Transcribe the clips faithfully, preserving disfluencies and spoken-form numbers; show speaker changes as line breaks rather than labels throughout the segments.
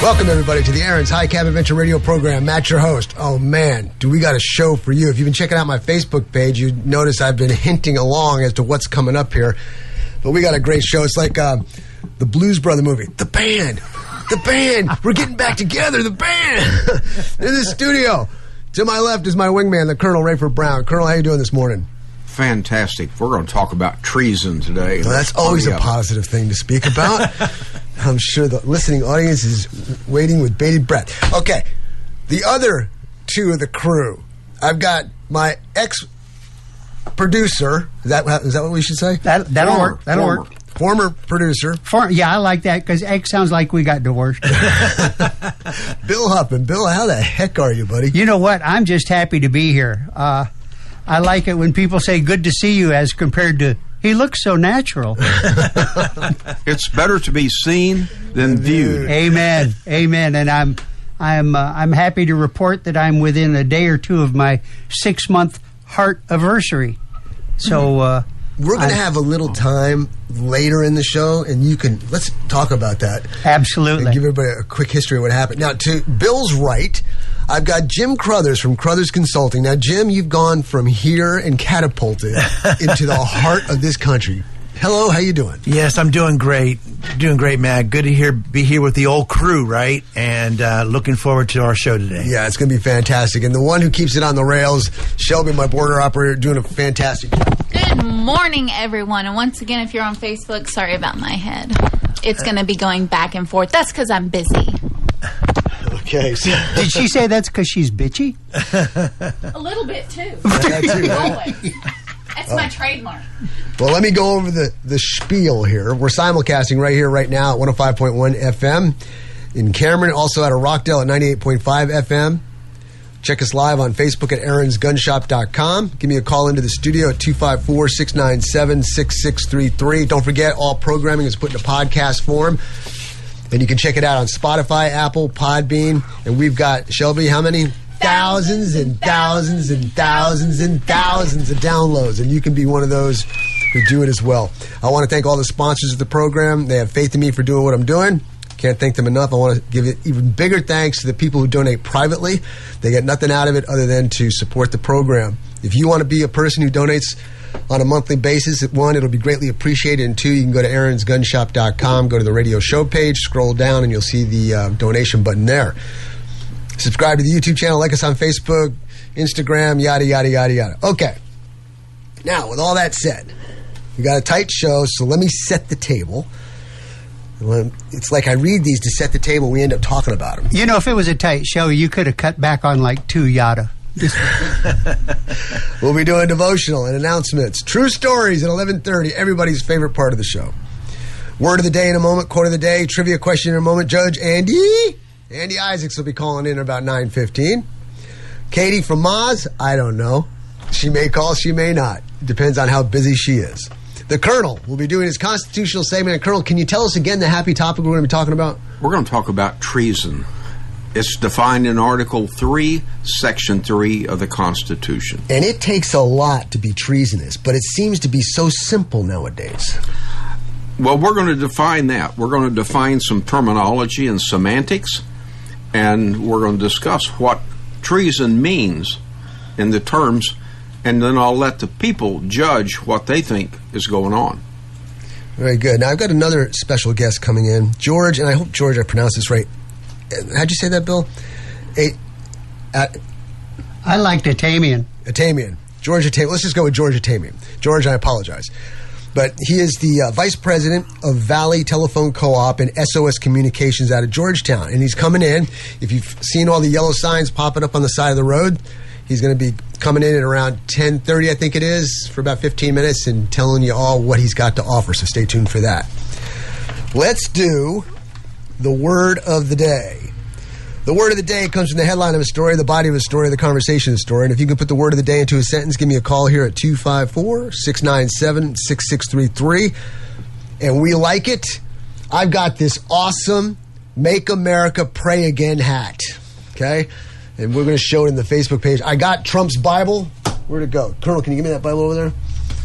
Welcome, everybody, to the Aaron's High Cab Adventure Radio program. Matt, your host. Oh, man, do we got a show for you. If you've been checking out my Facebook page, you notice I've been hinting along as to what's coming up here. But we got a great show. It's like uh, the Blues Brother movie. The band. The band. We're getting back together. The band. In the studio. To my left is my wingman, the Colonel Rayford Brown. Colonel, how you doing this morning?
Fantastic. We're going to talk about treason today.
Well, that's always a positive thing to speak about. I'm sure the listening audience is waiting with bated breath. Okay, the other two of the crew. I've got my ex-producer. Is that, is that what we should say?
That, that'll
Former,
work. That'll
former.
work.
Former producer.
For, yeah, I like that because X sounds like we got divorced.
Bill Huffman. Bill, how the heck are you, buddy?
You know what? I'm just happy to be here. Uh, I like it when people say good to see you as compared to he looks so natural.
It's better to be seen than viewed.
Amen. Amen. And I'm I'm uh, I'm happy to report that I'm within a day or two of my six month heart anniversary. So uh,
we're going to have a little time later in the show, and you can let's talk about that.
Absolutely.
And give everybody a quick history of what happened. Now, to Bill's right, I've got Jim Crothers from Crothers Consulting. Now, Jim, you've gone from here and catapulted into the heart of this country. Hello, how you doing?
Yes, I'm doing great. Doing great, Matt. Good to hear, be here with the old crew, right? And uh, looking forward to our show today.
Yeah, it's going to be fantastic. And the one who keeps it on the rails, Shelby, my border operator, doing a fantastic job.
Good morning, everyone. And once again, if you're on Facebook, sorry about my head. It's going to be going back and forth. That's because I'm busy.
Okay. So.
Did she say that's because she's bitchy?
A little bit, too.
That too, right?
Always. That's my trademark.
Well, let me go over the, the spiel here. We're simulcasting right here, right now at one oh five point one F M in Cameron, also out of Rockdale at ninety-eight point five F M. Check us live on Facebook at aarons gun shop dot com. Give me a call into the studio at two five four, six nine seven, six six three three. Don't forget, all programming is put in a podcast form. And you can check it out on Spotify, Apple, Podbean. And we've got, Shelby, how many? Thousands and thousands and thousands and thousands of downloads. And you can be one of those who do it as well. I want to thank all the sponsors of the program. They have faith in me for doing what I'm doing. Can't thank them enough. I want to give it even bigger thanks to the people who donate privately. They get nothing out of it other than to support the program. If you want to be a person who donates on a monthly basis, one, it'll be greatly appreciated, and two, you can go to aarons gun shop dot com, go to the radio show page, scroll down, and you'll see the uh, donation button there. Subscribe to the YouTube channel, like us on Facebook, Instagram, yada, yada, yada, yada. Okay. Now, with all that said, we got a tight show, so let me set the table. It's like I read these to set the table, we end up talking about them.
You know, if it was a tight show, you could have cut back on like two yada.
We'll be doing devotional and announcements. True stories at eleven thirty, everybody's favorite part of the show. Word of the day in a moment, quote of the day, trivia question in a moment. Judge Andy, Andy Isaacs will be calling in about nine fifteen. Katie from Moz, I don't know. She may call, she may not. Depends on how busy she is. The Colonel will be doing his constitutional segment. And Colonel, can you tell us again the happy topic we're going to be talking about?
We're going to talk about treason. It's defined in Article three, Section three of the Constitution.
And it takes a lot to be treasonous, but it seems to be so simple nowadays.
Well, we're going to define that. We're going to define some terminology and semantics, and we're going to discuss what treason means in the terms, and then I'll let the people judge what they think is going on.
Very good. Now, I've got another special guest coming in. George, and I hope, George, I pronounced this right. How'd you say that, Bill? A, at,
I liked Atamian.
Atamian. George Atamian. Let's just go with George Atamian. George, I apologize. But he is the uh, vice president of Valley Telephone Co-op and S O S Communications out of Georgetown. And he's coming in. If you've seen all the yellow signs popping up on the side of the road, he's going to be coming in at around ten thirty, I think it is, for about fifteen minutes and telling you all what he's got to offer. So stay tuned for that. Let's do the word of the day. The word of the day comes from the headline of a story, the body of a story, the conversation of a story. And if you can put the word of the day into a sentence, give me a call here at two five four, six nine seven, six six three three. And we like it. I've got this awesome Make America Pray Again hat. Okay? And we're going to show it in the Facebook page. I got Trump's Bible. Where'd it go? Colonel, can you give me that Bible over there?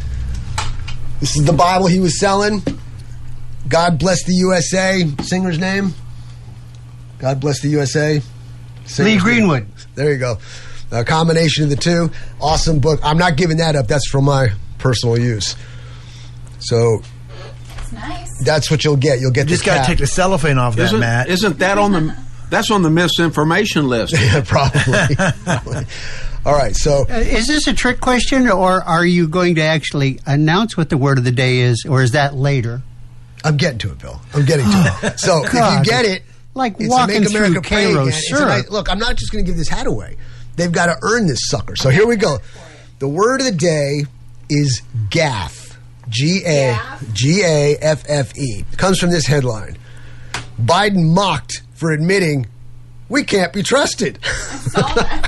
This is the Bible he was selling. God Bless the U S A. Singer's name? God Bless the U S A.
Lee Greenwood.
There you go. A combination of the two. Awesome book. I'm not giving that up. That's for my personal use. So
It's nice.
that's what you'll get. You'll get
You just
the
got to
cap.
take the cellophane off that,
Isn't,
Matt.
isn't that on the that's on the misinformation list?
Yeah, probably. Probably. All right. So
Uh, is this a trick question, or are you going to actually announce what the word of the day is, or is that later?
I'm getting to it, Bill. I'm getting to it. So if
God.
you get it,
Like
it's
walking
to make America
through
pray
Cairo
again. It's a
syrup.
nice- look, I'm not just going to give this hat away. They've got to earn this sucker. So here we go. The word of the day is gaffe. G A G A F F E. It comes from this headline. Biden mocked for admitting we can't be trusted.
Saw that.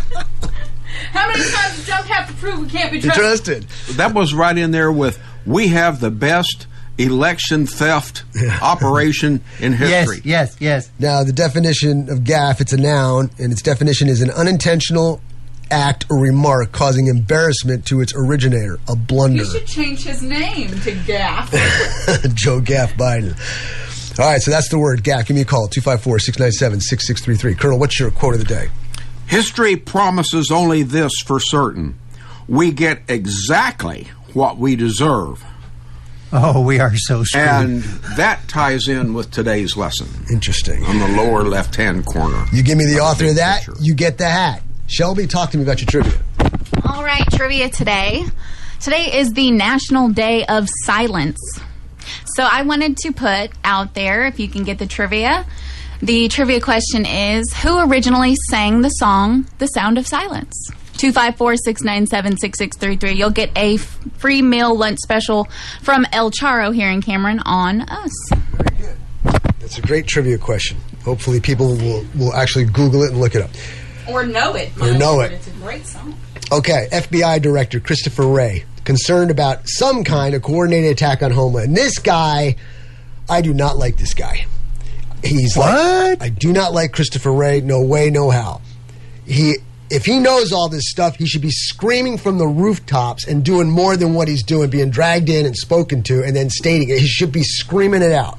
How many times does Trump have to prove we can't be
Be
trusted?
trusted.
That was right in there with we have the best election theft operation in history.
Yes, yes, yes.
Now, the definition of gaffe, it's a noun, and its definition is an unintentional act or remark causing embarrassment to its originator, a blunder.
He should change his name to Gaff.
Joe Gaff Biden. All right, so that's the word, gaffe. Give me a call, two five four, six nine seven, six six three three. Colonel, what's your quote of the day?
History promises only this for certain. We get exactly what we deserve.
Oh, we are so screwed.
And that ties in with today's lesson
Interesting.
on the lower left-hand corner.
You give me the author of that,
Picture.
you get the hat. Shelby, talk to me about your trivia.
All right, trivia today. Today is the National Day of Silence. So I wanted to put out there, if you can get the trivia, the trivia question is, who originally sang the song The Sound of Silence? two five four, six nine seven, six six three three. You'll get a f- free meal lunch special from El Charo here in Cameron on us.
Very good. That's a great trivia question. Hopefully people will, will actually Google it and look it up.
Or know it.
Or know
But
it.
It's a great song.
Okay, F B I Director Christopher Wray, concerned about some kind of coordinated attack on Homeland. And this guy, I do not like this guy. He's
What?
like, I do not like Christopher Wray. No way, no how. He, if he knows all this stuff, he should be screaming from the rooftops and doing more than what he's doing, being dragged in and spoken to and then stating it. He should be screaming it out.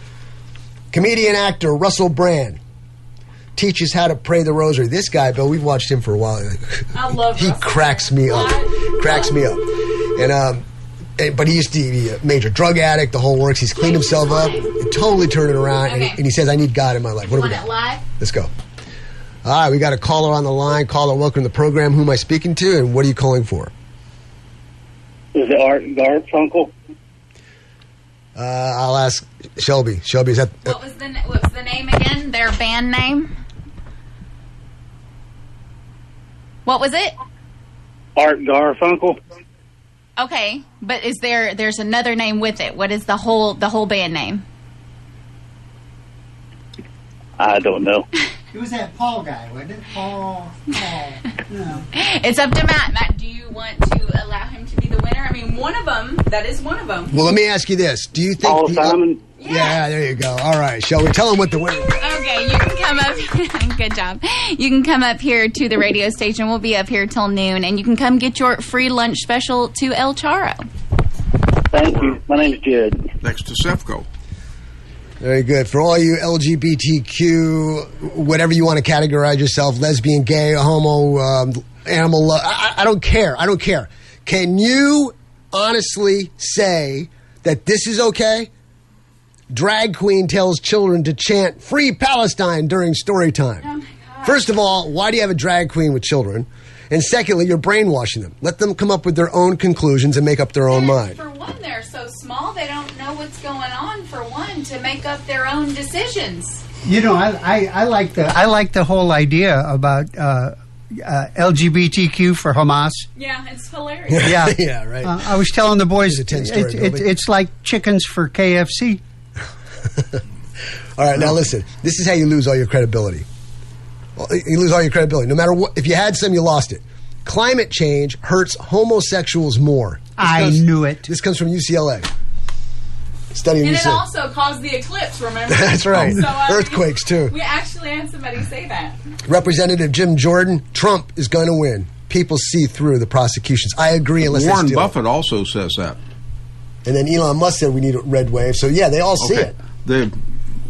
Comedian actor Russell Brand teaches how to pray the rosary. This guy, Bill, we've watched him for a while.
I love
He
Russell
cracks
Brand.
me up.
I
Cracks me up. And um, and- but he used to be a major drug addict. The whole works. He's cleaned himself up, totally turned it around, and, he,
Okay.
and he says, "I need God in my life." What do we
Want it
got?
live?
Let's go. All right, we got a caller on the line. Caller, welcome to the program. Who am I speaking to, and what are you calling for?
Is it Art Garfunkel?
Uh, I'll ask Shelby. Shelby, is that? Uh,
What was the what was the name again? Their band name? What was it?
Art Garfunkel?
Okay, but is there there's another name with it? What is the whole the whole band name?
I don't know.
It was that Paul guy, wasn't it? Paul, Paul. No.
It's up to Matt. Matt,
Do you want to allow him to be the winner? I mean, one of them, that is one of them.
well, let me ask you this: do you think?
Paul
the-
Simon?
Yeah, there you go. All right, Shelby, tell him what the winner.
Okay, you can come up. Good job. You can come up here to the radio station. We'll be up here till noon, and you can come get your free lunch special to El Charo.
Thank you. My name's Jed.
Next to Sefco.
Very good. For all you L G B T Q, whatever you want to categorize yourself, lesbian, gay, homo, um, animal, lo- I, I don't care. I don't care. Can you honestly say that this is okay? Drag queen tells children to chant Free Palestine during story time.
Oh my God.
First of all, why do you have a drag queen with children? And secondly, you're brainwashing them. Let them come up with their own conclusions and make up their own
And
mind.
For one, they're so small they don't know what's going on. For one, to make up their own decisions.
You know, I, I, I like the I like the whole idea about uh, uh, L G B T Q for Hamas.
Yeah, it's hilarious.
Yeah,
Yeah, right.
Uh, I was telling the boys,
It's a ten-story
it's, it's,
building.
it's like chickens for K F C.
All right, now listen. This is how you lose all your credibility. Well, You lose all your credibility. No matter what, if you had some, you lost it. Climate change hurts homosexuals more. This
I
comes-
knew it.
This comes from U C L A. Study in
And
U
it
C L A.
also caused the eclipse, remember?
That's right.
So, I mean,
Earthquakes, too.
We actually had somebody say that.
Representative Jim Jordan, Trump is going to win. People see through the prosecutions. I agree unless
Warren
they steal it.
Buffett also says that.
And then Elon Musk said we need a red wave. So, yeah, they all see
Okay.
it.
The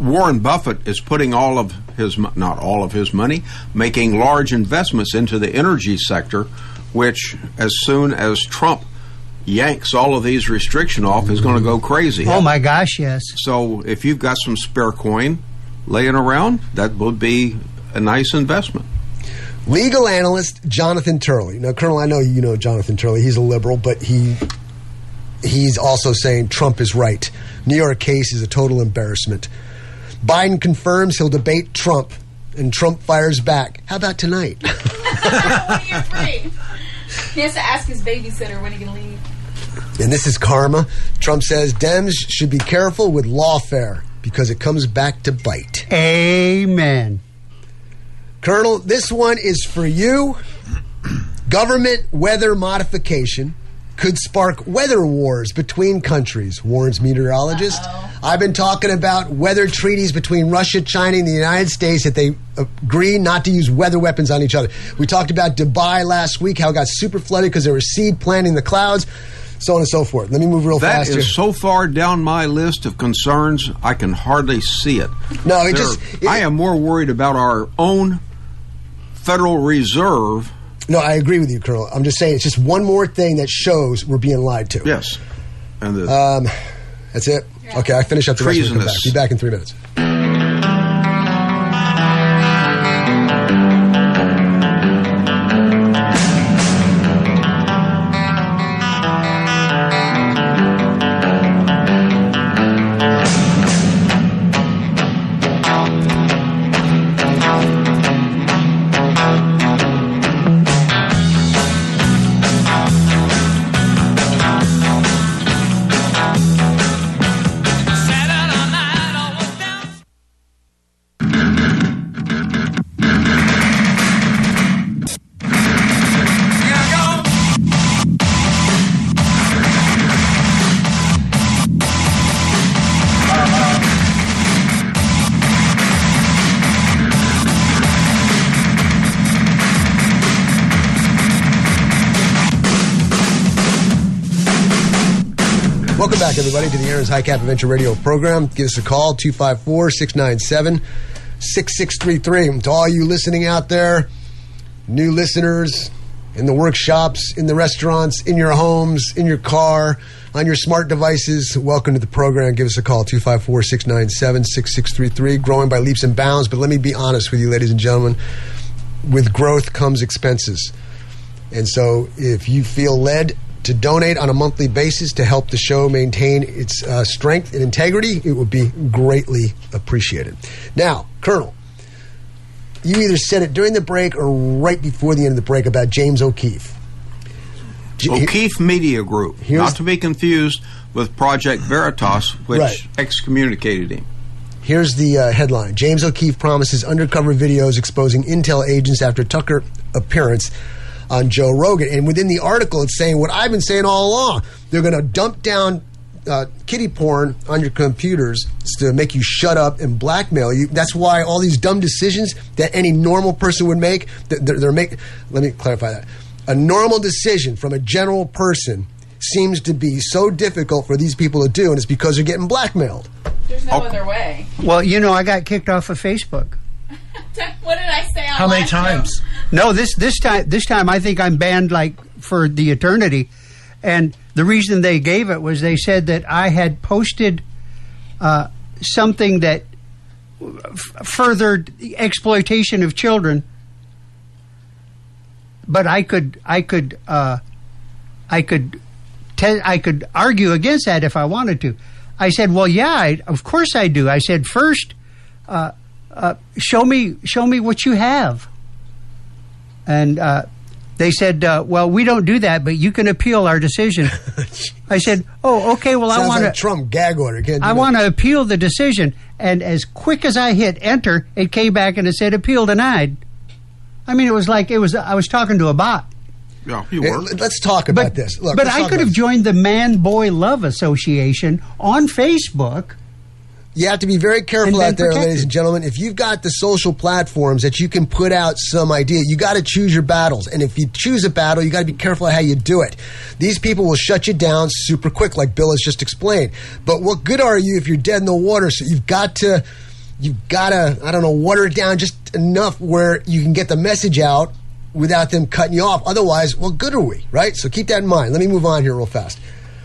Warren Buffett is putting all of his, not all of his money, making large investments into the energy sector, which as soon as Trump yanks all of these restrictions off is going to go crazy.
Oh my gosh, yes.
So if you've got some spare coin laying around, that would be a nice investment.
Legal analyst Jonathan Turley. Now, Colonel, I know you know Jonathan Turley. He's a liberal, but he he's also saying Trump is right. New York case is a total embarrassment. Biden confirms he'll debate Trump, and Trump fires back. How about tonight?
When you're free. He has to ask his babysitter when he can leave.
And this is karma. Trump says Dems should be careful with lawfare because it comes back to bite.
Amen.
Colonel, this one is for you. Government weather modification could spark weather wars between countries, warns meteorologist. Uh-oh. I've been talking about weather treaties between Russia, China, and the United States that they agree not to use weather weapons on each other. We talked about Dubai last week, how it got super flooded because there was seed planting the clouds, so on and so forth. Let me move real
that
fast
is
here.
So far down my list of concerns, I can hardly see it.
No, it
There-
just... It,
I am more worried about our own Federal Reserve.
No, I agree with you, Colonel. I'm just saying it's just one more thing that shows we're being lied to.
Yes. And the,
Um, that's it? Okay, I finish up the rest of it. Come back.
Treasonous.
Be back in three minutes. Welcome back, everybody, to the Aaron's High Cap Adventure Radio program. Give us a call, two five four, six nine seven, six six three three. To all you listening out there, new listeners, in the workshops, in the restaurants, in your homes, in your car, on your smart devices, welcome to the program. Give us a call, two five four, six nine seven, six six three three. Growing by leaps and bounds, but let me be honest with you, ladies and gentlemen. With growth comes expenses. And so if you feel led to donate on a monthly basis to help the show maintain its uh, strength and integrity, it would be greatly appreciated. Now, Colonel, you either said it during the break or right before the end of the break about James O'Keefe. J-
O'Keefe Media Group,
Here's-
not to be confused with Project Veritas, which
Right.
excommunicated him.
Here's the uh, headline. James O'Keefe promises undercover videos exposing intel agents after Tucker appearance on Joe Rogan. And within the article, it's saying what I've been saying all along. They're going to dump down uh, kiddie porn on your computers to make you shut up and blackmail you. That's why all these dumb decisions that any normal person would make, they're, they're make. Let me clarify that. A normal decision from a general person seems to be so difficult for these people to do, and it's because they're getting blackmailed.
There's no
Oh.
other way.
Well, you know, I got kicked off of Facebook.
What did I say on
How many
last show?
times?
No, this this time this time I think I'm banned like for the eternity. And the reason they gave it was they said that I had posted uh, something that f- furthered the exploitation of children. But I could I could uh, I could te- I could argue against that if I wanted to. I said, well, yeah, I, of course I do. I said, first, uh, uh, show me show me what you have. And uh, they said, uh, well, we don't do that, but you can appeal our decision. I said, oh, okay, well,
Sounds
I want
like
to
Trump gag order. Can't do
I
that.
want to appeal the decision. And as quick as I hit enter, it came back and it said appeal denied. I mean, it was like it was I was talking to a bot.
Yeah, you
Hey,
were.
l- Let's talk about
But,
this. Look,
but
let's
I
talk
could
about
have
this.
joined the Man Boy Love Association on Facebook.
You have to be very careful
And
out
been
there,
protected.
ladies and gentlemen. If you've got the social platforms that you can put out some idea, you got to choose your battles. And if you choose a battle, you got to be careful how you do it. These people will shut you down super quick, like Bill has just explained. But what good are you if you're dead in the water? So you've got to you've got to, I don't know, water it down just enough where you can get the message out without them cutting you off. Otherwise, what good are we, right? So keep that in mind. Let me move on here real fast.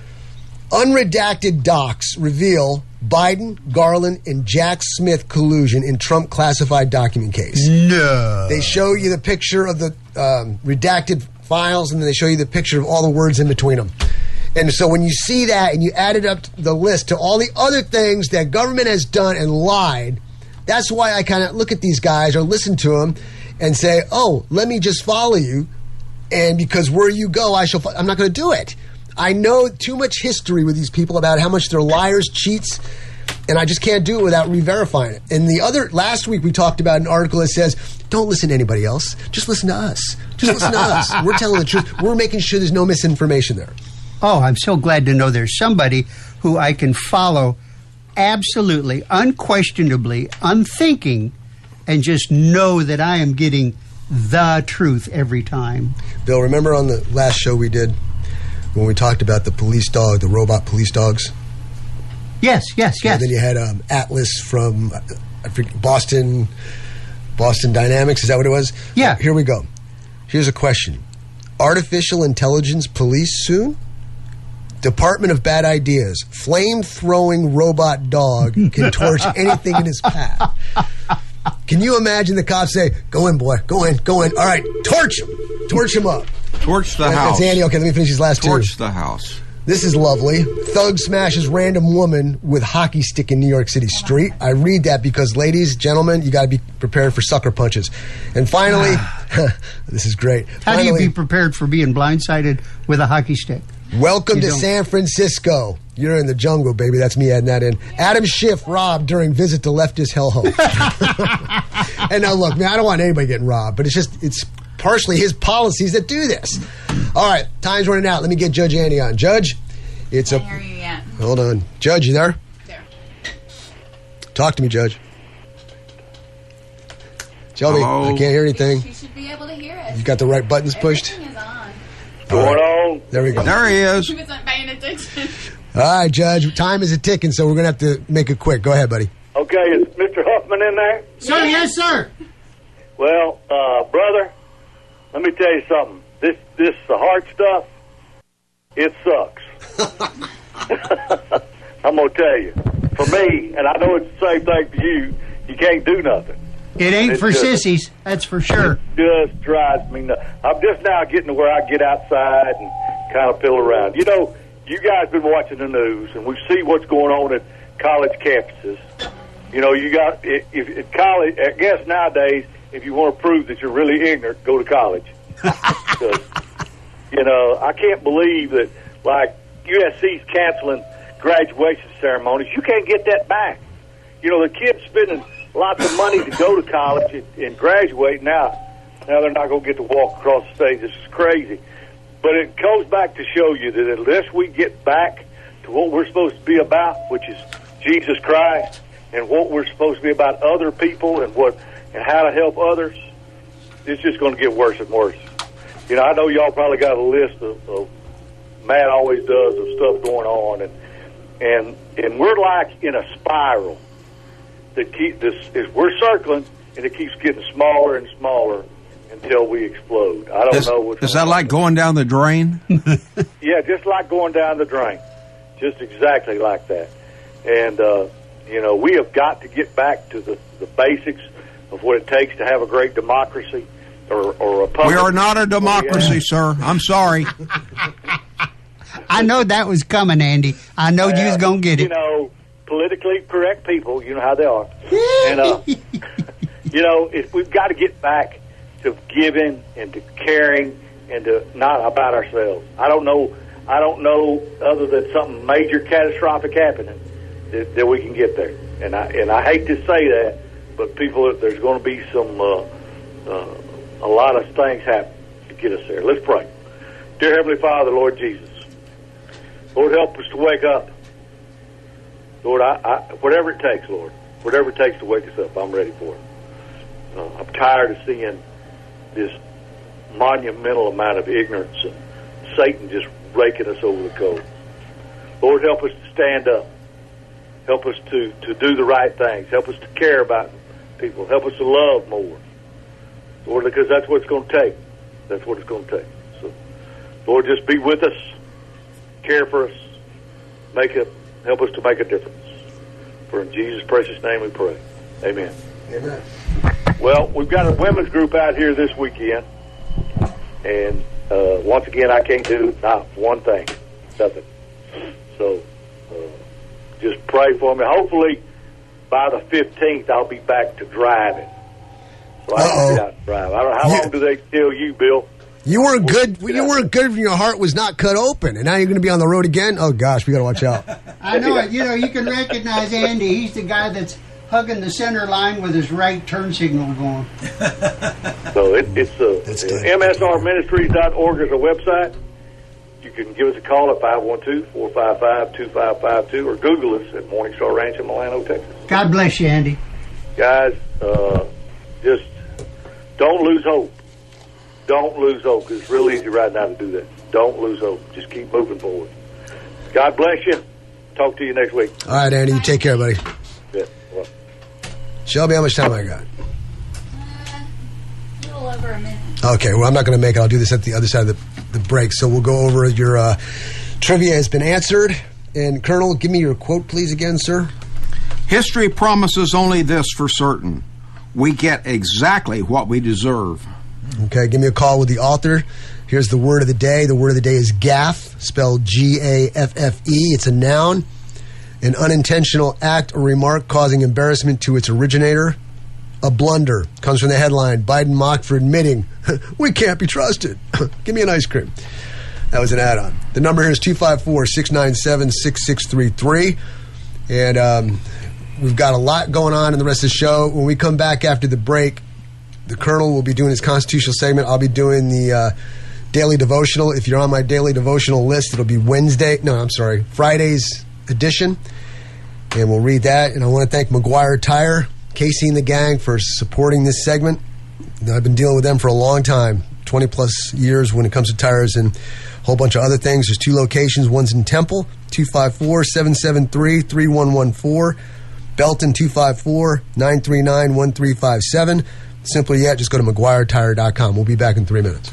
Unredacted docs reveal Biden, Garland, and Jack Smith collusion in Trump classified document case.
No.
They show you the picture of the um, redacted files, and then they show you the picture of all the words in between them. And so when you see that and you add it up to the list to all the other things that government has done and lied, that's why I kind of look at these guys or listen to them and say, oh, let me just follow you. And because where you go, I shall. Fo- I'm not going to do it. I know too much history with these people about how much they're liars, cheats, and I just can't do it without re-verifying it. And the other, last week we talked about an article that says, don't listen to anybody else. Just listen to us. Just listen to us. We're telling the truth. We're making sure there's no misinformation there.
Oh, I'm so glad to know there's somebody who I can follow absolutely, unquestionably, unthinking, and just know that I am getting the truth every time.
Bill, remember on the last show we did when we talked about the police dog, the robot police dogs?
Yes, yes, yes.
And then you had um, Atlas from uh, I forget, Boston, Boston Dynamics. Is that what it was?
Yeah.
Here we go. Here's a question. Artificial intelligence police soon? Department of Bad Ideas. Flame-throwing robot dog can torch anything in his path. Can you imagine the cops say, go in, boy, go in, go in. All right, torch him. Torch him up.
Torch the
That-
house.
That's Andy. Okay, let me finish these last two.
Torch the house.
This is lovely. Thug smashes random woman with hockey stick in New York City street. I read that because, ladies, gentlemen, you got to be prepared for sucker punches. And finally, this is great.
How
finally,
do you be prepared for being blindsided with a hockey stick?
welcome
You
to
don't-
San Francisco. You're in the jungle, baby. That's me adding that in. Adam Schiff robbed during visit to leftist hellhole. And now, look, man, I don't want anybody getting robbed, but it's just, it's partially his policies that do this. All right, time's running out. Let me get Judge Andy on. Judge, it's a...
Can't hear you yet.
Hold on. Judge, you there?
There.
Talk to me, Judge. Shelby,
Hello?
I can't hear anything.
She should be able to hear us.
You got the right buttons pushed?
Everything is on.
Going on.
There we go.
There he is.
She wasn't paying attention.
All right, Judge. Time is a ticking, so we're going to have to make it quick. Go ahead, buddy.
Okay, is Mister Huffman in there?
Sir, yes, sir.
Well, uh, brother, let me tell you something. This this the hard stuff. It sucks. I'm gonna tell you. For me, and I know it's the same thing for you. You can't do nothing.
It ain't
It's
for
just-
sissies, that's for sure.
It just drives me nuts. I'm just now getting to where I get outside and kind of pill around. You know, you guys been watching the news, and we see what's going on at college campuses. You know, you got if, if at college. I guess nowadays, if you want to prove that you're really ignorant, go to college. Because, you know, I can't believe that, like, U S C's canceling graduation ceremonies. You can't get that back. You know, the kids spending lots of money to go to college and, and graduate. Now, now they're not going to get to walk across the stage. This is crazy. But it goes back to show you that unless we get back to what we're supposed to be about, which is Jesus Christ, and what we're supposed to be about other people and what and how to help others, it's just going to get worse and worse. You know, I know y'all probably got a list of, of Matt always does of stuff going on, and and and we're like in a spiral that keep this is we're circling, and it keeps getting smaller and smaller until we explode. I don't
Is,
know what's
is
going
that like
on.
going down the drain?
Yeah, just like going down the drain, just exactly like that. And uh, you know, we have got to get back to the, the basics of what it takes to have a great democracy or, or a public.
We are not a democracy, sir. I'm sorry.
I know that was coming, Andy. I know you was
Uh,
going to get
You
it.
know, politically correct people, you know how they are. And, uh, you know, if we've got to get back to giving and to caring and to not about ourselves. I don't know, I don't know other than something major catastrophic happening that, that we can get there. And I, and I hate to say that, but people, there's going to be some, uh, uh, a lot of things happen to get us there. Let's pray. Dear Heavenly Father, Lord Jesus, Lord, help us to wake up. Lord, I, I, whatever it takes, Lord, whatever it takes to wake us up, I'm ready for it. Uh, I'm tired of seeing this monumental amount of ignorance and Satan just raking us over the coals. Lord, help us to stand up Help us to, to do the right things. Help us to care about people. Help us to love more. Lord, because that's what it's going to take. That's what it's going to take. So, Lord, just be with us. Care for us. Make it, help us to make a difference. For in Jesus' precious name we pray. Amen.
Amen.
Well, we've got a women's group out here this weekend. And uh, once again, I can't do not one thing. Nothing. So, uh, just pray for me. Hopefully, by the fifteenth, I'll be back to driving. So I can get out and drive. I don't know. How
Yeah.
long do they tell you, Bill?
You weren't good. You weren't good when your heart was not cut open, and now you're going to be on the road again. Oh gosh, we got to watch out.
I know it. You know, you can recognize Andy. He's the guy that's hugging the center line with his right turn signal going.
So it, it's uh,
That's good.
M S R ministries dot org is a website. You can give us a call at five one two, four five five, two five five two or Google us at Morning Star Ranch in Milano, Texas.
God bless you, Andy.
Guys, uh, just don't lose hope. Don't lose hope. It's real easy right now to do that. Don't lose hope. Just keep moving forward. God bless you. Talk to you next week.
All right, Andy, you take care, buddy.
Yeah, well.
Shelby, how much time I got?
A little over a minute.
Okay, well, I'm not going to make it. I'll do this at the other side of the, the break. So we'll go over your uh, trivia has been answered. And, Colonel, give me your quote, please, again, sir.
History promises only this for certain. We get exactly what we deserve.
Okay, give me a call with the author. Here's the word of the day. The word of the day is gaffe, spelled G A F F E. It's a noun, an unintentional act or remark causing embarrassment to its originator. A blunder comes from the headline, Biden mocked for admitting, we can't be trusted. Give me an ice cream. That was an add-on. The number here is two five four, six nine seven, six six three three. And um, we've got a lot going on in the rest of the show. When we come back after the break, the Colonel will be doing his constitutional segment. I'll be doing the uh, daily devotional. If you're on my daily devotional list, it'll be Wednesday. No, I'm sorry, Friday's edition. And we'll read that. And I want to thank McGuire Tire, Casey and the gang for supporting this segment. I've been dealing with them for a long time, twenty plus years when it comes to tires and a whole bunch of other things. There's two locations. One's in Temple, two five four, seven seven three, three one one four. Belton, two five four, nine three nine, one three five seven. Simpler yet, just go to McGuire Tire dot com. We'll be back in three minutes.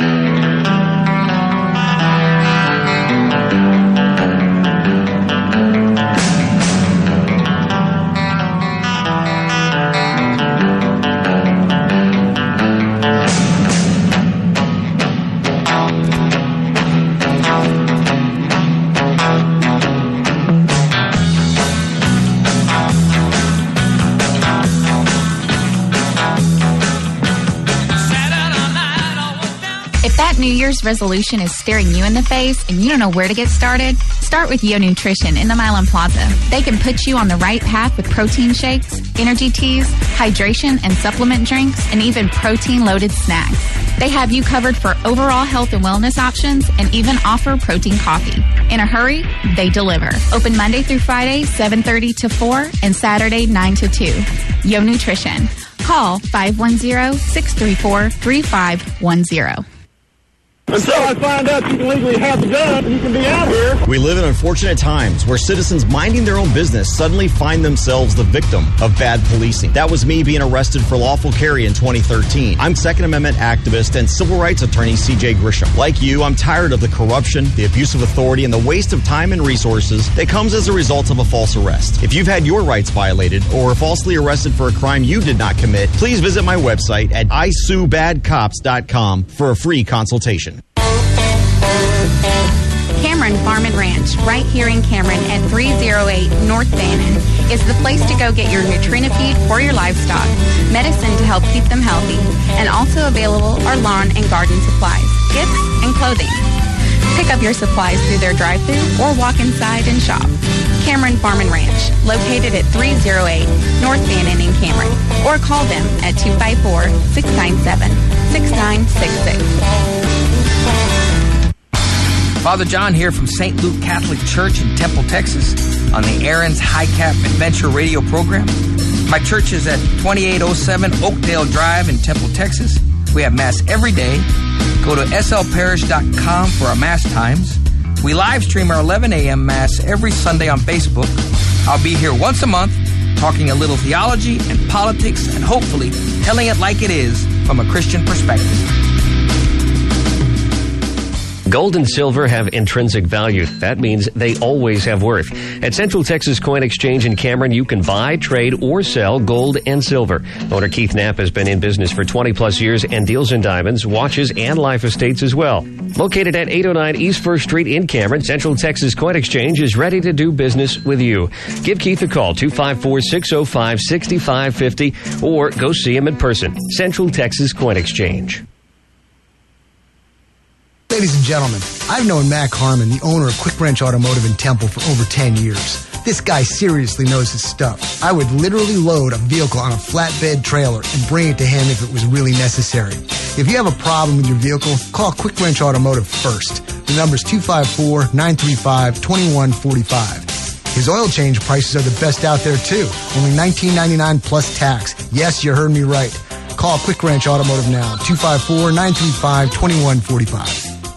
New Year's resolution is staring you in the face and you don't know where to get started? Start with Yo Nutrition in the Milan Plaza. They can put you on the right path with protein shakes, energy teas, hydration and supplement drinks, and even protein-loaded snacks. They have you covered for overall health and wellness options and even offer protein coffee. In a hurry, they deliver. Open Monday through Friday, seven thirty to four, and Saturday, nine to two. Yo Nutrition. Call five one zero, six three four, three five one zero.
Until I find out you can legally have the gun and you can be out here.
We live in unfortunate times where citizens minding their own business suddenly find themselves the victim of bad policing. That was me being arrested for lawful carry in twenty thirteen. I'm Second Amendment activist and civil rights attorney C J Grisham. Like you, I'm tired of the corruption, the abuse of authority, and the waste of time and resources that comes as a result of a false arrest. If you've had your rights violated or are falsely arrested for a crime you did not commit, please visit my website at I sue bad cops dot com for a free consultation.
Cameron Farm and Ranch, right here in Cameron at three oh eight North Bannon, is the place to go get your Nutrinafeed for your livestock, medicine to help keep them healthy, and also available are lawn and garden supplies, gifts, and clothing. Pick up your supplies through their drive-thru or walk inside and shop. Cameron Farm and Ranch, located at three oh eight North Bannon in Cameron, or call them at two five four, six nine seven, six nine six six.
Father John here from Saint Luke Catholic Church in Temple, Texas, on the Aaron's High Cap Adventure radio program. My church is at twenty-eight oh seven Oakdale Drive in Temple, Texas. We have Mass every day. Go to S L parish dot com for our Mass times. We live stream our eleven a.m. Mass every Sunday on Facebook. I'll be here once a month, talking a little theology and politics, and hopefully telling it like it is from a Christian perspective.
Gold and silver have intrinsic value. That means they always have worth. At Central Texas Coin Exchange in Cameron, you can buy, trade, or sell gold and silver. Owner Keith Knapp has been in business for twenty plus years and deals in diamonds, watches, and life estates as well. Located at eight oh nine East First Street in Cameron, Central Texas Coin Exchange is ready to do business with you. Give Keith a call, two five four, six oh five, six five five oh, or go see him in person. Central Texas Coin Exchange.
Ladies and gentlemen, I've known Mac Harmon, the owner of Quick Wrench Automotive in Temple, for over ten years. This guy seriously knows his stuff. I would literally load a vehicle on a flatbed trailer and bring it to him if it was really necessary. If you have a problem with your vehicle, call Quick Wrench Automotive first. The number's two five four, nine three five, two one four five. His oil change prices are the best out there, too. Only nineteen ninety-nine dollars plus tax. Yes, you heard me right. Call Quick Wrench Automotive now, two five four, nine three five, two one four five.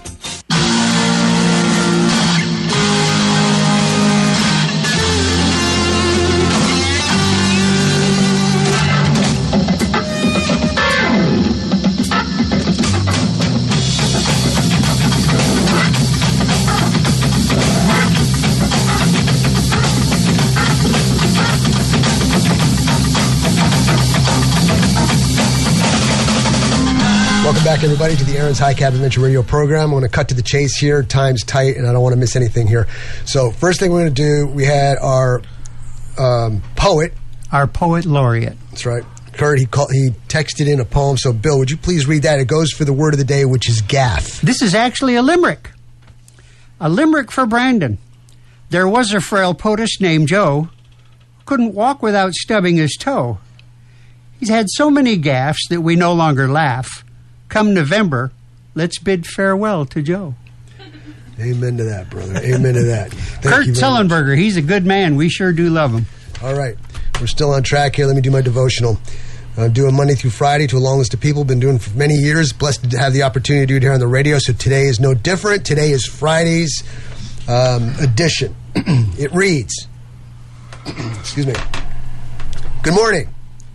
Welcome back, everybody, to the Aaron's High Cap Adventure Radio program. I'm going to cut to the chase here. Time's tight, and I don't want to miss anything here. So, first thing we're going to do, we had our um, poet.
Our poet laureate.
That's right. Kurt, he called, he texted in a poem. So, Bill, would you please read that? It goes for the word of the day, which is gaff.
This is actually a limerick. A limerick for Brandon. There was a frail potus named Joe, couldn't walk without stubbing his toe. He's had so many gaffes that we no longer laugh. Come November, let's bid farewell to Joe.
Amen to that, brother. Amen to that. Thank
Kurt
you very
Sullenberger,
much.
He's a good man. We sure do love him.
All right. We're still on track here. Let me do my devotional. I'm doing Monday through Friday to a long list of people. Been doing for many years. Blessed to have the opportunity to do it here on the radio. So today is no different. Today is Friday's um, edition. It reads, excuse me. Good morning.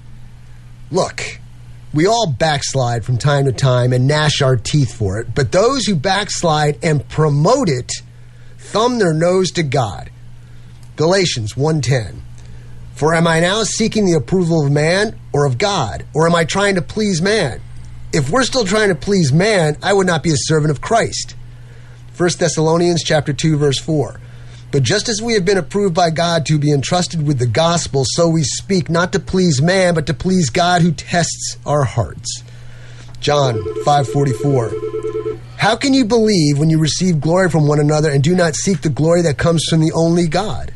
Look, we all backslide from time to time and gnash our teeth for it, but those who backslide and promote it thumb their nose to God. Galatians one ten. For am I now seeking the approval of man or of God? Or am I trying to please man? If we're still trying to please man, I would not be a servant of Christ. First Thessalonians chapter two, verse four. But just as we have been approved by God to be entrusted with the gospel, so we speak not to please man, but to please God who tests our hearts. John five forty-four. How can you believe when you receive glory from one another and do not seek the glory that comes from the only God?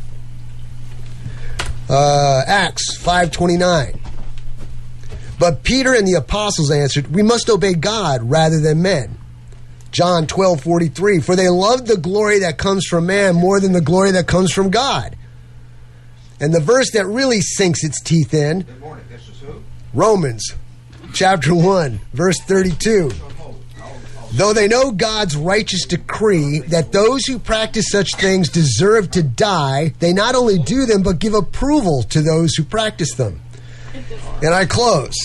Uh, Acts five twenty-nine. But Peter and the apostles answered, we must obey God rather than men. John twelve forty-three. For they loved the glory that comes from man more than the glory that comes from God. And the verse that really sinks its teeth in, Good morning. This is who? Romans chapter one, verse thirty-two. Though they know God's righteous decree that those who practice such things deserve to die, they not only do them, but give approval to those who practice them. And I close.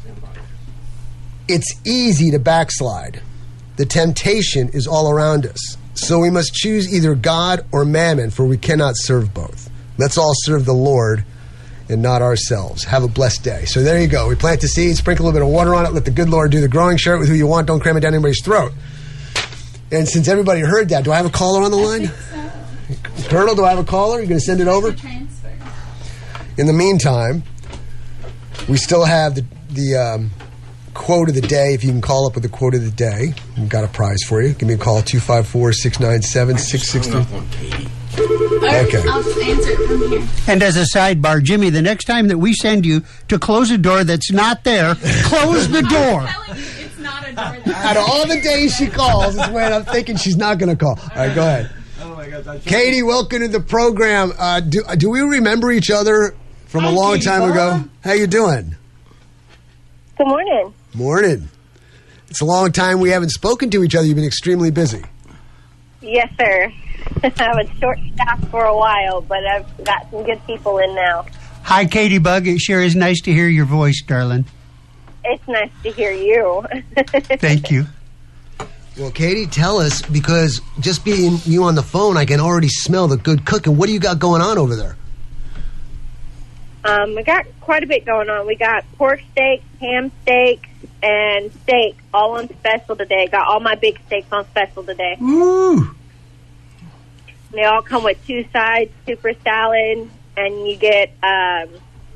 It's easy to backslide. The temptation is all around us. So we must choose either God or mammon, for we cannot serve both. Let's all serve the Lord and not ourselves. Have a blessed day. So there you go. We plant the seed, sprinkle a little bit of water on it, let the good Lord do the growing. Share it with who you want. Don't cram it down anybody's throat. And since everybody heard that, do I have a caller on the line? So. Colonel, do I have a caller? You going to send it over? In the meantime, we still have the... the um, quote of the day. If you can call up with the quote of the day, we've got a prize for you. Give me a call, two five four, six nine seven, six six three. Okay.
I'll just answer it from here.
And as a sidebar, Jimmy, the next time that we send you to close a door that's not there, close the door.
I'm telling you, it's not a door that's
Out of all the days she calls, is when I'm thinking she's not going to call. All right, go ahead.
Oh my gosh,
Katie, welcome to the program. Uh, do, do we remember each other from a long time ago? How you doing?
Good morning.
Morning. It's a long time we haven't spoken to each other. You've been extremely busy.
Yes, sir. I was short staffed for a while, but I've got some good people in now.
Hi, Katie Bug. It sure is nice to hear your voice, darling.
It's nice to hear you.
Thank you.
Well, Katie, tell us, because just being you on the phone, I can already smell the good cooking. What do you got going on over there?
Um, we got quite a bit going on. We got pork steak, ham steak, and steak all on special today. Got all my big steaks on special today.
Ooh.
They all come with two sides, super salad, and you get, um,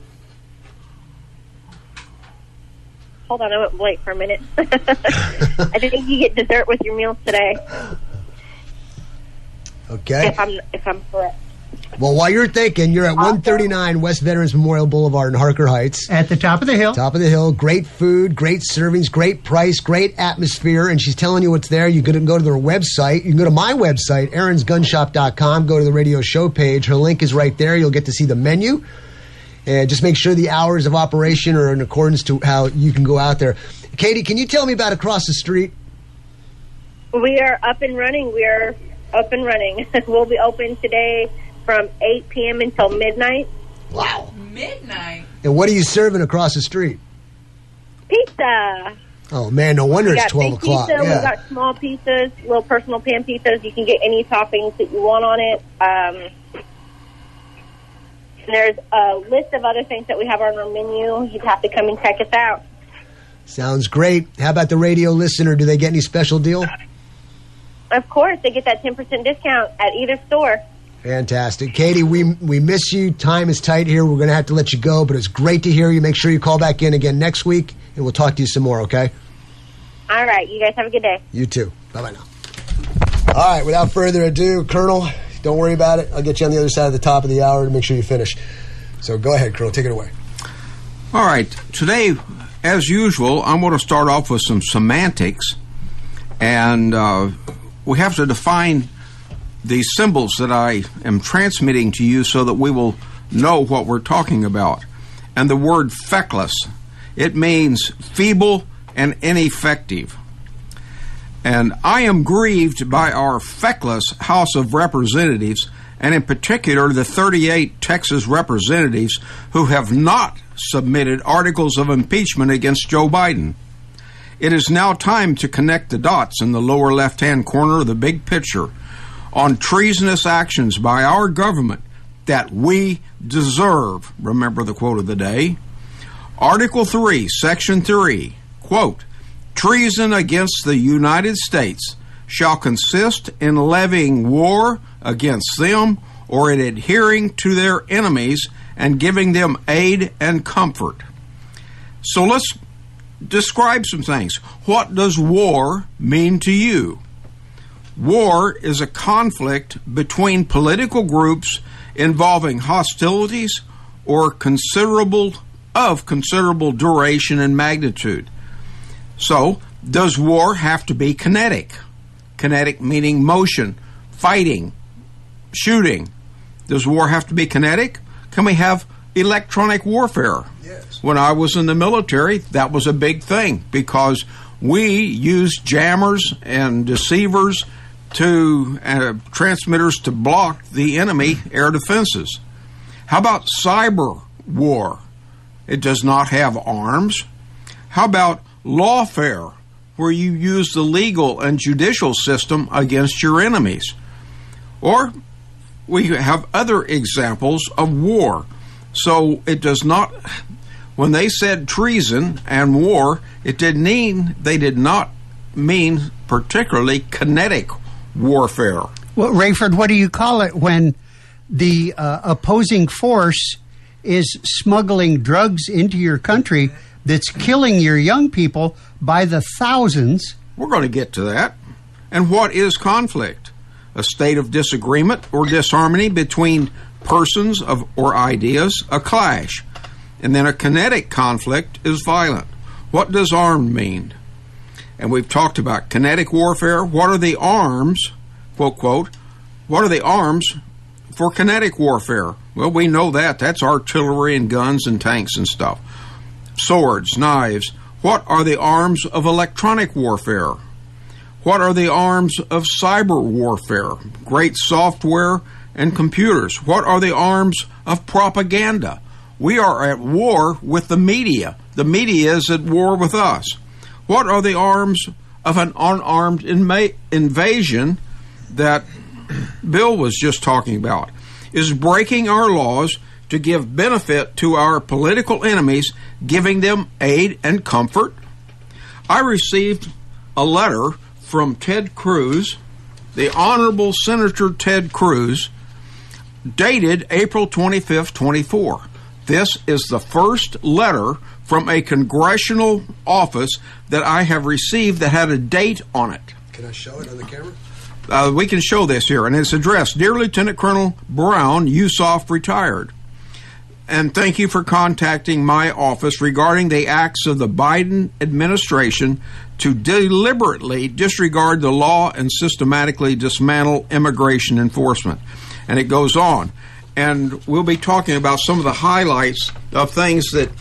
hold on, I went blank for a minute. I think you get dessert with your meals today.
Okay.
If I'm, if I'm correct.
Well, while you're thinking, you're at one thirty-nine West Veterans Memorial Boulevard in Harker Heights.
At the top of the hill.
Top of the hill. Great food, great servings, great price, great atmosphere. And she's telling you what's there. You can go to their website. You can go to my website, aarons gun shop dot com. Go to the radio show page. Her link is right there. You'll get to see the menu. And just make sure the hours of operation are in accordance to how you can go out there. Katie, can you tell me about across the street?
We are up and running. We are up and running. We'll be open today from eight p.m. until midnight.
Wow.
Midnight?
And what are you serving across the street?
Pizza.
Oh, man, no wonder
We
it's
got
twelve
big
o'clock.
Pizza.
Yeah.
We've got small pizzas, little personal pan pizzas. You can get any toppings that you want on it. Um, and there's a list of other things that we have on our menu. You'd have to come and check us out.
Sounds great. How about the radio listener? Do they get any special deal?
Of course, they get that ten percent discount at either store.
Fantastic. Katie, we we miss you. Time is tight here. We're going to have to let you go, but it's great to hear you. Make sure you call back in again next week, and we'll talk to you some more, okay?
All right. You guys have a good day.
You too. Bye-bye now. All right, without further ado, Colonel, don't worry about it. I'll get you on the other side of the top of the hour to make sure you finish. So go ahead, Colonel. Take it away.
All right. Today, as usual, I'm going to start off with some semantics, and uh, we have to define the symbols that I am transmitting to you so that we will know what we're talking about. And the word feckless, it means feeble and ineffective. And I am grieved by our feckless House of Representatives, and in particular the thirty-eight Texas representatives who have not submitted articles of impeachment against Joe Biden. It is now time to connect the dots in the lower left-hand corner of the big picture on treasonous actions by our government that we deserve. Remember the quote of the day. Article three, Section three, quote, treason against the United States shall consist in levying war against them or in adhering to their enemies and giving them aid and comfort. So let's describe some things. What does war mean to you? War is a conflict between political groups involving hostilities or considerable of considerable duration and magnitude. So, does war have to be kinetic? Kinetic meaning motion, fighting, shooting. Does war have to be kinetic? Can we have electronic warfare?
Yes.
When I was in the military, that was a big thing because we used jammers and deceivers to uh, transmitters to block the enemy air defenses. How about cyber war? It does not have arms. How about lawfare, where you use the legal and judicial system against your enemies? Or we have other examples of war. So it does not, when they said treason and war, it did mean, they did not mean particularly kinetic warfare.
Well, Rayford, what do you call it when the uh, opposing force is smuggling drugs into your country that's killing your young people by the thousands?
We're going to get to that. And what is conflict? A state of disagreement or disharmony between persons of or ideas, a clash. And then a kinetic conflict is violent. What does armed mean? And we've talked about kinetic warfare. What are the arms, quote, quote, what are the arms for kinetic warfare? Well, we know that. That's artillery and guns and tanks and stuff. Swords, knives. What are the arms of electronic warfare? What are the arms of cyber warfare? Great software and computers. What are the arms of propaganda? We are at war with the media. The media is at war with us. What are the arms of an unarmed inma- invasion that Bill was just talking about? Is breaking our laws to give benefit to our political enemies, giving them aid and comfort? I received a letter from Ted Cruz, the Honorable Senator Ted Cruz, dated April twenty-fifth, twenty-four. This is the first letter from a congressional office that I have received that had a date on it.
Can I show it on the camera?
Uh, we can show this here, and it's addressed, Dear Lieutenant Colonel Brown, U S O F retired, and thank you for contacting my office regarding the acts of the Biden administration to deliberately disregard the law and systematically dismantle immigration enforcement. And it goes on. And we'll be talking about some of the highlights of things that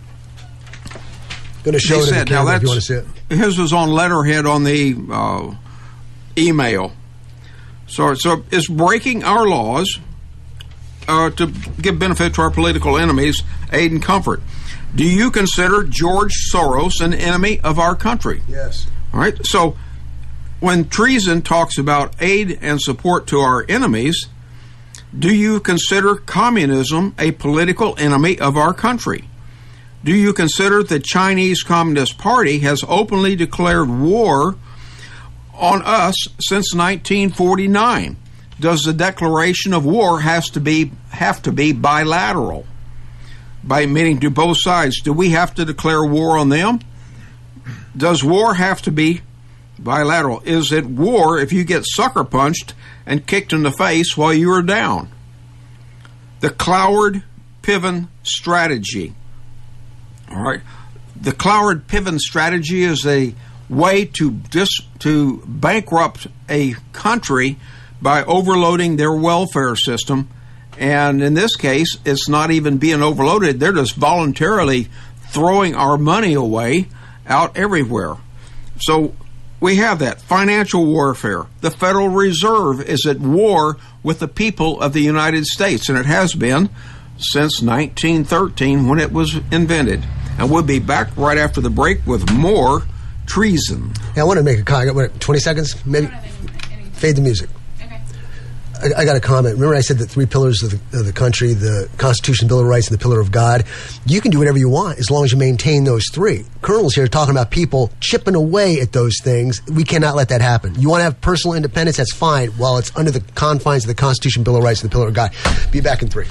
going to show it in the camera if you want to see it.
His was on letterhead on the uh, email. So, so it's breaking our laws uh, to give benefit to our political enemies, aid and comfort. Do you consider George Soros an enemy of our country?
Yes.
All right. So when treason talks about aid and support to our enemies, do you consider communism a political enemy of our country? Do you consider the Chinese Communist Party has openly declared war on us since nineteen forty-nine? Does the declaration of war has to be have to be bilateral? By meaning to both sides, do we have to declare war on them? Does war have to be bilateral? Is it war if you get sucker punched and kicked in the face while you are down? The Cloward-Piven strategy. All right. The Cloward-Piven strategy is a way to dis- to bankrupt a country by overloading their welfare system. And in this case, it's not even being overloaded. They're just voluntarily throwing our money away out everywhere. So we have that. Financial warfare. The Federal Reserve is at war with the people of the United States, and it has been since nineteen thirteen when it was invented. And we'll be back right after the break with more treason.
Yeah, I want to make a comment. What, twenty seconds? Maybe. Fade the music. I, I got a comment. Remember I said the three pillars of the, of the country, the Constitution, Bill of Rights, and the Pillar of God? You can do whatever you want as long as you maintain those three. Colonel's here talking about people chipping away at those things. We cannot let that happen. You want to have personal independence, that's fine, while it's under the confines of the Constitution, Bill of Rights, and the Pillar of God. Be back in three.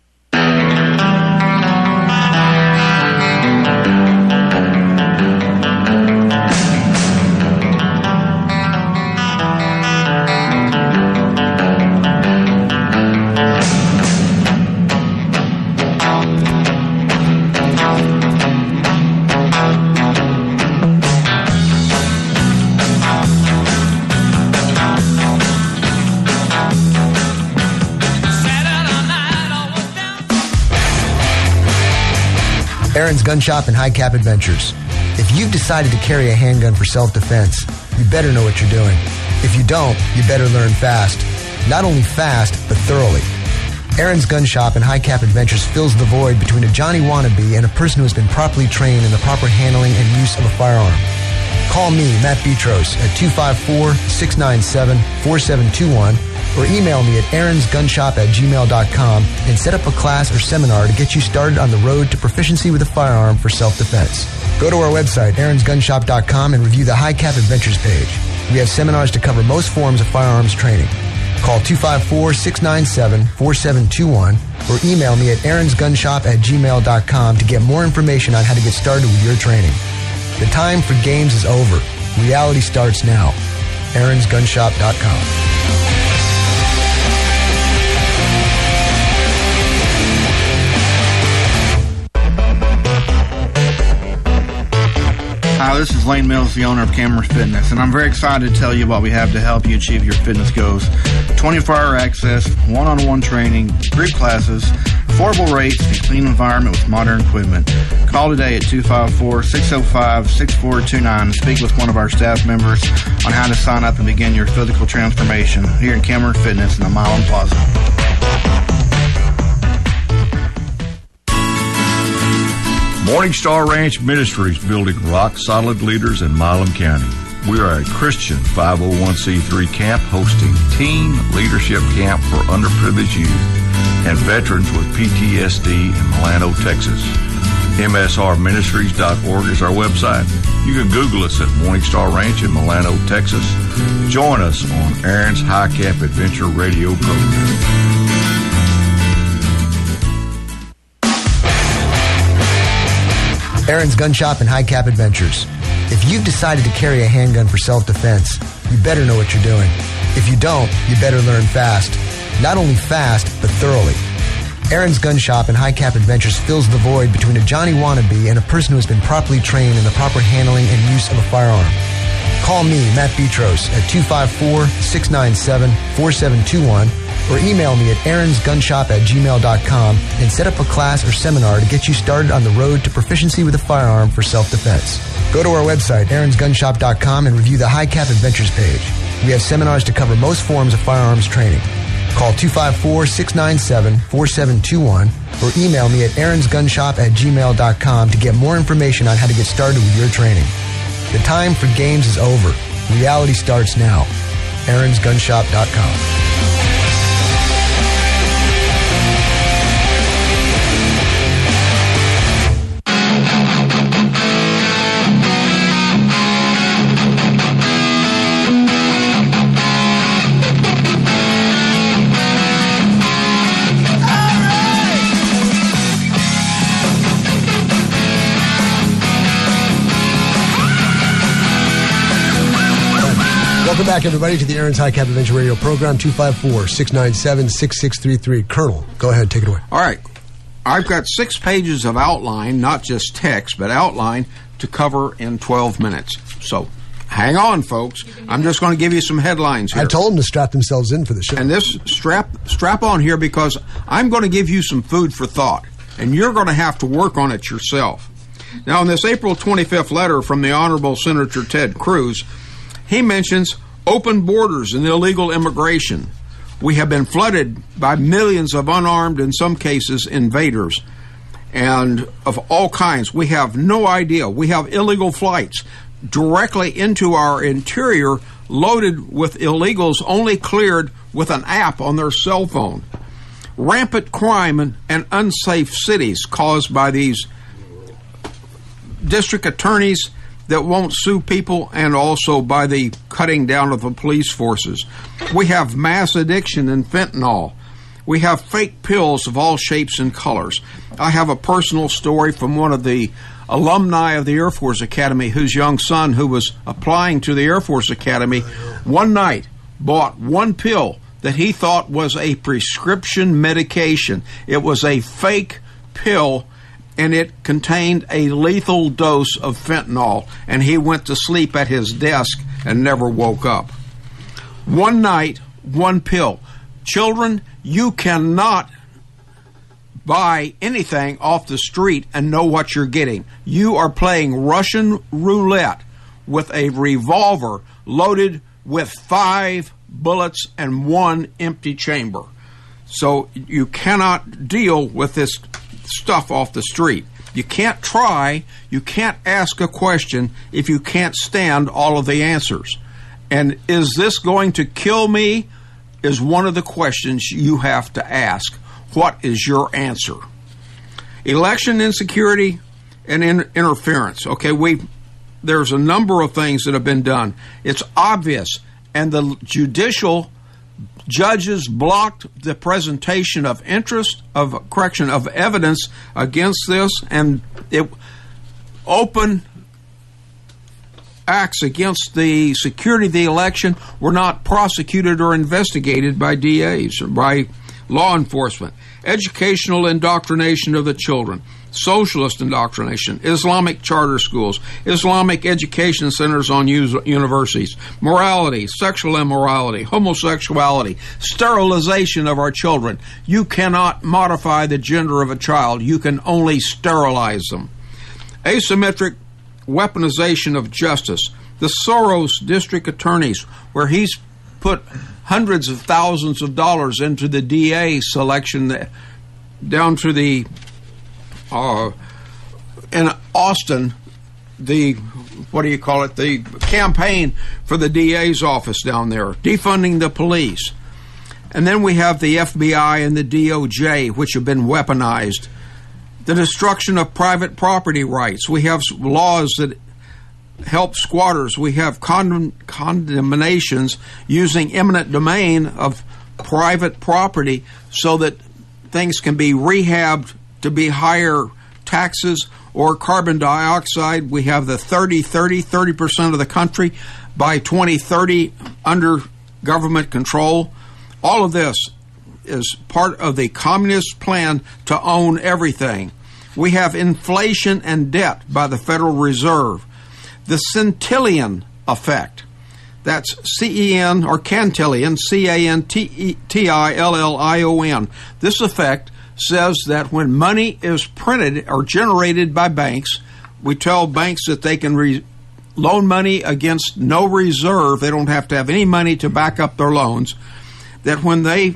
Aaron's Gun Shop and High Cap Adventures. If you've decided to carry a handgun for self-defense, you better know what you're doing. If you don't, you better learn fast. Not only fast, but thoroughly. Aaron's Gun Shop and High Cap Adventures fills the void between a Johnny wannabe and a person who has been properly trained in the proper handling and use of a firearm. Call me, Matt Petros, at two five four, six nine seven, four seven two one or email me at aaronsgunshop at gmail dot com and set up a class or seminar to get you started on the road to proficiency with a firearm for self-defense. Go to our website, aarons gun shop dot com, and review the High Cap Adventures page. We have seminars to cover most forms of firearms training. Call two five four, six nine seven, four seven two one or email me at aaronsgunshop at gmail dot com to get more information on how to get started with your training. The time for games is over. Reality starts now. aarons gun shop dot com.
Hi, this is Lane Mills, the owner of Cameron Fitness, and I'm very excited to tell you what we have to help you achieve your fitness goals. twenty-four hour access, one-on-one training, group classes, Affordable rates and clean environment with modern equipment. Call today at two five four, six oh five, six four two nine and speak with one of our staff members on how to sign up and begin your physical transformation here in Cameron Fitness in the Milan Plaza.
Morningstar Ranch Ministries, building rock-solid leaders in Milam County. We are a Christian five oh one c three camp hosting teen leadership camp for underprivileged youth and veterans with P T S D in Milano, Texas. M S R ministries dot org is our website. You can Google us at Morningstar Ranch in Milano, Texas. Join us on Aaron's High Cap Adventure Radio program.
Aaron's Gun Shop and High Cap Adventures. If you've decided to carry a handgun for self-defense, you better know what you're doing. If you don't, you better learn fast. Not only fast, but thoroughly. Aaron's Gun Shop and High Cap Adventures fills the void between a Johnny wannabe and a person who has been properly trained in the proper handling and use of a firearm. Call me, Matt Petros, at two five four, six nine seven, four seven two one or email me at aaronsgunshop at gmail dot com and set up a class or seminar to get you started on the road to proficiency with a firearm for self-defense. Go to our website, aarons gun shop dot com, and review the High Cap Adventures page. We have seminars to cover most forms of firearms training. Call two five four, six nine seven, four seven two one or email me at aaronsgunshop at gmail dot com to get more information on how to get started with your training. The time for games is over. Reality starts now. aarons gun shop dot com.
Welcome back, everybody, to the Aaron's High Cap Adventure Radio program, two five four, six nine seven, six six three three. Colonel, go ahead, take it away.
All right. I've got six pages of outline, not just text, but outline to cover in twelve minutes. So hang on, folks. I'm just going to give you some headlines here.
I told them to strap themselves in for the show.
And this, strap, strap on here because I'm going to give you some food for thought, and you're going to have to work on it yourself. Now, in this April twenty-fifth letter from the Honorable Senator Ted Cruz, he mentions open borders and illegal immigration. We have been flooded by millions of unarmed, in some cases, invaders, and of all kinds. We have no idea. We have illegal flights directly into our interior loaded with illegals only cleared with an app on their cell phone. Rampant crime and, and unsafe cities caused by these district attorneys that won't sue people, and also by the cutting down of the police forces. We have mass addiction in fentanyl. We have fake pills of all shapes and colors. I have a personal story from one of the alumni of the Air Force Academy whose young son, who was applying to the Air Force Academy, one night bought one pill that he thought was a prescription medication. It was a fake pill, and it contained a lethal dose of fentanyl, and he went to sleep at his desk and never woke up. One night, one pill. Children, you cannot buy anything off the street and know what you're getting. You are playing Russian roulette with a revolver loaded with five bullets and one empty chamber. So you cannot deal with this stuff off the street. You can't try, you can't ask a question if you can't stand all of the answers. And is this going to kill me is one of the questions you have to ask. What is your answer? Election insecurity and in- interference. Okay, we there's a number of things that have been done. It's obvious, and the judicial judges blocked the presentation of interest of correction of evidence against this, and it open acts against the security of the election were not prosecuted or investigated by D As or by law enforcement, educational indoctrination of the children, socialist indoctrination, Islamic charter schools, Islamic education centers on universities, morality, sexual immorality, homosexuality, sterilization of our children. You cannot modify the gender of a child. You can only sterilize them. Asymmetric weaponization of justice. The Soros district attorneys, where he's put hundreds of thousands of dollars into the D A selection down to the uh, in Austin, the what do you call it, the campaign for the D A's office down there, defunding the police. And then we have the F B I and the D O J, which have been weaponized. The destruction of private property rights. We have laws that help squatters. We have condemn, condemnations using eminent domain of private property so that things can be rehabbed to be higher taxes or carbon dioxide. We have the thirty thirty, thirty percent of the country by twenty thirty under government control. All of this is part of the communist plan to own everything. We have inflation and debt by the Federal Reserve. The centillion effect. That's C E N or Cantillon, C A N T I L L I O N. This effect says that when money is printed or generated by banks, we tell banks that they can re- loan money against no reserve. They don't have to have any money to back up their loans. That when they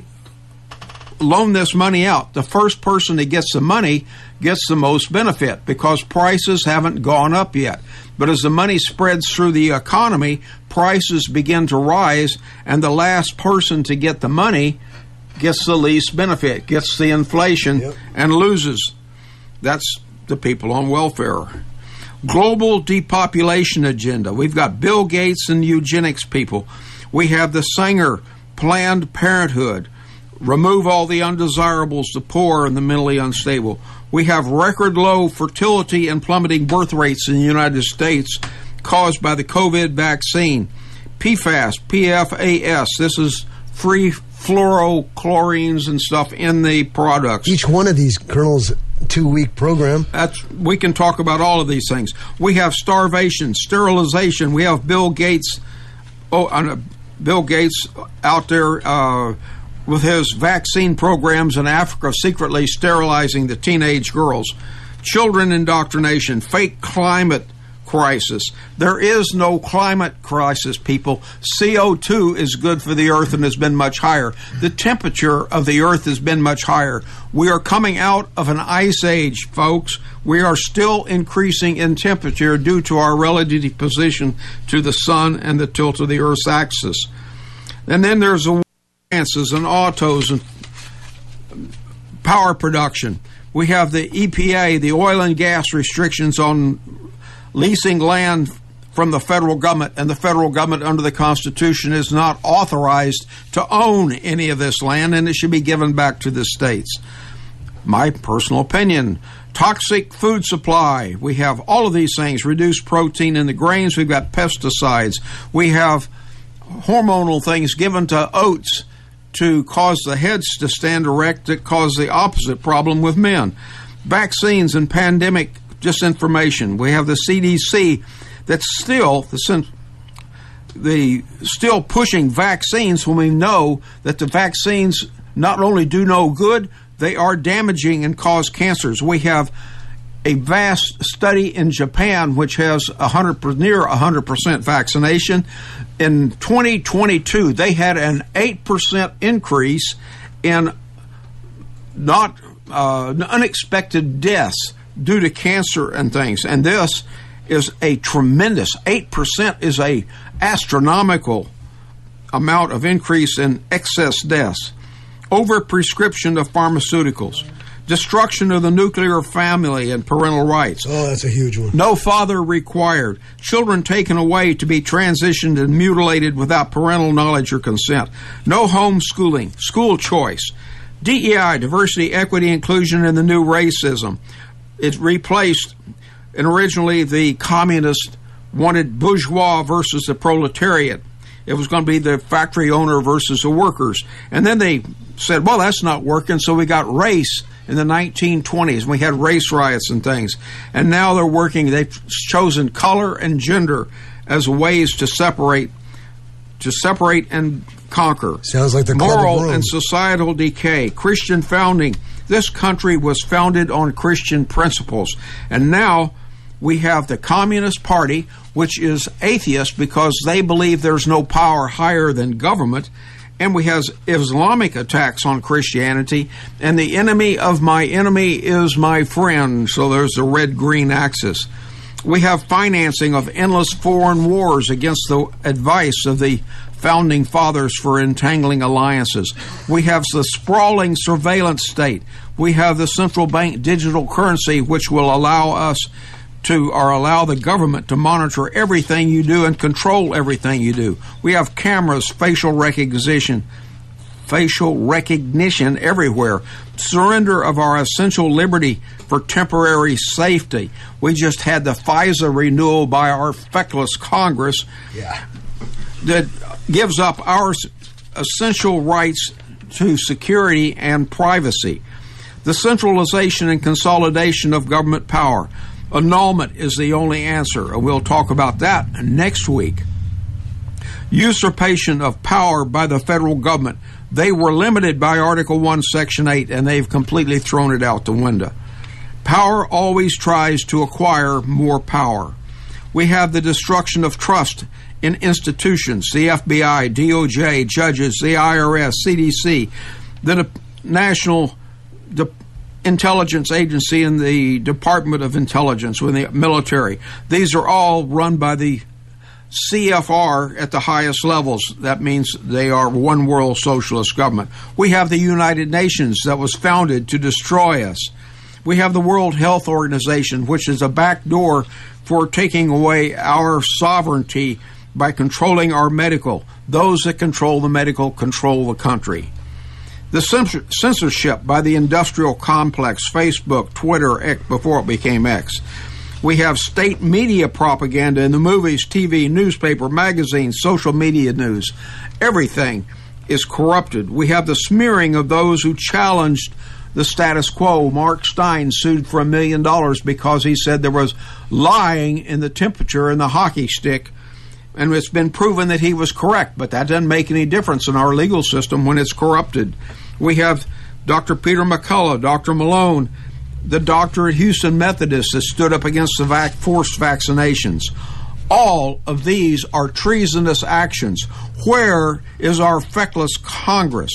loan this money out, the first person that gets the money gets the most benefit because prices haven't gone up yet. But as the money spreads through the economy, prices begin to rise, and the last person to get the money gets the least benefit, gets the inflation, yep. and loses. That's the people on welfare. Global depopulation agenda. We've got Bill Gates and eugenics people. We have the Sanger Planned Parenthood. Remove all the undesirables, the poor, and the mentally unstable. We have record low fertility and plummeting birth rates in the United States caused by the COVID vaccine. P FAS, P F A S, this is free fluorochlorines and stuff in the products.
Each one of these, Colonel's two-week program.
That's, we can talk about all of these things. We have starvation, sterilization. We have Bill Gates, oh, uh, Bill Gates out there uh, with his vaccine programs in Africa, secretly sterilizing the teenage girls. Children indoctrination, fake climate crisis. There is no climate crisis, people. C O two is good for the earth and has been much higher. The temperature of the earth has been much higher. We are coming out of an ice age, folks. We are still increasing in temperature due to our relative position to the sun and the tilt of the earth's axis. And then there's a advances and autos and power production. We have the E P A, the oil and gas restrictions on leasing land from the federal government, and the federal government under the Constitution is not authorized to own any of this land, and it should be given back to the states. My personal opinion. Toxic food supply. We have all of these things. Reduced protein in the grains. We've got pesticides. We have hormonal things given to oats to cause the heads to stand erect that cause the opposite problem with men. Vaccines and pandemic disinformation. We have the C D C that's still the, the still pushing vaccines when we know that the vaccines not only do no good, they are damaging and cause cancers. We have a vast study in Japan which has one hundred, near one hundred percent vaccination. In twenty twenty-two, they had an eight percent increase in not uh, unexpected deaths due to cancer and things. And this is a tremendous, eight percent is a astronomical amount of increase in excess deaths. Overprescription of pharmaceuticals. Destruction of the nuclear family and parental rights.
Oh, that's a huge one.
No father required. Children taken away to be transitioned and mutilated without parental knowledge or consent. No homeschooling. School choice. D E I, diversity, equity, inclusion, and the new racism. It replaced, and originally the communists wanted bourgeois versus the proletariat. It was going to be the factory owner versus the workers. And then they said, well, that's not working, so we got race in the nineteen twenties. We had race riots and things. And now they're working, they've chosen color and gender as ways to separate to separate and conquer.
Sounds like the
moral and societal decay, Christian founding. This country was founded on Christian principles. And now we have the Communist Party, which is atheist because they believe there's no power higher than government. And we have Islamic attacks on Christianity. And the enemy of my enemy is my friend. So there's the red-green axis. We have financing of endless foreign wars against the advice of the founding fathers for entangling alliances. We have the sprawling surveillance state. We have the central bank digital currency, which will allow us to, or allow the government to monitor everything you do and control everything you do. We have cameras, facial recognition, facial recognition everywhere. Surrender of our essential liberty for temporary safety. We just had the FISA renewal by our feckless Congress
yeah.
that gives up our essential rights to security and privacy. The centralization and consolidation of government power. Annulment is the only answer, and we'll talk about that next week. Usurpation of power by the federal government. They were limited by Article one, Section eight, and they've completely thrown it out the window. Power always tries to acquire more power. We have the destruction of trust in institutions, the F B I, D O J, judges, the I R S, C D C, the National De- Intelligence Agency, and the Department of Intelligence with the military. These are all run by the C F R at the highest levels. That means they are one world socialist government. We have the United Nations that was founded to destroy us. We have the World Health Organization, which is a backdoor for taking away our sovereignty by controlling our medical. Those that control the medical control the country. The censorship by the industrial complex, Facebook, Twitter, X, before it became X. We have state media propaganda in the movies, T V, newspaper, magazines, social media news. Everything is corrupted. We have the smearing of those who challenged the status quo. Mark Stein sued for a million dollars because he said there was lying in the temperature in the hockey stick, and it's been proven that he was correct, but that doesn't make any difference in our legal system when it's corrupted. We have Doctor Peter McCullough, Doctor Malone, the doctor at Houston Methodist that stood up against the vac- forced vaccinations. All of these are treasonous actions. Where is our feckless Congress?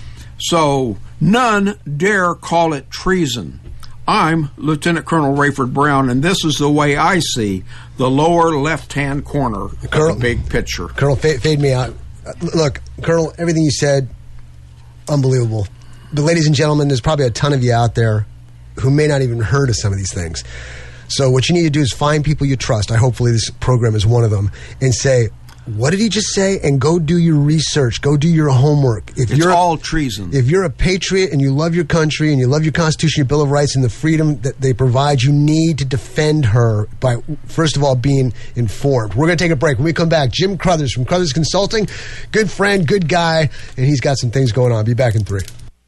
So none dare call it treason. I'm Lieutenant Colonel Rayford Brown, and this is the way I see the lower left-hand corner
Colonel,
of the big picture.
Colonel, fade, fade me out. Uh, look, Colonel, everything you said, unbelievable. But ladies and gentlemen, there's probably a ton of you out there who may not even heard of some of these things. So what you need to do is find people you trust. I hopefully this program is one of them, and say, what did he just say? And go do your research. Go do your homework. If
it's
you're
all
a,
treason.
If you're a patriot and you love your country and you love your Constitution, your Bill of Rights, and the freedom that they provide, you need to defend her by, first of all, being informed. We're going to take a break. When we come back, Jim Crothers from Crothers Consulting, good friend, good guy, and he's got some things going on. Be back in three.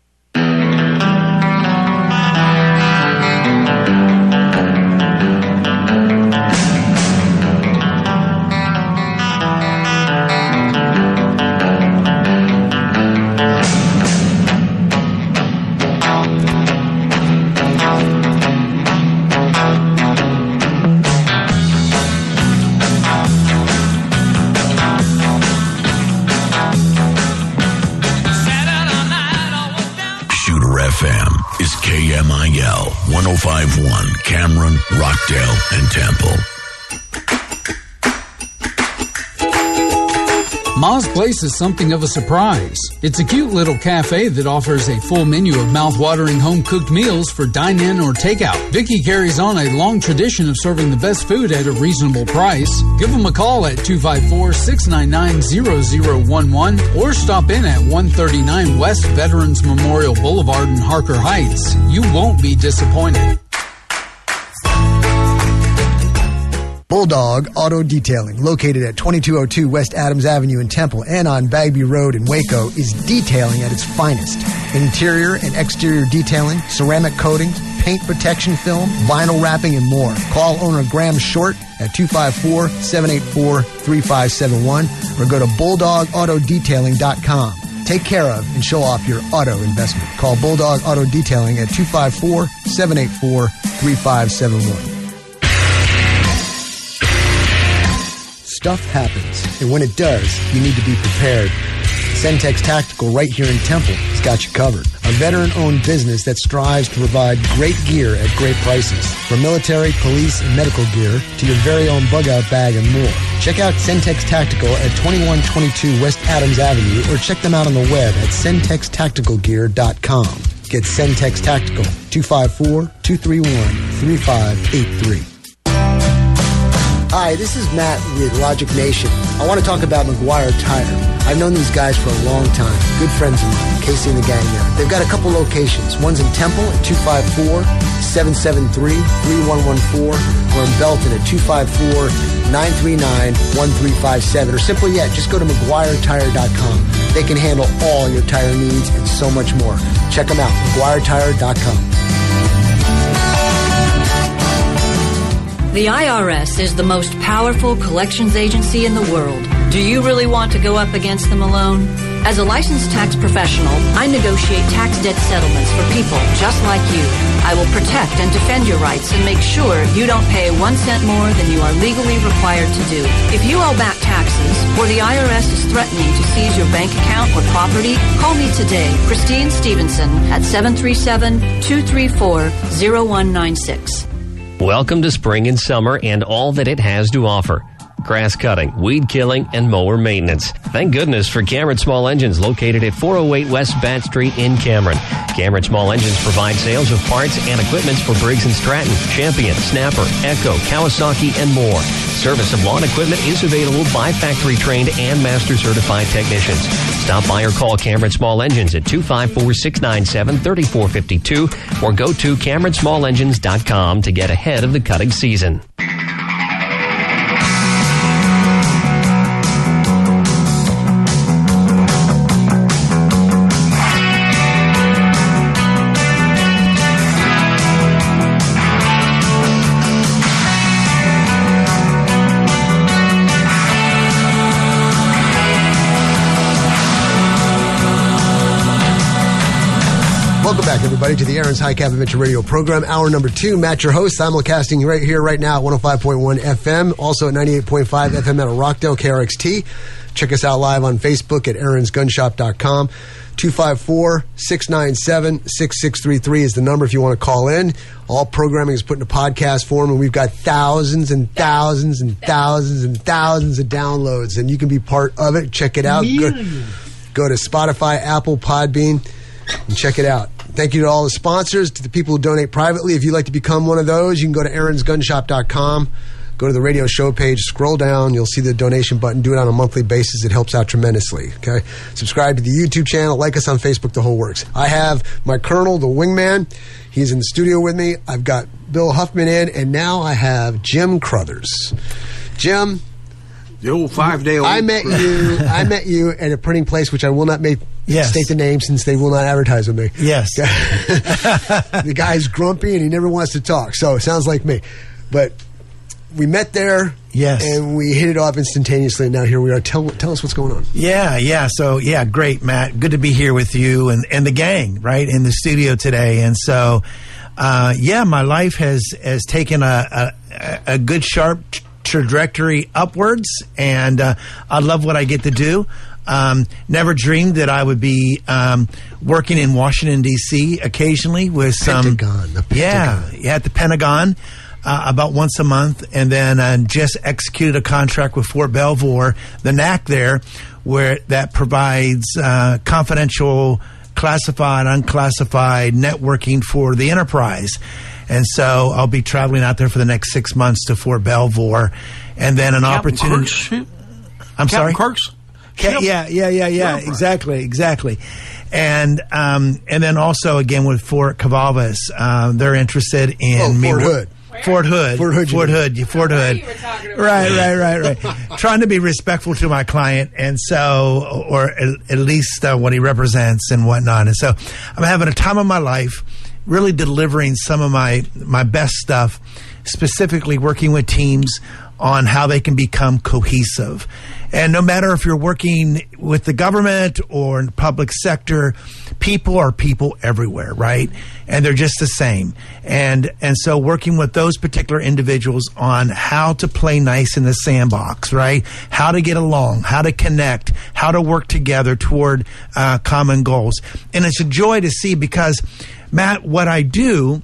K M I L one oh five point one, Cameron, Rockdale, and Temple.
Ma's Place is something of a surprise. It's a cute little cafe that offers a full menu of mouth-watering home-cooked meals for dine-in or takeout. Vicky carries on a long tradition of serving the best food at a reasonable price. Give them a call at two five four, six nine nine, zero zero one one or stop in at one thirty-nine West Veterans Memorial Boulevard in Harker Heights. You won't be disappointed.
Bulldog Auto Detailing, located at twenty-two oh two West Adams Avenue in Temple and on Bagby Road in Waco, is detailing at its finest. Interior and exterior detailing, ceramic coatings, paint protection film, vinyl wrapping, and more. Call owner Graham Short at two five four, seven eight four, three five seven one or go to bulldog auto detailing dot com. Take care of and show off your auto investment. Call Bulldog Auto Detailing at two five four, seven eight four, three five seven one. Stuff happens, and when it does, you need to be prepared. Centex Tactical right here in Temple has got you covered. A veteran-owned business that strives to provide great gear at great prices. From military, police, and medical gear to your very own bug-out bag and more. Check out Centex Tactical at twenty-one twenty-two West Adams Avenue or check them out on the web at centex tactical gear dot com. Get Centex Tactical, two five four, two three one, three five eight three. Hi, this is Matt with Logic Nation. I want to talk about McGuire Tire. I've known these guys for a long time. Good friends of mine, Casey and the gang there. They've got a couple locations. One's in Temple at two five four, seven seven three, three one one four or in Belton at two five four, nine three nine, one three five seven. Or simply yet, just go to McGuire Tire dot com. They can handle all your tire needs and so much more. Check them out, McGuire Tire dot com.
The I R S is the most powerful collections agency in the world. Do you really want to go up against them alone? As a licensed tax professional, I negotiate tax debt settlements for people just like you. I will protect and defend your rights and make sure you don't pay one cent more than you are legally required to do. If you owe back taxes or the I R S is threatening to seize your bank account or property, call me today, Christine Stevenson, at seven three seven, two three four, zero one nine six.
Welcome to spring and summer and all that it has to offer. Grass cutting, weed killing, and mower maintenance. Thank goodness for Cameron Small Engines, located at four oh eight West Bat Street in Cameron. Cameron Small Engines provide sales of parts and equipments for Briggs and Stratton, Champion, Snapper, Echo, Kawasaki, and more. Service of lawn equipment is available by factory-trained and master-certified technicians. Stop by or call Cameron Small Engines at two five four, six nine seven, three four five two or go to cameron small engines dot com to get ahead of the cutting season.
Welcome back, everybody, to the Aaron's High Cap Adventure Radio program. Hour number two. Matt, your host, simulcasting right here, right now at one oh five point one F M. Also at ninety-eight point five F M out of Rockdale, K R X T. Check us out live on Facebook at aarons gun shop dot com. two five four, six nine seven, six six three three is the number if you want to call in. All programming is put into podcast form, and we've got thousands and thousands and thousands and thousands of downloads, and you can be part of it. Check it out. Go, go to Spotify, Apple, Podbean, and check it out. Thank you to all the sponsors, to the people who donate privately. If you'd like to become one of those, you can go to aarons gun shop dot com, go to the radio show page, scroll down, you'll see the donation button. Do it on a monthly basis. It helps out tremendously. Okay, subscribe to the YouTube channel, like us on Facebook, the whole works. I have my Colonel, the wingman. He's in the studio with me. I've got Bill Huffman in, and now I have Jim Crothers. Jim,
the old five-day-old.
I met you. I met you at a printing place, which I will not make.
Yes.
State the name since they will not advertise with me.
Yes.
The guy's grumpy and he never wants to talk, so it sounds like me. But we met there.
Yes.
And we hit it off instantaneously, and now here we are. Tell tell us what's going on.
Yeah, yeah. So, yeah, great, Matt. Good to be here with you and, and the gang, right, in the studio today. And so, uh, yeah, my life has, has taken a, a, a good, sharp trajectory upwards, and uh, I love what I get to do. Um, never dreamed that I would be um, working in Washington, D C occasionally with some...
Pentagon. The Pentagon.
Yeah, at the Pentagon uh, about once a month. And then uh, just executed a contract with Fort Belvoir, the N A C there, where that provides uh, confidential, classified, unclassified networking for the enterprise. And so I'll be traveling out there for the next six months to Fort Belvoir. And then an
Captain
opportunity...
Kirk's?
I'm
Captain
sorry?
Kirk's?
Ca- yeah, yeah, yeah, yeah. Exactly, exactly. And um, and then also again with Fort Cavalvas, uh, they're interested in
oh,
me.
Fort Hood.
Fort Hood.
Fort Hood.
Fort Hood. you- Fort Hood. Right, right, right, right. Trying to be respectful to my client, and so, or at, at least uh, what he represents and whatnot. And so, I'm having a time of my life, really delivering some of my my best stuff, specifically working with teams on how they can become cohesive. And no matter if you're working with the government or in the public sector, people are people everywhere, right? And they're just the same. And and so working with those particular individuals on how to play nice in the sandbox, right? How to get along, how to connect, how to work together toward uh, common goals. And it's a joy to see because, Matt, what I do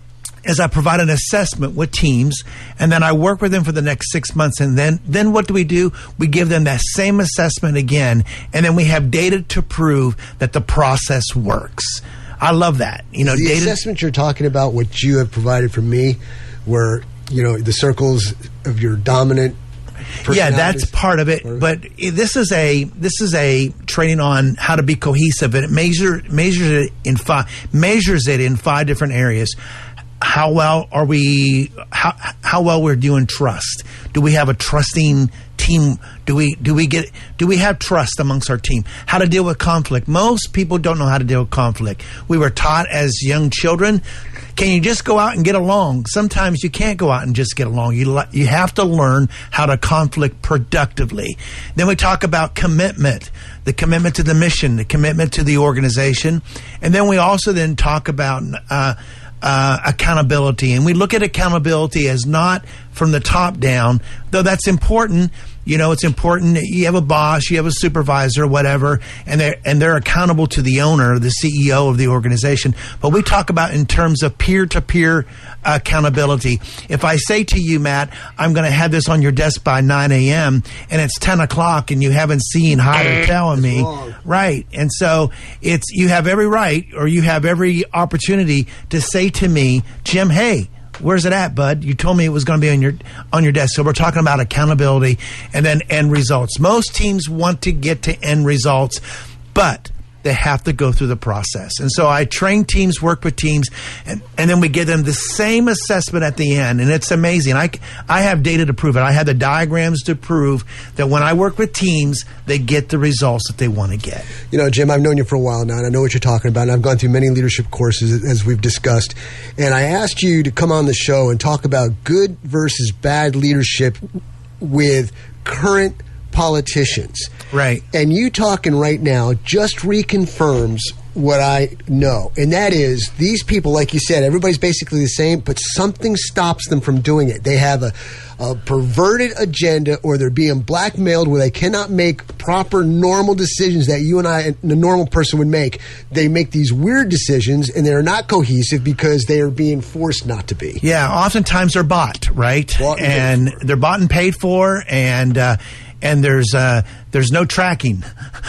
is I provide an assessment with teams, and then I work with them for the next six months. And then, then what do we do? We give them that same assessment again, and then we have data to prove that the process works. I love that. You know,
the
data
assessment you're talking about, what you have provided for me, where you know the circles of your dominant.
Yeah, that's part of it. But this is a this is a training on how to be cohesive, and it measure measures it in five measures it in five different areas. How well are we? How how well we're doing trust? Do we have a trusting team? Do we do we get do we have trust amongst our team? How to deal with conflict? Most people don't know how to deal with conflict. We were taught as young children, can you just go out and get along? Sometimes you can't go out and just get along. You you have to learn how to conflict productively. Then we talk about commitment, the commitment to the mission, the commitment to the organization, and then we also then talk about. Uh, Uh, accountability. And we look at accountability as not from the top down, though that's important. You know, it's important. You have a boss, you have a supervisor, whatever, and they're, and they're accountable to the owner, the C E O of the organization. But we talk about in terms of peer-to-peer accountability. If I say to you, Matt, I'm going to have this on your desk by nine a.m. and it's ten o'clock and you haven't seen Hyder telling me, right? And so it's you have every right or you have every opportunity to say to me, Jim, hey, where's it at, bud? You told me it was going to be on your on your desk. So we're talking about accountability and then end results. Most teams want to get to end results, but they have to go through the process. And so I train teams, work with teams, and, and then we give them the same assessment at the end. And it's amazing. I, I have data to prove it. I have the diagrams to prove that when I work with teams, they get the results that they want to get.
You know, Jim, I've known you for a while now, and I know what you're talking about. And I've gone through many leadership courses, as we've discussed. And I asked you to come on the show and talk about good versus bad leadership with current politicians.
Right.
And you talking right now just reconfirms what I know. And that is these people, like you said, everybody's basically the same, but something stops them from doing it. They have a, a perverted agenda, or they're being blackmailed where they cannot make proper normal decisions that you and I, and the normal person would make. They make these weird decisions and they're not cohesive because they are being forced not to be.
Yeah, oftentimes they're bought, right?
Bought and
and they're bought and paid for, and uh, and there's uh, there's no tracking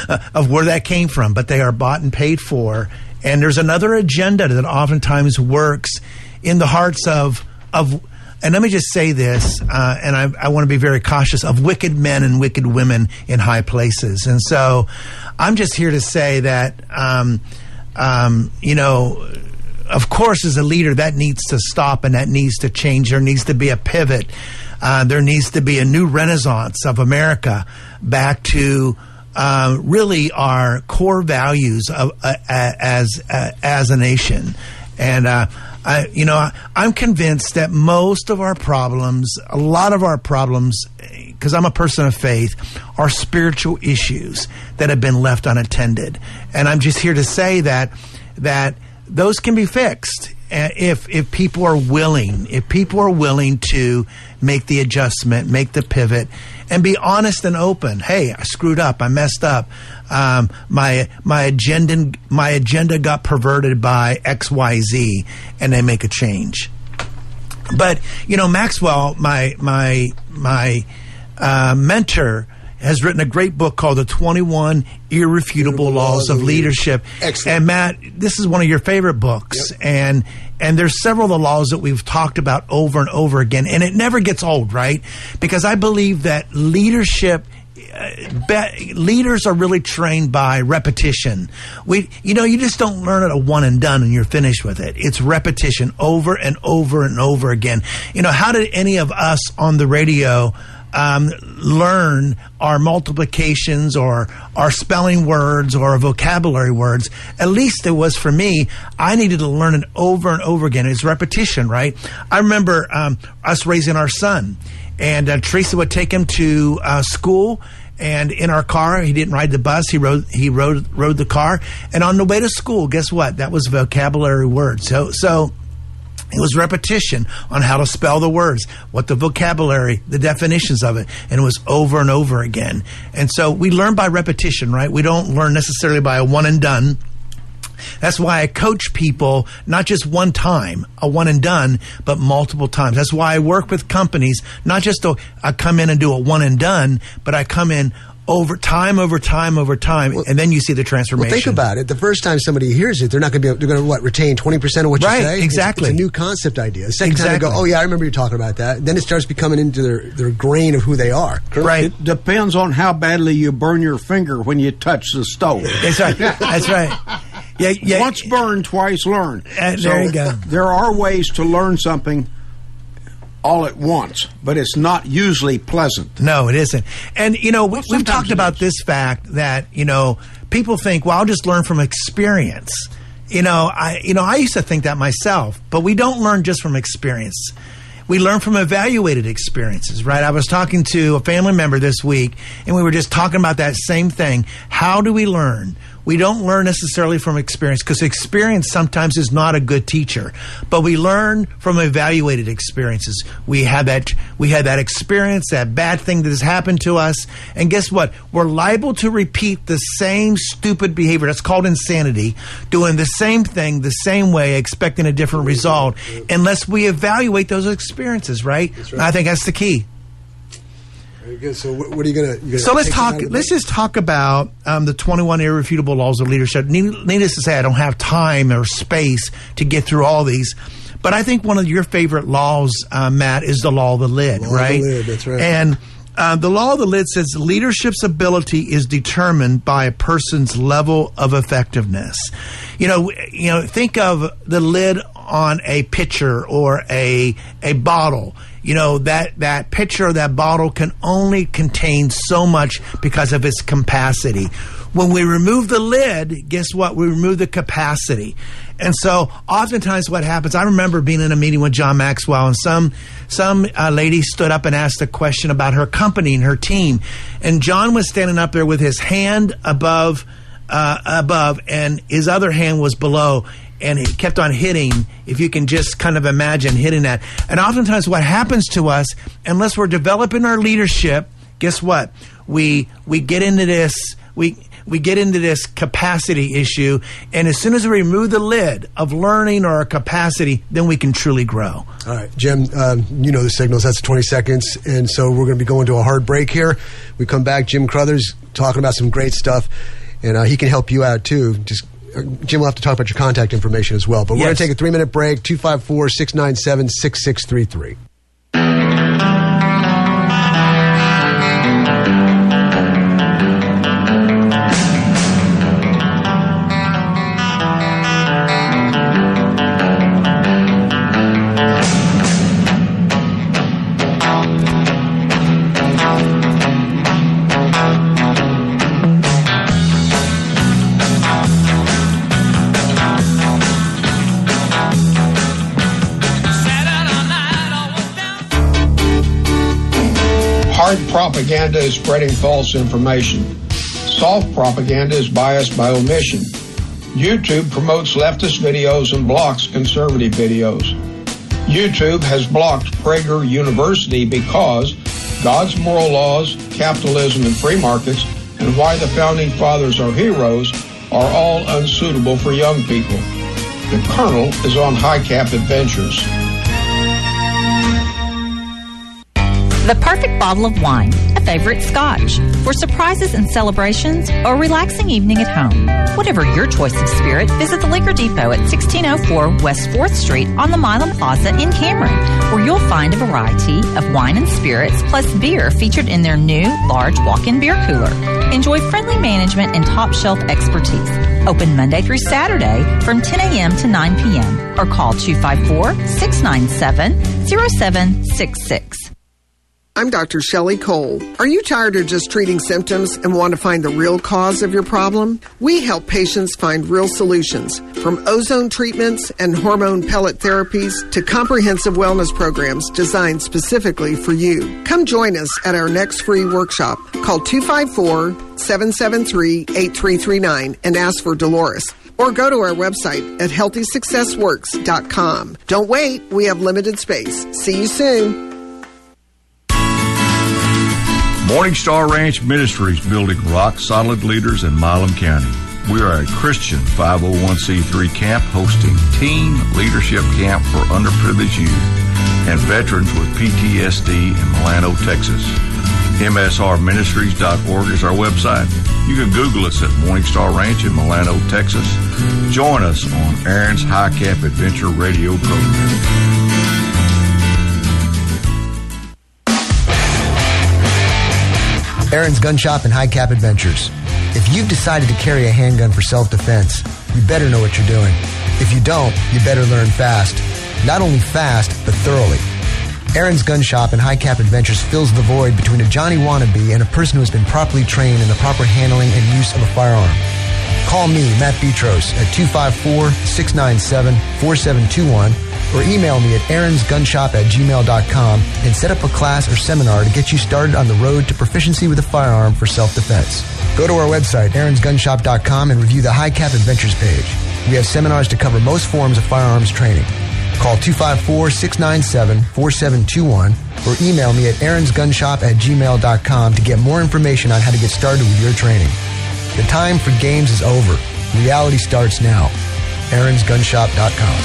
of where that came from, but they are bought and paid for. And there's another agenda that oftentimes works in the hearts of of. And let me just say this, uh, and I, I want to be very cautious of wicked men and wicked women in high places. And so I'm just here to say that, um, um, you know, of course, as a leader, that needs to stop and that needs to change. There needs to be a pivot. Uh, there needs to be a new renaissance of America back to uh, really our core values of, uh, as uh, as a nation. And, uh, I, you know, I'm convinced that most of our problems, a lot of our problems, because I'm a person of faith, are spiritual issues that have been left unattended. And I'm just here to say that that those can be fixed if if people are willing, if people are willing to make the adjustment, make the pivot, and be honest and open. Hey, I screwed up. I messed up. Um, my my agenda my agenda got perverted by X Y Z, and they make a change. But you know, Maxwell, my my my uh, mentor, has written a great book called The twenty-one Irrefutable Laws of Leadership. Excellent. And Matt, this is one of your favorite books. Yep. And and there's several of the laws that we've talked about over and over again. And it never gets old, right? Because I believe that leadership be, leaders are really trained by repetition. We, you know, you just don't learn it a one and done and you're finished with it. It's repetition over and over and over again. You know, how did any of us on the radio um, learn our multiplications or our spelling words or our vocabulary words? At least it was for me. I needed to learn it over and over again. It's repetition, right? I remember um, us raising our son. And uh, Teresa would take him to uh, school, and in our car, he didn't ride the bus. He rode he rode rode the car, and on the way to school, guess what? That was vocabulary words. So so it was repetition on how to spell the words, what the vocabulary, the definitions of it, and it was over and over again. And so we learn by repetition, right? We don't learn necessarily by a one and done. That's why I coach people, not just one time, a one and done, but multiple times. That's why I work with companies, not just to I come in and do a one and done, but I come in over time, over time, over time, well, and then you see the transformation.
Well, think about it. The first time somebody hears it, they're not going to be able, they're going to what, retain twenty percent of what you
right,
say?
Exactly.
It's, it's a new concept idea. The second
exactly.
time they go, oh yeah, I remember you talking about that. Then it starts becoming into their, their grain of who they are.
Right.
It depends on how badly you burn your finger when you touch the stove.
That's right. That's right. Yeah, yeah.
Once burned, twice learned.
Uh,
so
there you go.
There are ways to learn something all at once, but it's not usually pleasant.
No, it isn't. And, you know,
well,
we've talked about is. this fact that, you know, people think, well, I'll just learn from experience. You know, I, you know, I used to think that myself, but we don't learn just from experience. We learn from evaluated experiences, right? I was talking to a family member this week, and we were just talking about that same thing. How do we learn? We don't learn necessarily from experience, because experience sometimes is not a good teacher. But we learn from evaluated experiences. We have that we had that experience, that bad thing that has happened to us, and guess what? We're liable to repeat the same stupid behavior. That's called insanity. Doing the same thing the same way, expecting a different result, unless we evaluate those experiences. Right?
That's right.
I think that's the key.
Very good. So what are you going to?
So let's talk. Let's just talk about um, the twenty-one irrefutable laws of leadership. Needless to say, I don't have time or space to get through all these, but I think one of your favorite laws, uh, Matt, is the law of the lid,
law
right?
Of the lid, that's right.
And uh, the law of the lid says leadership's ability is determined by a person's level of effectiveness. You know, you know. Think of the lid on a pitcher or a a bottle. You know, that, that pitcher or that bottle can only contain so much because of its capacity. When we remove the lid, guess what? We remove the capacity. And so oftentimes what happens, I remember being in a meeting with John Maxwell, and some some uh, lady stood up and asked a question about her company and her team. And John was standing up there with his hand above, uh, above, and his other hand was below. And it kept on hitting, if you can just kind of imagine hitting that. And oftentimes what happens to us, unless we're developing our leadership, guess what? We we get into this, we we get into this capacity issue, and as soon as we remove the lid of learning or our capacity, then we can truly grow.
All right, Jim, um, you know the signals. That's twenty seconds, and so we're going to be going to a hard break here. We come back, Jim Crothers talking about some great stuff, and uh, he can help you out too. Just Jim will have to talk about your contact information as well. But we're
yes.
going to take a three-minute break, two five four, six nine seven, six six three three.
Hard propaganda is spreading false information. Soft propaganda is biased by omission. YouTube promotes leftist videos and blocks conservative videos. YouTube has blocked Prager University because God's moral laws, capitalism, and free markets, and why the Founding Fathers are heroes, are all unsuitable for young people. The Colonel is on High Cap Adventures.
The perfect bottle of wine, a favorite scotch, for surprises and celebrations or a relaxing evening at home. Whatever your choice of spirit, visit the Liquor Depot at sixteen oh four West fourth Street on the Milam Plaza in Cameron, where you'll find a variety of wine and spirits plus beer featured in their new large walk-in beer cooler. Enjoy friendly management and top shelf expertise. Open Monday through Saturday from ten a.m. to nine p.m. or call two five four, six nine seven, oh seven six six.
I'm Doctor Shelley Cole. Are you tired of just treating symptoms and want to find the real cause of your problem? We help patients find real solutions, from ozone treatments and hormone pellet therapies to comprehensive wellness programs designed specifically for you. Come join us at our next free workshop. Call two five four, seven seven three, eight three three nine and ask for Dolores. Or go to our website at healthy success works dot com. Don't wait, we have limited space. See you soon.
Morningstar Ranch Ministries, building rock-solid leaders in Milam County. We are a Christian five oh one c three camp hosting teen leadership camp for underprivileged youth and veterans with P T S D in Milano, Texas. M S R ministries dot org is our website. You can Google us at Morningstar Ranch in Milano, Texas. Join us on Aaron's High Cap Adventure Radio program.
Aaron's Gun Shop and High Cap Adventures. If you've decided to carry a handgun for self-defense, you better know what you're doing. If you don't, you better learn fast. Not only fast, but thoroughly. Aaron's Gun Shop and High Cap Adventures fills the void between a Johnny wannabe and a person who has been properly trained in the proper handling and use of a firearm. Call me, Matt Petros, at two five four, six nine seven, four seven two one or email me at aaronsgunshop at gmail dot com and set up a class or seminar to get you started on the road to proficiency with a firearm for self-defense. Go to our website, aarons gun shop dot com, and review the High Cap Adventures page. We have seminars to cover most forms of firearms training. Call two five four, six nine seven, four seven two one or email me at aaronsgunshop at gmail dot com to get more information on how to get started with your training. The time for games is over. Reality starts now. aarons gun shop dot com.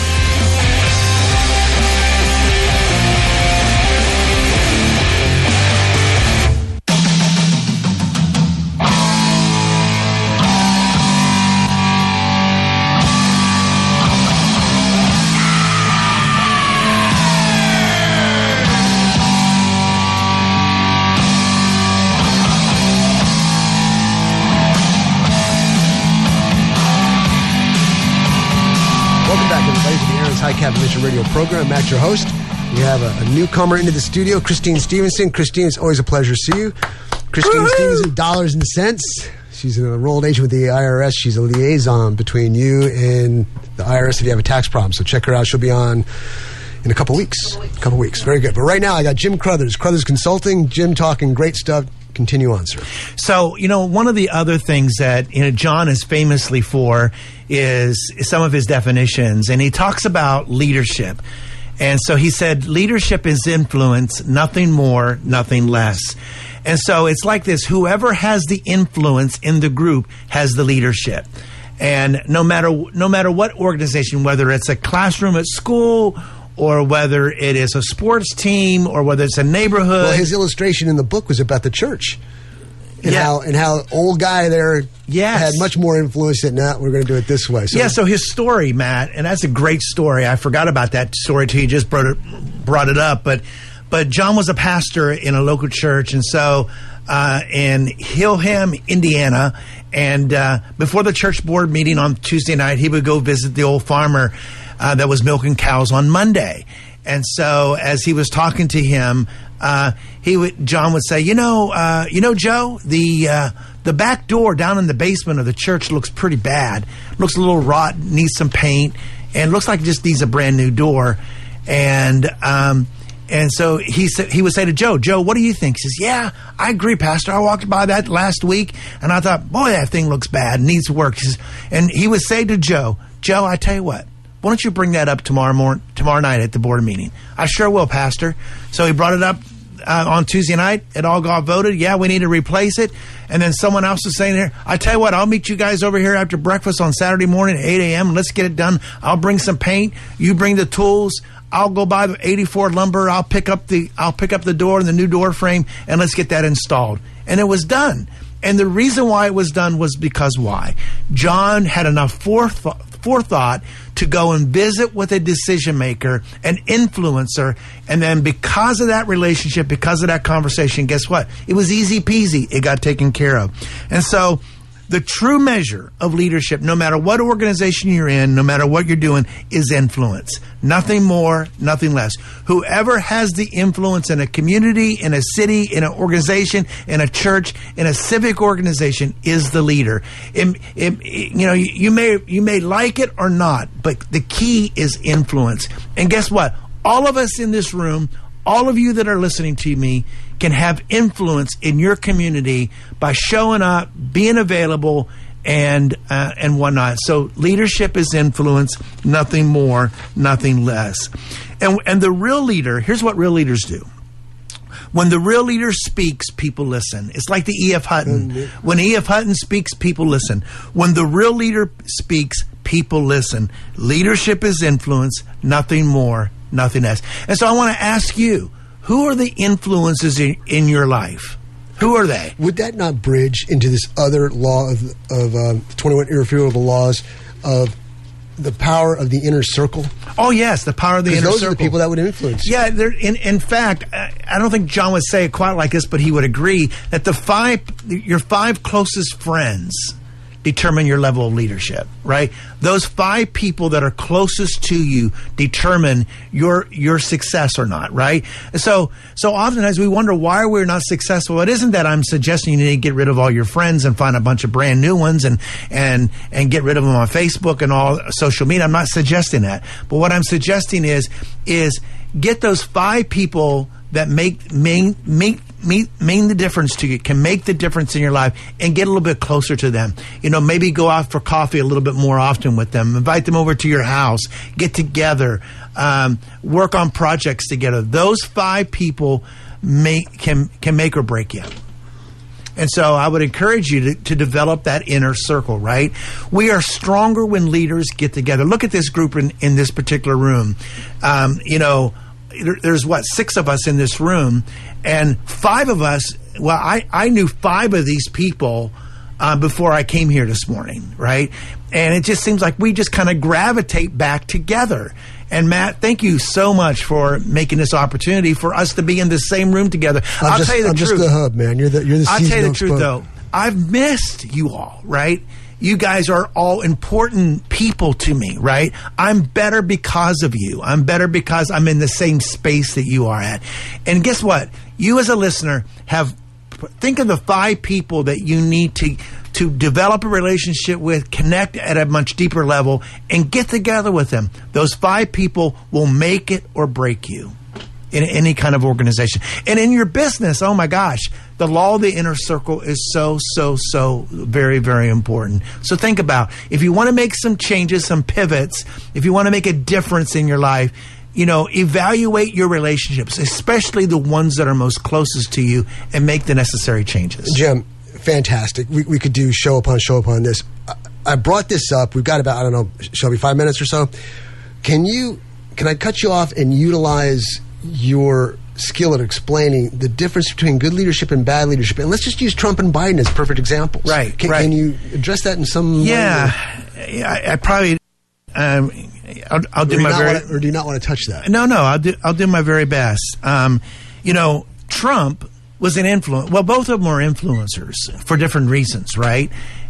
High Cap Adventure Radio program. Matt, your host. We have a, a newcomer into the studio, Christine Stevenson. Christine, it's always a pleasure to see you. Christine Woo-hoo! Stevenson, Dollars and Cents. She's an enrolled agent with the I R S. She's a liaison between you and the I R S if you have a tax problem. So check her out. She'll be on in a couple weeks. A couple weeks. Very good. But right now, I got Jim Crothers, Crothers Consulting. Jim talking great stuff. Continue on, sir.
So, you know, one of the other things that, you know, John is famously for is some of his definitions, and he talks about leadership. And so he said, leadership is influence, nothing more, nothing less. And so it's like this, whoever has the influence in the group has the leadership. And no matter no matter what organization, whether it's a classroom at school or whether it is a sports team, or whether it's a neighborhood.
Well, his illustration in the book was about the church. And
yeah.
how and how old guy there
yes.
had much more influence than that. We're going to do it this way. So.
Yeah, so his story, Matt, and that's a great story. I forgot about that story till you just brought it, brought it up. But but John was a pastor in a local church, and so uh, in Hillham, Indiana, and uh, before the church board meeting on Tuesday night, he would go visit the old farmer Uh, that was milking cows on Monday. And so as he was talking to him, uh, he would, John would say, you know, uh, you know, Joe, the, uh, the back door down in the basement of the church looks pretty bad. Looks a little rotten, needs some paint, and looks like it just needs a brand new door. And, um, and so he said, he would say to Joe, Joe, what do you think? He says, yeah, I agree, Pastor. I walked by that last week and I thought, boy, that thing looks bad, needs work. He says, and he would say to Joe, Joe, I tell you what, why don't you bring that up tomorrow morning, tomorrow night at the board meeting? I sure will, Pastor. So he brought it up uh, on Tuesday night. It all got voted. Yeah, we need to replace it. And then someone else was saying here, I tell you what, I'll meet you guys over here after breakfast on Saturday morning at eight a.m. Let's get it done. I'll bring some paint. You bring the tools. I'll go buy the eighty-four lumber. I'll pick up the I'll pick up the door and the new door frame, and let's get that installed. And it was done. And the reason why it was done was because why? John had enough forethought, forethought to go and visit with a decision maker, an influencer, and then because of that relationship, because of that conversation, guess what? It was easy peasy. It got taken care of. And so the true measure of leadership, no matter what organization you're in, no matter what you're doing, is influence. Nothing more, nothing less. Whoever has the influence in a community, in a city, in an organization, in a church, in a civic organization is the leader. It, it, you know, you may you may like it or not, but the key is influence. And guess what? All of us in this room, all of you that are listening to me, can have influence in your community by showing up, being available, and uh, and whatnot. So leadership is influence, nothing more, nothing less. And and the real leader, here's what real leaders do. When the real leader speaks, people listen. It's like the E F. Hutton. Mm-hmm. When E F. Hutton speaks, people listen. When the real leader speaks, people listen. Leadership is influence, nothing more, nothing less. And so I want to ask you, who are the influences in, in your life? Who are they?
Would that not bridge into this other law of, of um, twenty-one irrefutable laws of the power of the inner circle?
Oh, yes, the power of the inner
those
circle.
Those are the people that would influence.
Yeah, in, in fact, I don't think John would say it quite like this, but he would agree that the five, your five closest friends determine your level of leadership, right? Those five people that are closest to you determine your your success or not, right? So so oftentimes we wonder why we're not successful. It isn't that I'm suggesting you need to get rid of all your friends and find a bunch of brand new ones and and and get rid of them on Facebook and all social media. I'm not suggesting that. But what I'm suggesting is is get those five people that make main make mean, mean the difference to you, can make the difference in your life, and get a little bit closer to them. You know, maybe go out for coffee a little bit more often with them. Invite them over to your house. Get together. Um, work on projects together. Those five people make, can can make or break you. And so I would encourage you to, to develop that inner circle, right? We are stronger when leaders get together. Look at this group in, in this particular room. Um, you know, there, there's, what, six of us in this room, and five of us, well, I, I knew five of these people uh, before I came here this morning, right? And it just seems like we just kind of gravitate back together. And Matt, thank you so much for making this opportunity for us to be in the same room together.
I'm
I'll
just,
tell you the
I'm
truth.
just the hub, man. You're the you're the.
I'll tell you the truth,
spoke.
though. I've missed you all, right? You guys are all important people to me, right? I'm better because of you. I'm better because I'm in the same space that you are at. And guess what? You as a listener have, think of the five people that you need to to develop a relationship with, connect at a much deeper level, and get together with them. Those five people will make it or break you in any kind of organization. And in your business, oh my gosh, the law of the inner circle is so, so, so very, very important. So think about, if you want to make some changes, some pivots, if you want to make a difference in your life, you know, evaluate your relationships, especially the ones that are most closest to you, and make the necessary changes.
Jim, fantastic. We, we could do show upon show upon this. I, I brought this up. We've got about, I don't know, Shelby, five minutes or so. Can you, can I cut you off and utilize your skill at explaining the difference between good leadership and bad leadership? And let's just use Trump and Biden as perfect examples.
Right,
Can,
right.
can you address that in some
Yeah,
way?
I, I probably... Um, I'll, I'll do
or do
my
you not
very.
want to, or do you not want to touch that?
No, no. I'll do. I'll do my very best. Um, you know, Trump was an influence. Well, both of them are influencers for different reasons, right?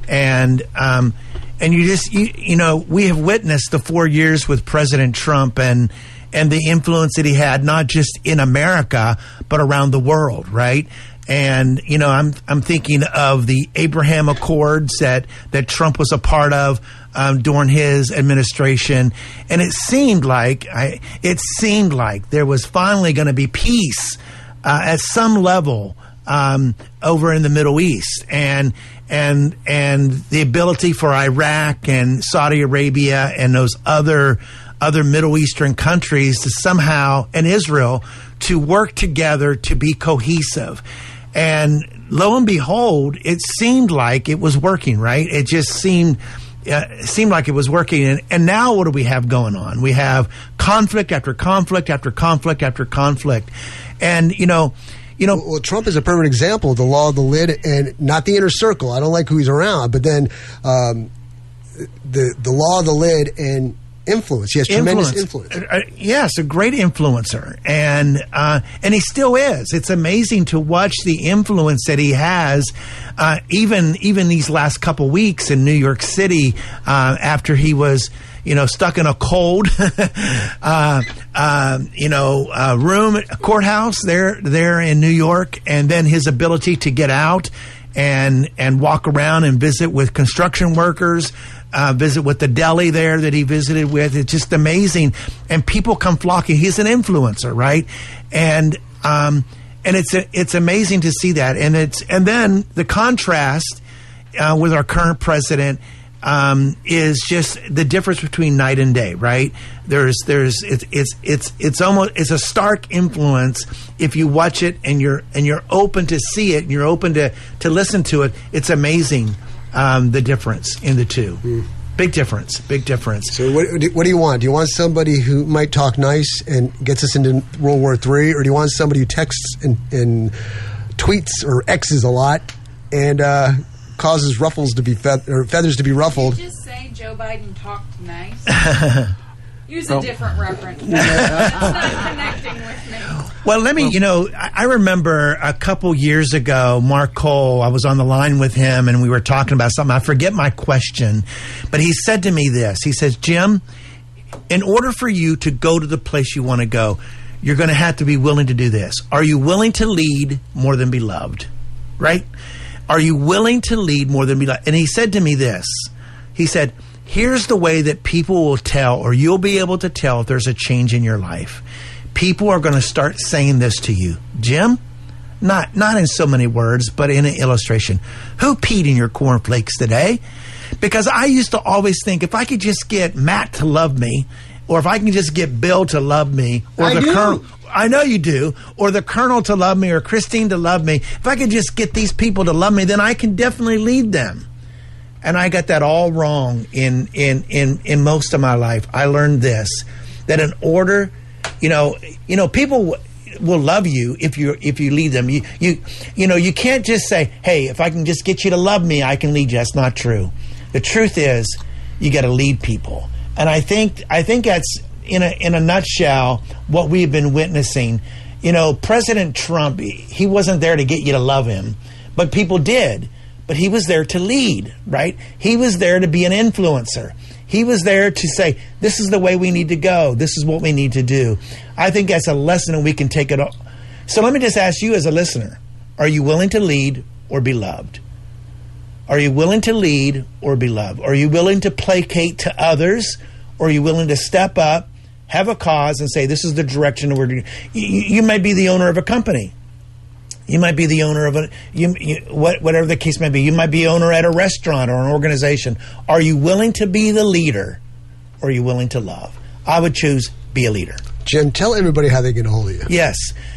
And um, and you just you, you know we have witnessed the four years with President Trump and and the influence that he had, not just in America but around the world, right? And you know, I'm I'm thinking of the Abraham Accords that that Trump was a part of um, during his administration, and it seemed like I, it seemed like there was finally going to be peace uh, at some level um, over in the Middle East, and and and the ability for Iraq and Saudi Arabia and those other other Middle Eastern countries to somehow, and Israel, to work together to be cohesive. And lo and behold, it seemed like it was working, right? It just seemed uh, seemed like it was working. And, and now what do we have going on? We have conflict after conflict after conflict after conflict. And, you know, you know,
well, Trump is a perfect example of the law of the lid, and not the inner circle. I don't like who he's around, but then um, the the law of the lid and influence. He has tremendous influence.
influence. Uh, yes, a great influencer, and uh, and he still is. It's amazing to watch the influence that he has, uh, even even these last couple weeks in New York City, uh, after he was, you know, stuck in a cold, uh, uh, you know, uh, room, courthouse there there in New York, and then his ability to get out and and walk around and visit with construction workers. Uh, visit with the deli there that he visited with. It's just amazing. And people come flocking. He's an influencer, right? And um, and it's a, it's amazing to see that. And it's and then the contrast uh, with our current president um, is just the difference between night and day, right? There's there's it's it's it's it's almost it's a stark influence if you watch it and you're and you're open to see it and you're open to to listen to it. It's amazing. Um, the difference in the two. Mm. Big difference. Big difference.
So what, what do you want? Do you want somebody who might talk nice and gets us into World War Three, or do you want somebody who texts and, and tweets or X's a lot and uh, causes ruffles to be fe- or feathers to be ruffled?
Did you just say Joe Biden talked nice? Use a different reference. It's not connecting with me.
Well, let me, you know, I remember a couple years ago, Mark Cole, I was on the line with him and we were talking about something. I forget my question, but he said to me this. He says, Jim, in order for you to go to the place you want to go, you're going to have to be willing to do this. Are you willing to lead more than be loved? Right? Are you willing to lead more than be loved? And he said to me this. He said, here's the way that people will tell, or you'll be able to tell if there's a change in your life. People are going to start saying this to you. Jim, not not in so many words, but in an illustration. Who peed in your cornflakes today? Because I used to always think if I could just get Matt to love me, or if I can just get Bill to love me, or
I
the
do.
Colonel, I know you do, or the Colonel to love me, or Christine to love me. If I could just get these people to love me, then I can definitely lead them. And I got that all wrong in in in in most of my life. I learned this, that in order, you know, you know, people w- will love you if you if you lead them. You you you know, you can't just say, "Hey, if I can just get you to love me, I can lead you." That's not true. The truth is, you got to lead people. And I think I think that's in a in a nutshell what we've been witnessing. You know, President Trump, he wasn't there to get you to love him, but people did. But he was there to lead, right? He was there to be an influencer. He was there to say, this is the way we need to go. This is what we need to do. I think that's a lesson and we can take it all. So let me just ask you as a listener, are you willing to lead or be loved? Are you willing to lead or be loved? Are you willing to placate to others? Or are you willing to step up, have a cause, and say, this is the direction we're doing? You, you might be the owner of a company. You might be the owner of a, you, you, what, whatever the case may be. You might be owner at a restaurant or an organization. Are you willing to be the leader, or are you willing to love? I would choose be a leader.
Jim, tell everybody how they get a hold of you.
Yes.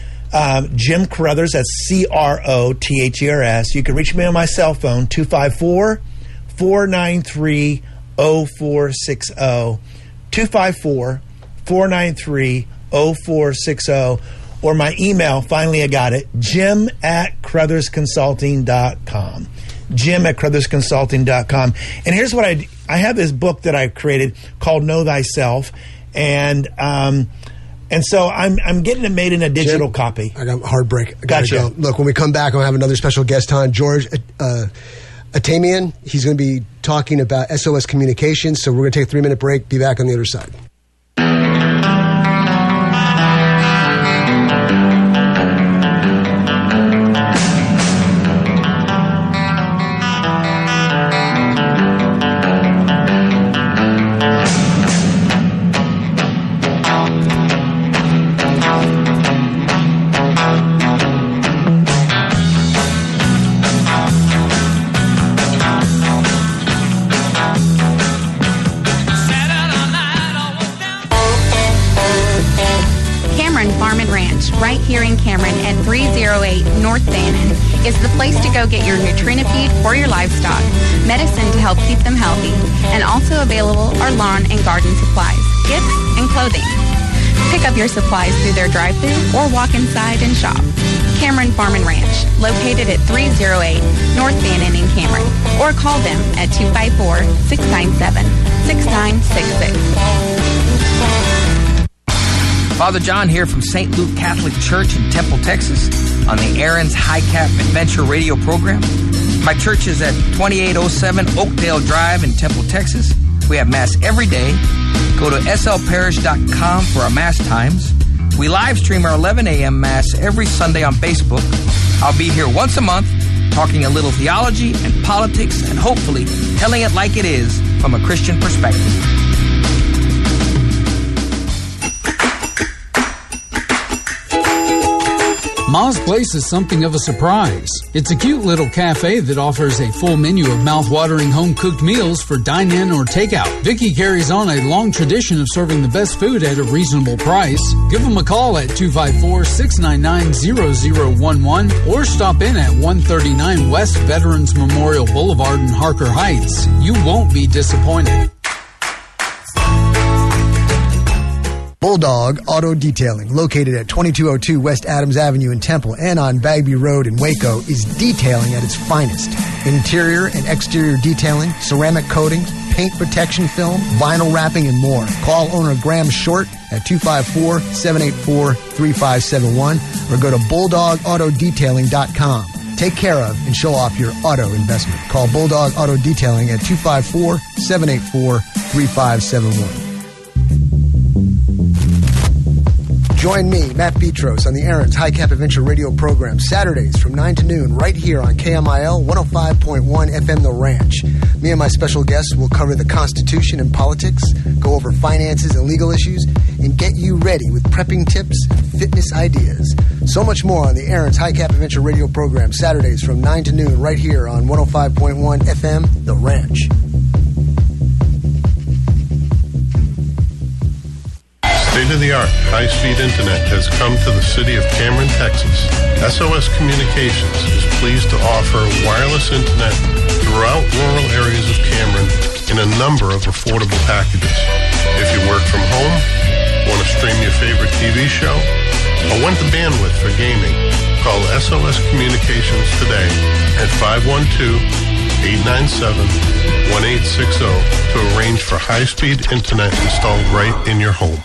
Um, Jim Crothers, that's C R O T H E R S. You can reach me on my cell phone, two five four, four nine three, zero four six zero, two five four, four nine three, zero four six zero. Or my email, finally I got it, Jim at Crothers Consulting dot com. Jim at Crothers Consulting dot com. And here's what I do. I have this book that I've created called Know Thyself. And um, and so I'm I'm getting it made in a digital
Jim,
copy.
I got heartbreak. I gotta
Gotcha.
go. Look, when we come back, I'll have another special guest on, George uh, Atamian. He's going to be talking about S O S communication. So we're going to take a three-minute break. Be back on the other side.
Ranch, right here in Cameron at three oh eight North Bannon, is the place to go get your Nutrina feed for your livestock, medicine to help keep them healthy, and also available are lawn and garden supplies, gifts, and clothing. Pick up your supplies through their drive-thru or walk inside and shop. Cameron Farm and Ranch, located at three oh eight North Bannon in Cameron, or call them at two five four, six nine seven, six nine six six.
Father John here from Saint Luke Catholic Church in Temple, Texas, on the Aaron's High Cap Adventure radio program. My church is at twenty-eight oh seven Oakdale Drive in Temple, Texas. We have Mass every day. Go to s l parish dot com for our Mass times. We live stream our eleven a.m. Mass every Sunday on Facebook. I'll be here once a month talking a little theology and politics and hopefully telling it like it is from a Christian perspective.
Ma's Place is something of a surprise. It's a cute little cafe that offers a full menu of mouth-watering home-cooked meals for dine-in or takeout. Vicky carries on a long tradition of serving the best food at a reasonable price. Give them a call at two five four, six nine nine, zero zero one one or stop in at one thirty-nine West Veterans Memorial Boulevard in Harker Heights. You won't be disappointed.
Bulldog Auto Detailing, located at twenty-two oh two West Adams Avenue in Temple and on Bagby Road in Waco, is detailing at its finest. Interior and exterior detailing, ceramic coatings, paint protection film, vinyl wrapping, and more. Call owner Graham Short at two five four, seven eight four, three five seven one or go to bulldog auto detailing dot com. Take care of and show off your auto investment. Call Bulldog Auto Detailing at two five four, seven eight four, three five seven one. Join me, Matt Petros, on the Aaron's High Cap Adventure radio program, Saturdays from nine to noon, right here on K M I L one oh five point one F M The Ranch. Me and my special guests will cover the Constitution and politics, go over finances and legal issues, and get you ready with prepping tips and fitness ideas. So much more on the Aaron's High Cap Adventure radio program, Saturdays from nine to noon, right here on one oh five point one F M The Ranch.
State-of-the-art high-speed internet has come to the city of Cameron, Texas. S O S Communications is pleased to offer wireless internet throughout rural areas of Cameron in a number of affordable packages. If you work from home, want to stream your favorite T V show, or want the bandwidth for gaming, call S O S Communications today at five one two, eight nine seven, one eight six zero to arrange for high-speed internet installed right in your home.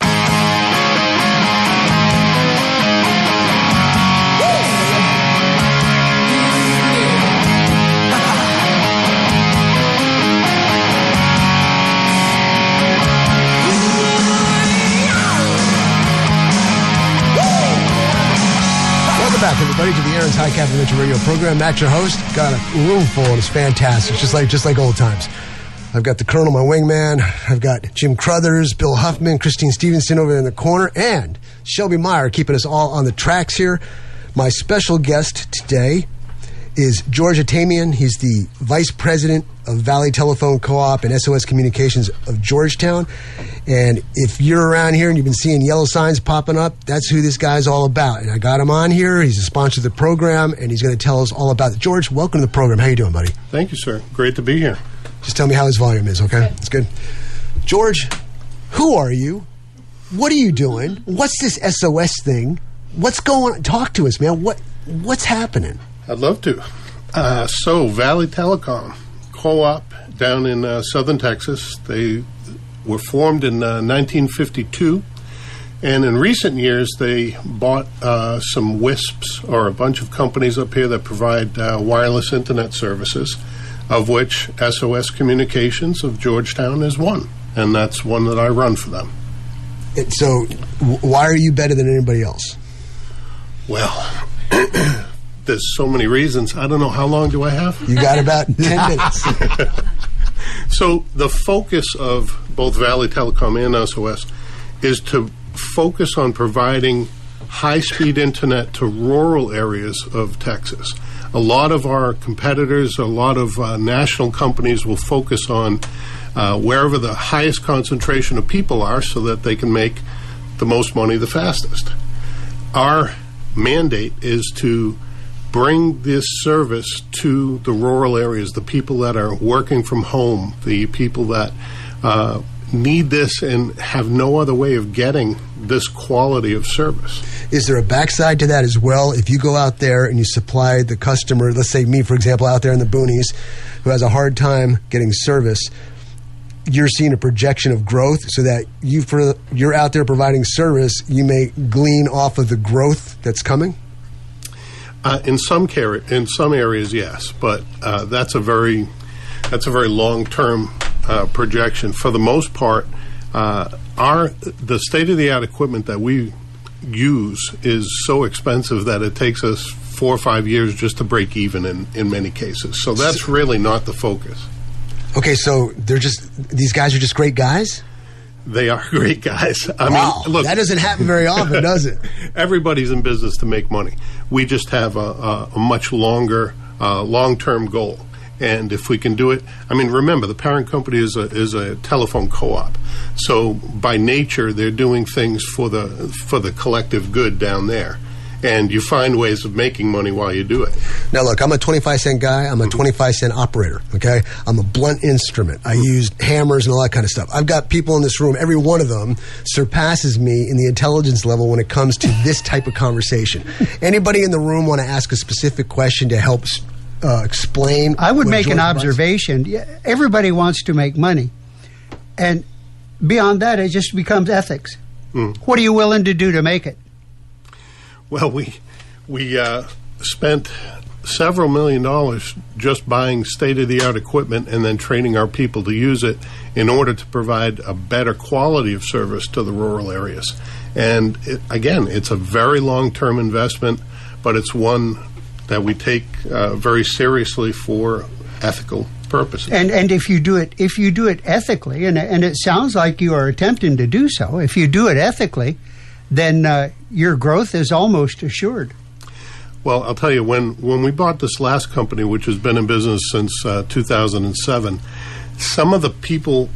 Back, everybody, to the Aaron's High Cap Adventure radio program. Matt, your host. Got a room full, and it's fantastic. It's just like just like old times. I've got the Colonel, my wingman. I've got Jim Crothers, Bill Huffman, Christine Stevenson over there in the corner, and Shelby Meyer keeping us all on the tracks here. My special guest today is George Atamian. He's the Vice President of Valley Telephone Co-op and S O S Communications of Georgetown. And if you're around here and you've been seeing yellow signs popping up, that's who this guy's all about. And I got him on here. He's a sponsor of the program, and he's going to tell us all about it. George, welcome to the program. How you doing, buddy?
Thank you, sir. Great to be here.
Just tell me how his volume is, okay? That's good. George, who are you? What are you doing? What's this S O S thing? What's going on? Talk to us, man. What What's happening?
I'd love to. Uh, so, Valley Telecom Co-op down in uh, southern Texas, they were formed in uh, nineteen fifty-two, and in recent years they bought uh, some WISPs, or a bunch of companies up here that provide uh, wireless internet services, of which S O S Communications of Georgetown is one, and that's one that I run for them.
So, w- why are you better than anybody else?
Well, there's so many reasons. I don't know. How long do I have?
You got about ten minutes.
So the focus of both Valley Telecom and S O S is to focus on providing high-speed internet to rural areas of Texas. A lot of our competitors, a lot of uh, national companies will focus on uh, wherever the highest concentration of people are so that they can make the most money the fastest. our mandate is to bring this service to the rural areas, the people that are working from home, the people that uh, need this and have no other way of getting this quality of service.
Is there a backside to that as well? If you go out there and you supply the customer, let's say me, for example, out there in the boonies, who has a hard time getting service, you're seeing a projection of growth so that you, for you're out there providing service, you may glean off of the growth that's coming?
Uh, in some car- in some areas, yes, but uh, that's a very that's a very long-term uh, projection. For the most part, uh, our the state-of-the-art equipment that we use is so expensive that it takes us four or five years just to break even in, in many cases. So that's really not the focus.
Okay, so they're just these guys are just great guys?
They are great guys. I
wow,
mean, look,
that doesn't happen very often, does it?
Everybody's in business to make money. We just have a, a, a much longer, uh, long-term goal. And if we can do it, I mean, remember, the parent company is a, is a telephone co-op. So by nature, they're doing things for the for the collective good down there. And you find ways of making money while you do it.
Now, look, I'm a twenty-five cent guy. I'm a twenty-five cent operator, okay? I'm a blunt instrument. I use hammers and all that kind of stuff. I've got people in this room, every one of them surpasses me in the intelligence level when it comes to this type of conversation. Anybody in the room want to ask a specific question to help uh, explain?
I would make
George
an observation. Yeah, everybody wants to make money. And beyond that, it just becomes ethics.
Mm.
What are you willing to do to make it?
Well, we we uh, spent several million dollars just buying state-of-the-art equipment and then training our people to use it in order to provide a better quality of service to the rural areas. And it, again, it's a very long-term investment, but it's one that we take uh, very seriously for ethical purposes.
And and if you do it if you do it ethically, and and it sounds like you are attempting to do so, if you do it ethically, then uh, your growth is almost assured.
Well, I'll tell you, when, when we bought this last company, which has been in business since uh, two thousand seven, some of the people,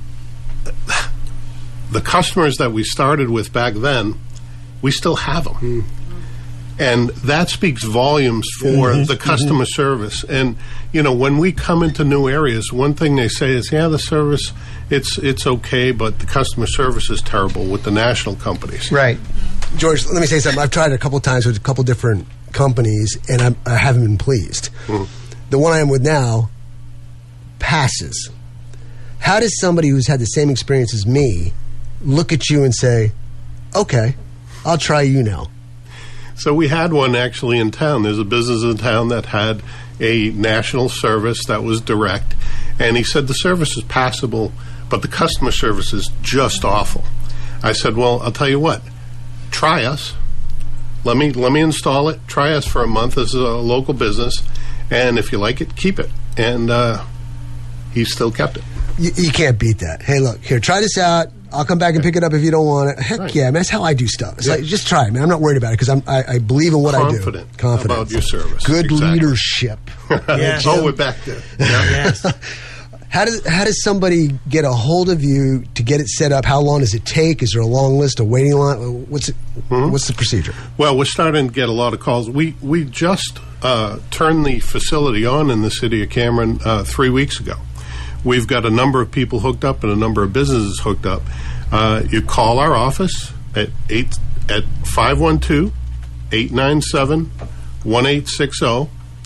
the customers that we started with back then, we still have them. Mm. And that speaks volumes for mm-hmm. the customer mm-hmm. service. And, you know, when we come into new areas, one thing they say is, yeah, the service, it's it's okay, but the customer service is terrible with the national companies.
Right.
George, let me say something. I've tried it a couple of times with a couple different companies, and I'm, I haven't been pleased. Mm. The one I am with now passes. How does somebody who's had the same experience as me look at you and say, okay, I'll try you now?
So we had one actually in town. There's a business in town that had a national service that was direct, and he said the service is passable, but the customer service is just awful. I said, well, I'll tell you what, try us. Let me let me install it. Try us for a month as a local business, and if you like it, keep it. And uh, he still kept it.
You, you can't beat that. Hey, look, here, try this out. I'll come back and pick it up if you don't want it. Heck right. yeah, man, that's how I do stuff. It's yeah. like, just try it, man. I'm not worried about it because I'm I, I believe in what
Confident
I do. Confident
about your service.
Good
exactly.
leadership.
Yes. Oh, we're back there. Yeah.
Yes.
How does how does somebody get a hold of you to get it set up? How long does it take? Is there a long list, a waiting line? What's it, mm-hmm. What's the procedure?
Well, we're starting to get a lot of calls. We we just uh, turned the facility on in the city of Cameron uh, three weeks ago. We've got a number of people hooked up and a number of businesses hooked up. Uh, you call our office at eight at five one two, eight nine seven, one eight six zero.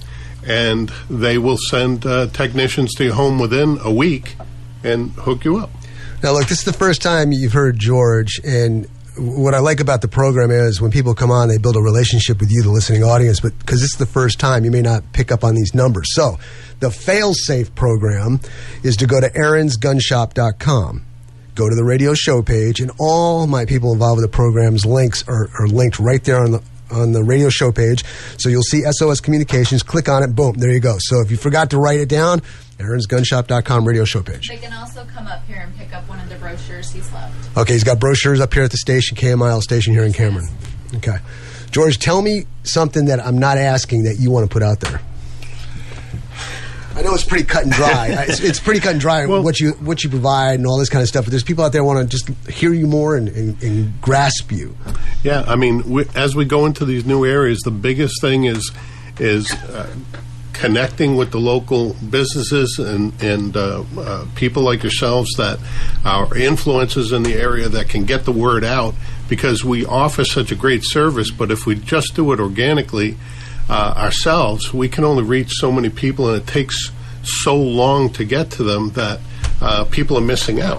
And they will send uh, technicians to your home within a week and hook you up.
Now, look, this is the first time you've heard George, and what I like about the program is when people come on, they build a relationship with you, the listening audience, but because this is the first time, you may not pick up on these numbers. So the fail-safe program is to go to aarons gun shop dot com. Go to the radio show page, and all my people involved with the program's links are, are linked right there on the on the radio show page. So you'll see S O S Communications. Click on it. Boom. There you go. So if you forgot to write it down, aarons gun shop dot com radio show page.
They can also come up here and pick up one of the brochures he's left.
Okay. He's got brochures up here at the station, K M I L station here in Cameron. Okay. George, tell me something that I'm not asking that you want to put out there. I know it's pretty cut and dry. it's, it's pretty cut and dry well, what you what you provide and all this kind of stuff. But there's people out there who want to just hear you more and, and, and grasp you.
Yeah, I mean, we, as we go into these new areas, the biggest thing is is uh, connecting with the local businesses and and uh, uh, people like yourselves that are influencers in the area that can get the word out, because we offer such a great service. But if we just do it organically uh, ourselves, we can only reach so many people, and it takes so long to get to them that uh, people are missing out.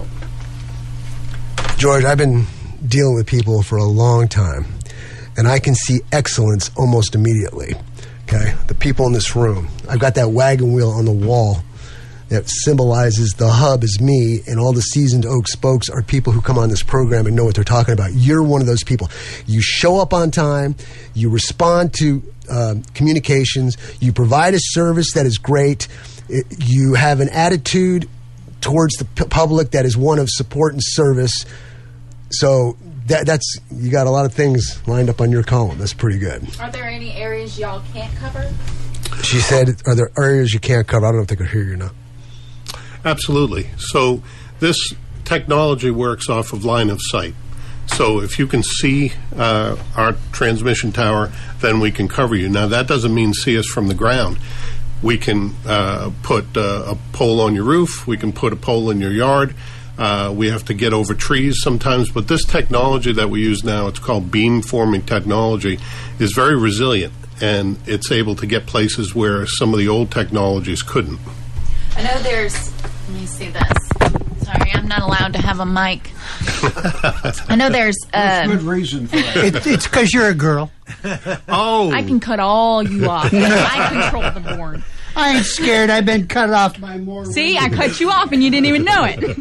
George, I've been dealing with people for a long time, and I can see excellence almost immediately. Okay, the people in this room. I've got that wagon wheel on the wall that symbolizes the hub is me, and all the seasoned oak spokes are people who come on this program and know what they're talking about. You're one of those people. You show up on time, you respond to uh, communications, you provide a service that is great, it, you have an attitude towards the p- public that is one of support and service. So that, that's, you got a lot of things lined up on your column. That's pretty good.
Are there any areas y'all can't cover?
She said, are there areas you can't cover? I don't know if they could hear you or not.
Absolutely. So this technology works off of line of sight. So if you can see uh, our transmission tower, then we can cover you. Now, that doesn't mean see us from the ground. We can uh, put uh, a pole on your roof. We can put a pole in your yard. Uh, we have to get over trees sometimes. But this technology that we use now, it's called beam forming technology, is very resilient. And it's able to get places where some of the old technologies couldn't.
I know there's, let me see this. Sorry, I'm not allowed to have a mic. I know there's... Uh,
There's good reason for that.
It, it's because you're a girl.
Oh.
I can cut all you off. I control the board.
I ain't scared. I've been cut off by more.
See, I cut you off and you didn't even know it.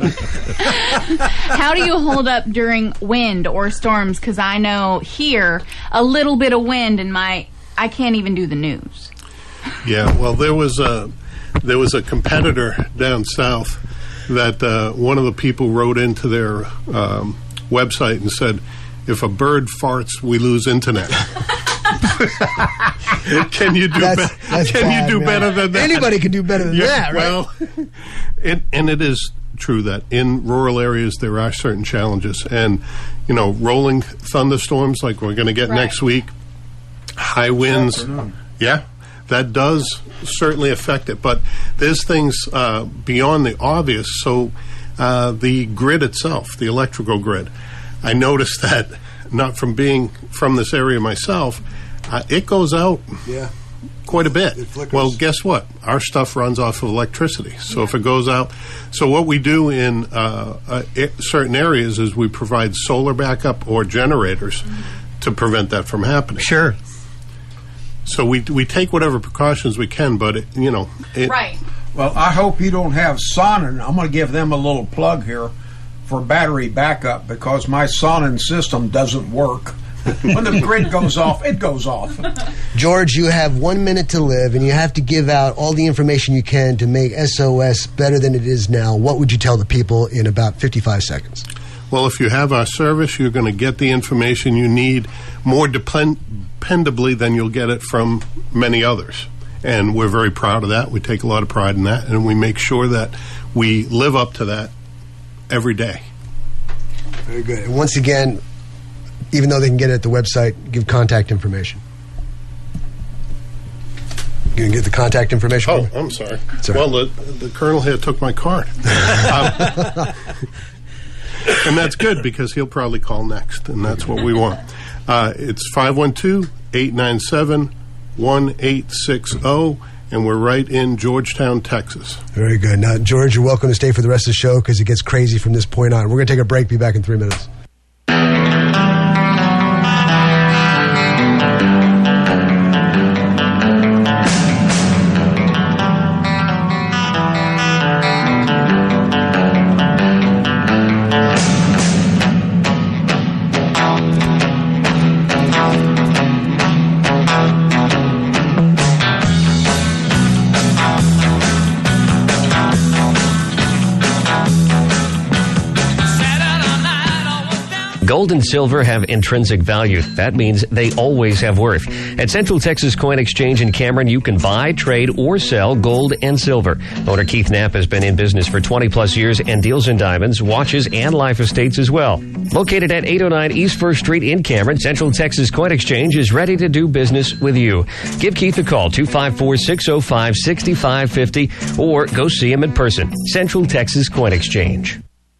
How do you hold up during wind or storms? Because I know here, a little bit of wind and my... I can't even do the news.
Yeah, well, there was a there was a competitor down south that uh, one of the people wrote into their um, website and said, "If a bird farts, we lose internet." Can you do?
That's,
be-
that's
can
bad,
you do
man.
better than that?
Anybody can do better than
yeah,
that, right?
Well, it, and it is true that in rural areas there are certain challenges, and you know, rolling thunderstorms like we're going to get
Right.
next week. High winds, yeah, that does certainly affect it. But there's things uh, beyond the obvious. So uh, the grid itself, the electrical grid, I noticed that, not from being from this area myself, uh, it goes out
Yeah.
quite a bit.
It flickers.
Well, guess what? Our stuff runs off of electricity. So if it goes out, so what we do in uh, uh, i- certain areas is we provide solar backup or generators to prevent that from happening.
Sure.
So we we take whatever precautions we can, but it, you know, it,
Right.
Well, I hope you don't have Sonnen. I'm going to give them a little plug here for battery backup, because my Sonnen system doesn't work. When the grid goes off, it goes off.
George, you have one minute to live, and you have to give out all the information you can to make S O S better than it is now. What would you tell the people in about fifty-five seconds?
Well, if you have our service, you're going to get the information you need more depend- dependably than you'll get it from many others. And we're very proud of that. We take a lot of pride in that, and we make sure that we live up to that every day.
Very good. And once again, even though they can get it at the website, give contact information. You can get the contact information?
Oh,
for me?
I'm sorry.
Sorry.
Well, the, the colonel here took my card. um, and that's good, because he'll probably call next, and that's what we want. Uh, it's five one two, eight nine seven, one eight six zero, and we're right in Georgetown, Texas.
Very good. Now, George, you're welcome to stay for the rest of the show, because it gets crazy from this point on. We're going to take a break. Be back in three minutes.
Gold and silver have intrinsic value. That means they always have worth. At Central Texas Coin Exchange in Cameron, you can buy, trade, or sell gold and silver. Owner Keith Knapp has been in business for twenty plus years and deals in diamonds, watches, and life estates as well. Located at eight oh nine East First Street in Cameron, Central Texas Coin Exchange is ready to do business with you. Give Keith a call, two five four, six oh five, six five five oh, or go see him in person. Central Texas Coin Exchange.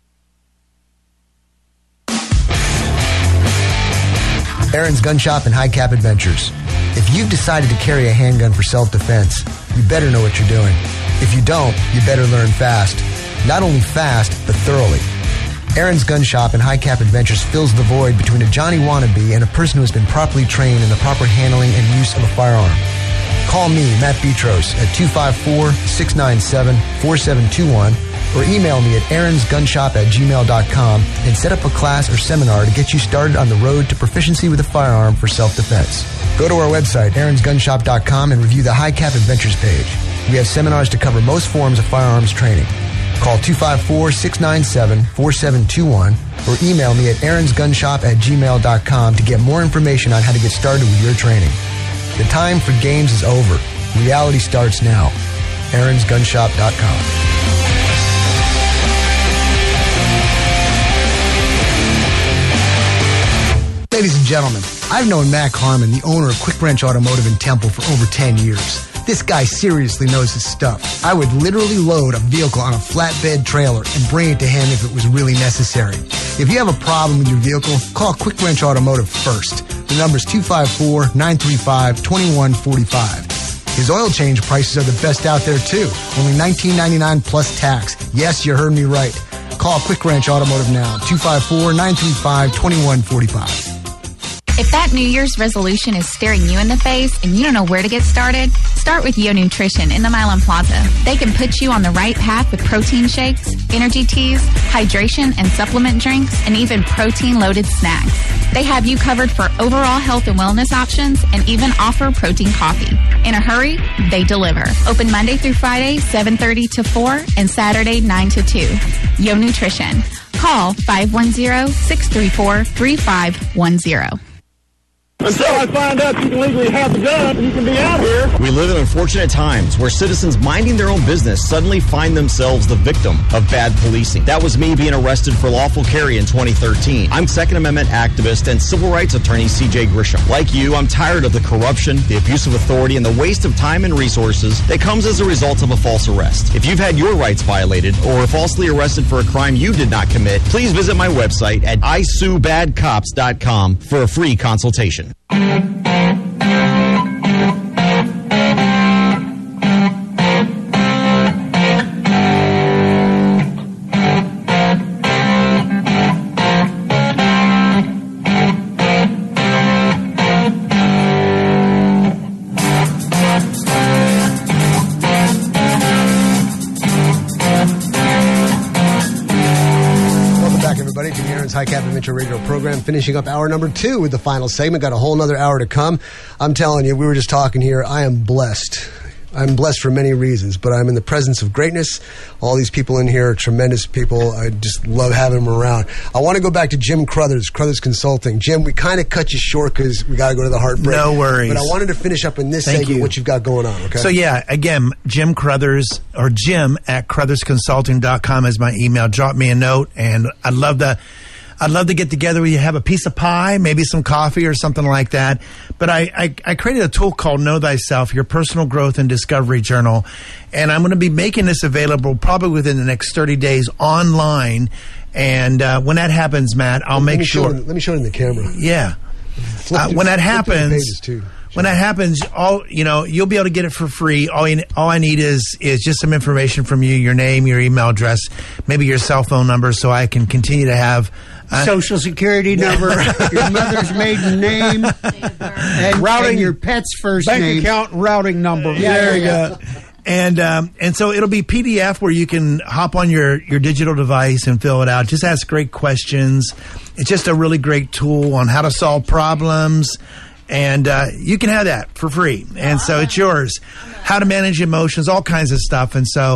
Aaron's Gun Shop and High Cap Adventures. If you've decided to carry a handgun for self-defense, you better know what you're doing. If you don't, you better learn fast. Not only fast, but thoroughly. Aaron's Gun Shop and High Cap Adventures fills the void between a Johnny wannabe and a person who has been properly trained in the proper handling and use of a firearm. Call me, Matt Petros, at two five four, six nine seven, four seven two one or email me at aaronsgunshop at gmail dot com and set up a class or seminar to get you started on the road to proficiency with a firearm for self-defense. Go to our website, aarons gun shop dot com, and review the High Cap Adventures page. We have seminars to cover most forms of firearms training. Call two five four, six nine seven, four seven two one or email me at aaronsgunshop at gmail dot com to get more information on how to get started with your training. The time for games is over. Reality starts now. aarons gun shop dot com. Ladies and gentlemen, I've known Mac Harmon, the owner of Quick Wrench Automotive in Temple, for over ten years. This guy seriously knows his stuff. I would literally load a vehicle on a flatbed trailer and bring it to him if it was really necessary. If you have a problem with your vehicle, call Quick Wrench Automotive first. The number's two five four, nine three five, two one four five. His oil change prices are the best out there, too. Only nineteen ninety-nine dollars plus tax. Yes, you heard me right. Call Quick Wrench Automotive now, two five four, nine three five, two one four five.
If that New Year's resolution is staring you in the face and you don't know where to get started, start with Yo Nutrition in the Milan Plaza. They can put you on the right path with protein shakes, energy teas, hydration and supplement drinks, and even protein-loaded snacks. They have you covered for overall health and wellness options and even offer protein coffee. In a hurry, they deliver. Open Monday through Friday, seven thirty to four, and Saturday, nine to two. Yo Nutrition. Call five one zero, six three four, three five one zero.
Until I find out you can legally have the gun and you can be out here.
We live in unfortunate times where citizens minding their own business suddenly find themselves the victim of bad policing. That was me being arrested for lawful carry in twenty thirteen. I'm Second Amendment activist and civil rights attorney C J Grisham. Like you, I'm tired of the corruption, the abuse of authority, and the waste of time and resources that comes as a result of a false arrest. If you've had your rights violated or are falsely arrested for a crime you did not commit, please visit my website at i sue bad cops dot com for a free consultation.
High Cap Adventure Radio program, finishing up hour number two with the final segment. Got a whole nother hour to come. I'm telling you, we were just talking here. I am blessed. I'm blessed for many reasons, but I'm in the presence of greatness. All these people in here are tremendous people. I just love having them around. I want to go back to Jim Crothers, Crothers Consulting. Jim, we kind of cut you short because we got to go to the heartbreak.
No worries.
But I wanted to finish up in this
Thank
segment
you.
what you've got going on, okay?
So, yeah, again, Jim Crothers, or Jim at crothers consulting dot com is my email. Drop me a note, and I'd love to... I'd love to get together with you, have a piece of pie, maybe some coffee or something like that. But I, I, I created a tool called Know Thyself, your personal growth and discovery journal. And I'm going to be making this available probably within the next thirty days online. And uh, when that happens, Matt, I'll
let
make
me
sure.
Show, let me show it in the camera.
Yeah.
Flip
Uh,
through-
when that
flip through the
happens,
pages, too.
when that happens, all you know, you'll be able to get it for free. All you, all I need is is just some information from you, your name, your email address, maybe your cell phone number, so I can continue to have uh,
Social security number, your mother's maiden name, and,
Routing-
and your pet's first
Bank
name.
account and routing number.
Yeah,
there you
yeah.
go. And um, and so it'll be P D F where you can hop on your, your digital device and fill it out. Just ask great questions. It's just a really great tool on how to solve problems. And uh, you can have that for free. And so it's yours. How to manage emotions, all kinds of stuff. And so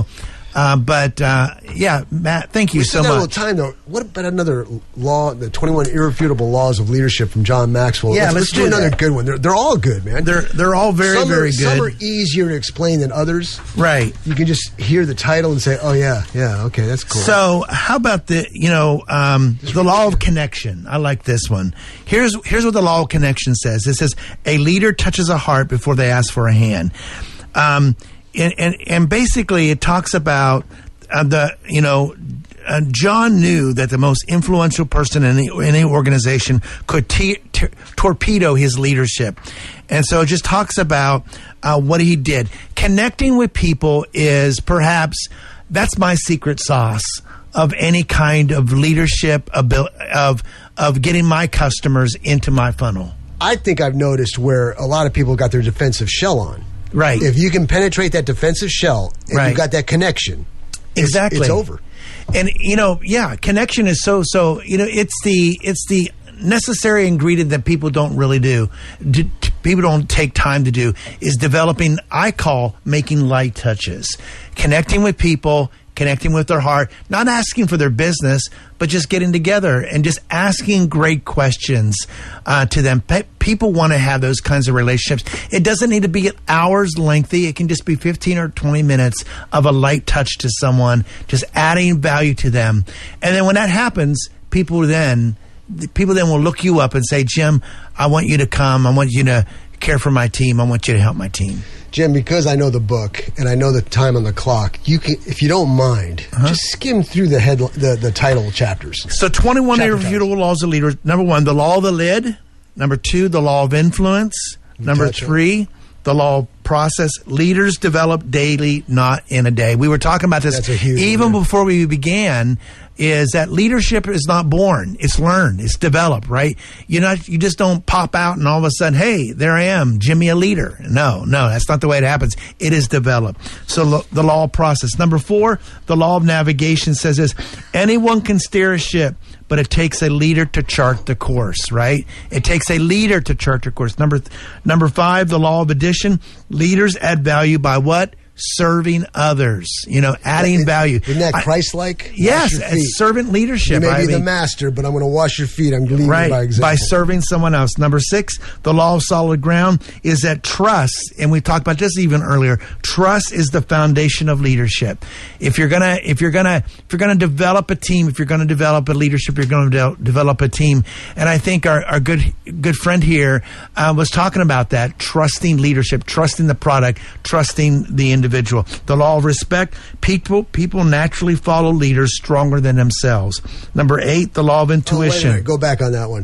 Uh, but uh, yeah, Matt, thank you
we
so
still got
much.
A little time though. What about another law? The twenty-one irrefutable laws of leadership from John Maxwell.
Yeah,
let's,
let's
let's do,
do
another
that.
good one. They're they're all good, man.
They're they're all very
some
very
are,
good.
Some are easier to explain than others.
Right.
You can just hear the title and say, "Oh yeah, yeah, okay, that's cool."
So how about the you know um, the law of connection? I like this one. Here's here's what the law of connection says. It says a leader touches a heart before they ask for a hand. Um, and, and and basically it talks about uh, the you know. Uh, John knew that the most influential person in any, in any organization could t- t- torpedo his leadership. And so it just talks about uh, what he did. Connecting with people is perhaps, that's my secret sauce of any kind of leadership, abil- of, of getting my customers into my funnel.
I think I've noticed where a lot of people got their defensive shell on.
Right.
If you can penetrate that defensive shell and
Right.
you've got that connection,
Exactly.
it's, it's over.
And you know, yeah, connection is so so. You know, it's the it's the necessary ingredient that people don't really do. D- t- people don't take time to do is developing. I call making light touches, connecting with people, connecting with their heart, not asking for their business, but just getting together and just asking great questions uh, to them. Pe- people want to have those kinds of relationships. It doesn't need to be hours lengthy. It can just be fifteen or twenty minutes of a light touch to someone, just adding value to them. And then when that happens, people then people then will look you up and say, Jim, I want you to come. I want you to care for my team. I want you to help my team.
Jim, because I know the book and I know the time on the clock, you can, if you don't mind, uh-huh. just skim through the head, the, the title chapters.
So, twenty-one
Chapter
irrefutable laws of leaders. Number one, the law of the lid. Number two, the law of influence. You Number three, it. the law of process. Leaders develop daily, not in a day. We were talking about this
That's a huge
even
one.
before we began. Is that leadership is not born. It's learned. It's developed, right? You not, you just don't pop out and all of a sudden, hey, there I am, Jimmy, a leader. No, no, that's not the way it happens. It is developed. So lo- the law of process. Number four, the law of navigation says this, anyone can steer a ship, but it takes a leader to chart the course, right? It takes a leader to chart the course. Number, th- number five, the law of addition. Leaders add value by what? Serving others, you know, adding
Isn't
value.
Isn't that Christ-like?
Yes, it's servant leadership.
You may
I
be
mean,
the master, but I'm going to wash your feet. I'm leading
right,
by example.
by serving someone else. Number six, the law of solid ground is that trust, and we talked about this even earlier. Trust is the foundation of leadership. If you're gonna, if you're gonna, if you're gonna develop a team, if you're gonna develop a leadership, you're gonna de- develop a team. And I think our, our good good friend here uh, was talking about that: trusting leadership, trusting the product, trusting the individual. The law of respect. People people naturally follow leaders stronger than themselves. Number eight, the law of intuition.
Oh, wait a minute. Go back on that one.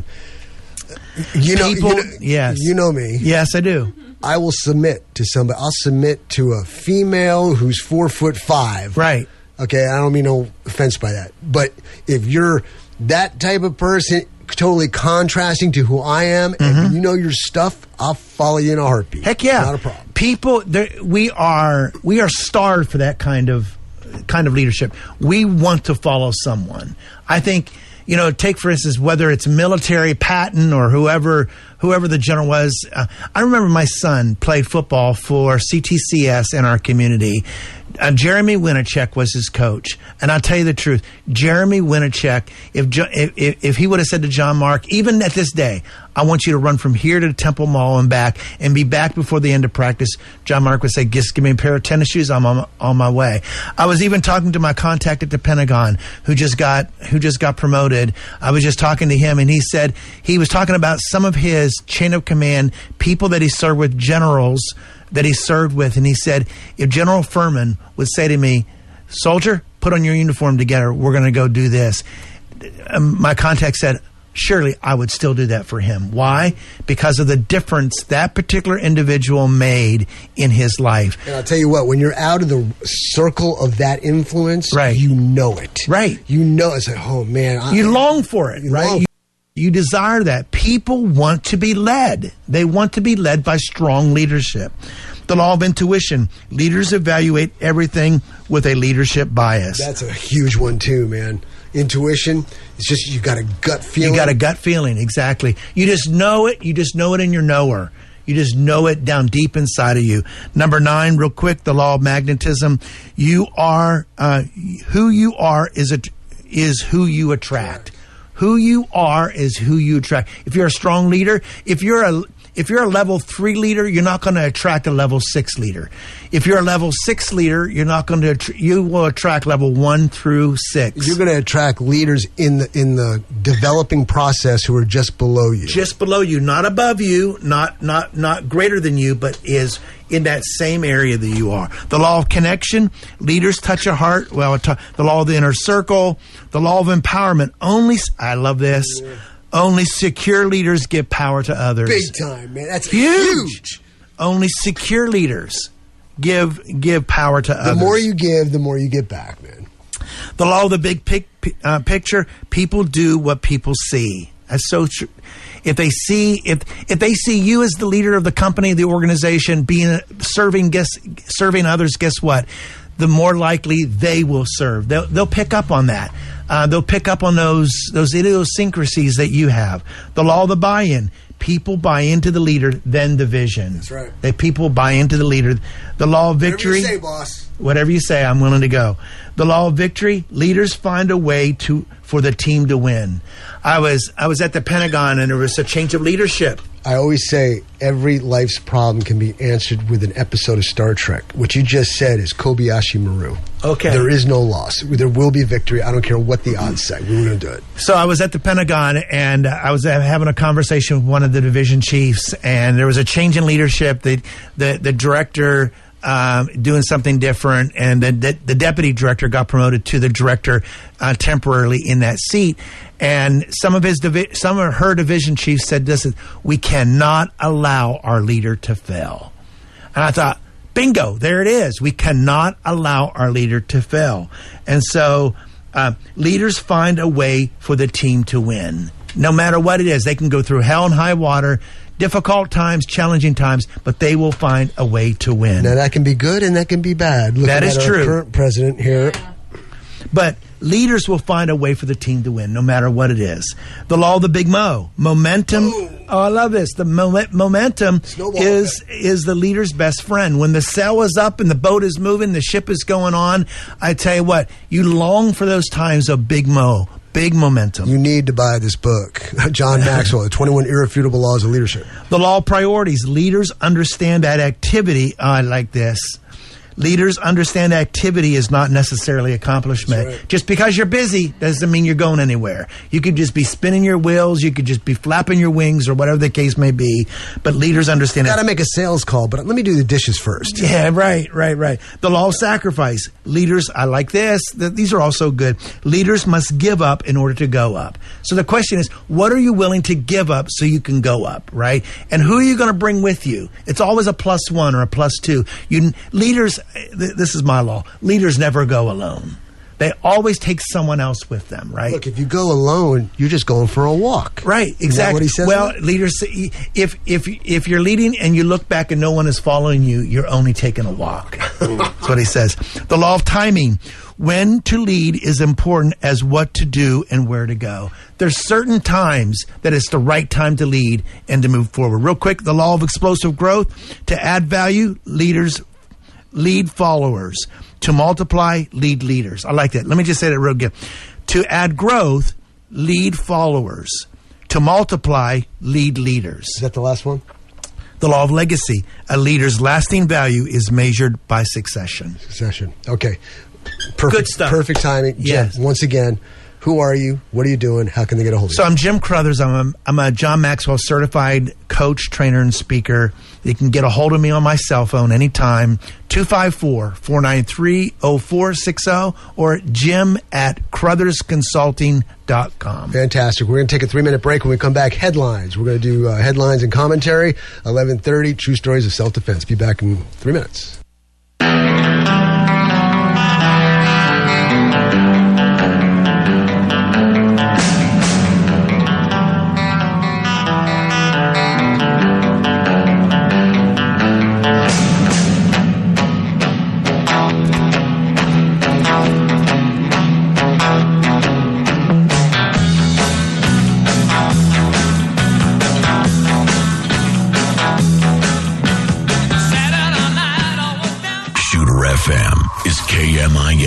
You know,
People,
you know,
yes.
you know me.
Yes, I do.
I will submit to somebody. I'll submit to a female who's four foot five.
Right.
Okay, I don't mean no offense by that. But if you're that type of person, totally contrasting to who I am,
Mm-hmm.
and you know your stuff, I'll follow you in a heartbeat.
Heck yeah.
Not a problem.
People, there- we are we are starved for that kind of kind of leadership. We want to follow someone. I think, you know, take for instance whether it's military, Patton, or whoever whoever the general was. Uh, I remember my son played football for C T C S in our community. Uh, Jeremy Winachek was his coach, and I'll tell you the truth. Jeremy Winachek, if, jo- if if he would have said to John Mark, even at this day, I want you to run from here to the Temple Mall and back, and be back before the end of practice, John Mark would say, "Just give me a pair of tennis shoes. I'm on, on my way." I was even talking to my contact at the Pentagon, who just got who just got promoted. I was just talking to him, and he said he was talking about some of his chain of command people that he served with, generals that he served with, and he said, if General Furman would say to me, "Soldier, put on your uniform together, we're going to go do this," um, my contact said, surely I would still do that for him. Why? Because of the difference that particular individual made in his life.
And I'll tell you what, when you're out of the circle of that influence,
Right.
you know it.
Right.
You know it's like, oh man. I,
You long for it,
You
right?
long-
You, you desire that. People want to be led. They want to be led by strong leadership. The law of intuition. Leaders evaluate everything with a leadership bias.
That's a huge one too, man. Intuition. It's just you got a gut feeling.
You got a gut feeling, exactly. You just know it. You just know it in your knower. You just know it down deep inside of you. Number nine, real quick, the law of magnetism. You are, uh, who you are is a, is who you attract. Who you are is who you attract. If you're a strong leader, if you're a, if you're a level three leader, you're not going to attract a level six leader. If you're a level six leader, you're not going to, you will attract level one through six.
You're going to attract leaders in the in the developing process who are just below you.
Just below you, not above you, not not not greater than you, but is in that same area that you are. The law of connection, leaders touch a heart. Well, the law of the inner circle, the law of empowerment. Only, I love this. Yeah. Only secure leaders give power to others.
Big time, man. That's
huge.
huge.
Only secure leaders give give power to
the
others.
The more you give, the more you get back, man.
The law of the big pic, uh, picture, people do what people see. That's so true. If they see if if they see you as the leader of the company, the organization, being serving guess serving others, guess what? The more likely they will serve. They'll they'll pick up on that. Uh, they'll pick up on those those idiosyncrasies that you have. The law of the buy-in. People buy into the leader, then the vision.
That's right.
They people buy into the leader. The law of victory.
Whatever you say, boss.
Whatever you say, I'm willing to go. The law of victory. Leaders find a way to for the team to win. I was I was at the Pentagon and there was a change of leadership.
I always say every life's problem can be answered with an episode of Star Trek. What you just said is Kobayashi Maru.
Okay.
There is no loss. There will be victory. I don't care what the odds say. We were going to do it.
So I was at the Pentagon and I was having a conversation with one of the division chiefs, and there was a change in leadership. The the, the director um, doing something different, and the, the, the deputy director got promoted to the director uh, temporarily in that seat. And some of his divi- some of her division chiefs said this: "We cannot allow our leader to fail." And I thought, bingo, there it is. We cannot allow our leader to fail. And so uh, leaders find a way for the team to win. No matter what it is, they can go through hell and high water, difficult times, challenging times, but they will find a way to win.
Now, that can be good and that can be bad. Looking
that is
at
true.
Our current president here.
Yeah. But leaders will find a way for the team to win, no matter what it is. The law of the big mo. Momentum. Oh, oh I love this. The mo- momentum Snowball is effect. is the leader's best friend. When the sail is up and the boat is moving, the ship is going on, I tell you what, you long for those times of big mo. Big momentum.
You need to buy this book. John Maxwell, The twenty-one Irrefutable Laws of Leadership.
The law of priorities. Leaders understand that activity. Oh, I like this. Leaders understand activity is not necessarily accomplishment. Right. Just because you're busy doesn't mean you're going anywhere. You could just be spinning your wheels. You could just be flapping your wings or whatever the case may be. But leaders understand it.
Got to make a sales call, but let me do the dishes first.
Yeah, right, right, right. The law of sacrifice. Leaders, I like this. These are also good. Leaders must give up in order to go up. So the question is, what are you willing to give up so you can go up, right? And who are you going to bring with you? It's always a plus one or a plus two. You leaders... This is my law. Leaders never go alone. They always take someone else with them, right?
Look, if you go alone, you're just going for a walk.
Right, exactly.
Is that what he says?
Well, leaders, if if if you're leading and you look back and no one is following you, you're only taking a walk. That's what he says. The law of timing. When to lead is important as what to do and where to go. There's certain times that it's the right time to lead and to move forward. Real quick, the law of explosive growth. To add value, leaders lead followers. To multiply, lead leaders. I like that. Let me just say that real good. To add growth, lead followers. To multiply, lead leaders.
Is that the last one?
The law of legacy. A leader's lasting value is measured by succession.
Succession. Okay. Perfect,
Good stuff.
Perfect timing.
Yes.
Jim, once again, who are you? What are you doing? How can they get a hold of
so
you?
So I'm Jim Crothers. I'm a, I'm a John Maxwell certified coach, trainer, and speaker. You can get a hold of me on my cell phone anytime, two five four, four nine three, oh four six oh or jim at crothers consulting dot com.
Fantastic. We're going to take a three-minute break. When we come back, headlines. We're going to do uh, headlines and commentary, eleven thirty, True Stories of Self-Defense. Be back in three minutes.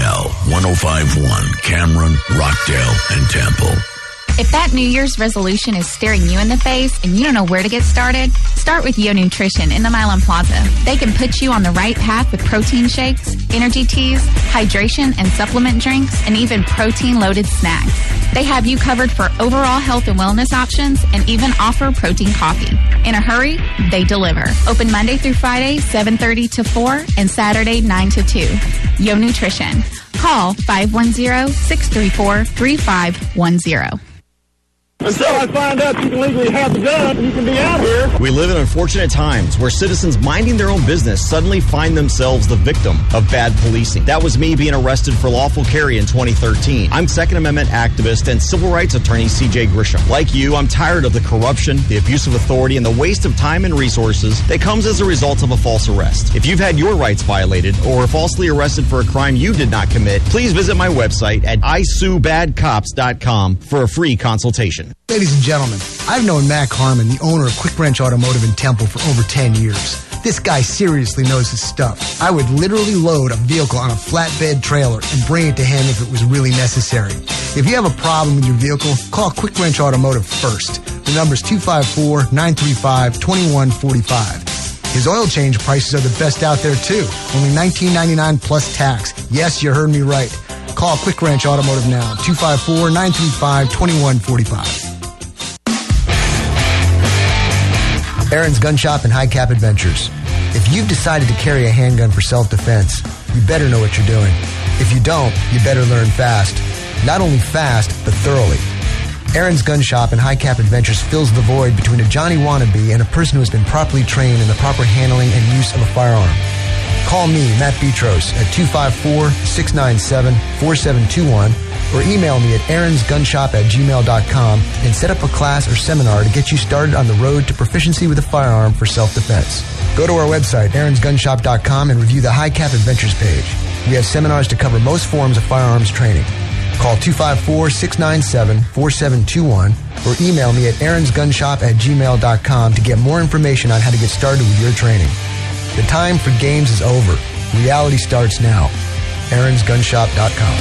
L one oh five point one, Cameron, Rockdale, and Temple.
If that New Year's resolution is staring you in the face and you don't know where to get started, start with Yo Nutrition in the Milan Plaza. They can put you on the right path with protein shakes, energy teas, hydration and supplement drinks, and even protein-loaded snacks. They have you covered for overall health and wellness options and even offer protein coffee. In a hurry, they deliver. Open Monday through Friday, seven thirty to four, and Saturday, nine to two. Yo Nutrition. Call five one zero, six three four, three five one zero.
Until I find out you can legally have the gun and you can be out here.
We live in unfortunate times where citizens minding their own business suddenly find themselves the victim of bad policing. That was me being arrested for lawful carry in twenty thirteen. I'm Second Amendment activist and civil rights attorney C J Grisham. Like you, I'm tired of the corruption, the abuse of authority, and the waste of time and resources that comes as a result of a false arrest. If you've had your rights violated or are falsely arrested for a crime you did not commit, please visit my website at I sue bad cops dot com for a free consultation.
Ladies and gentlemen, I've known Mac Harmon, the owner of Quick Wrench Automotive in Temple, for over ten years. This guy seriously knows his stuff. I would literally load a vehicle on a flatbed trailer and bring it to him if it was really necessary. If you have a problem with your vehicle, call Quick Wrench Automotive first. The number's two five four, nine three five, two one four five. His oil change prices are the best out there, too. Only nineteen ninety-nine plus tax. Yes, you heard me right. Call Quick Wrench Automotive now, two five four, nine three five, two one four five. Aaron's Gun Shop and High Cap Adventures. If you've decided to carry a handgun for self-defense, you better know what you're doing. If you don't, you better learn fast. Not only fast, but thoroughly. Aaron's Gun Shop and High Cap Adventures fills the void between a Johnny wannabe and a person who has been properly trained in the proper handling and use of a firearm. Call me, Matt Petros, at two five four, six nine seven, four seven two one or email me at aarons gun shop at gmail dot com and set up a class or seminar to get you started on the road to proficiency with a firearm for self-defense. Go to our website, aarons gun shop dot com, and review the High Cap Adventures page. We have seminars to cover most forms of firearms training. Call two five four, six nine seven, four seven two one or email me at aarons gun shop at gmail dot com to get more information on how to get started with your training. The time for games is over. Reality starts now. aarons gun shop dot com.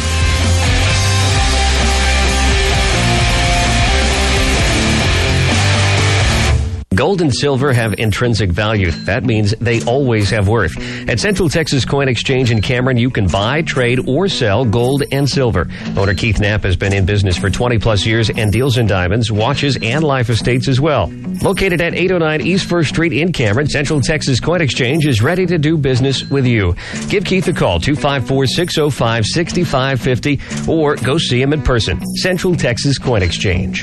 Gold and silver have intrinsic value. That means they always have worth. At Central Texas Coin Exchange in Cameron, you can buy, trade, or sell gold and silver. Owner Keith Knapp has been in business for twenty plus years and deals in diamonds, watches, and life estates as well. Located at eight oh nine East First Street in Cameron, Central Texas Coin Exchange is ready to do business with you. Give Keith a call, two five four, six oh five, six five five oh, or go see him in person. Central Texas Coin Exchange.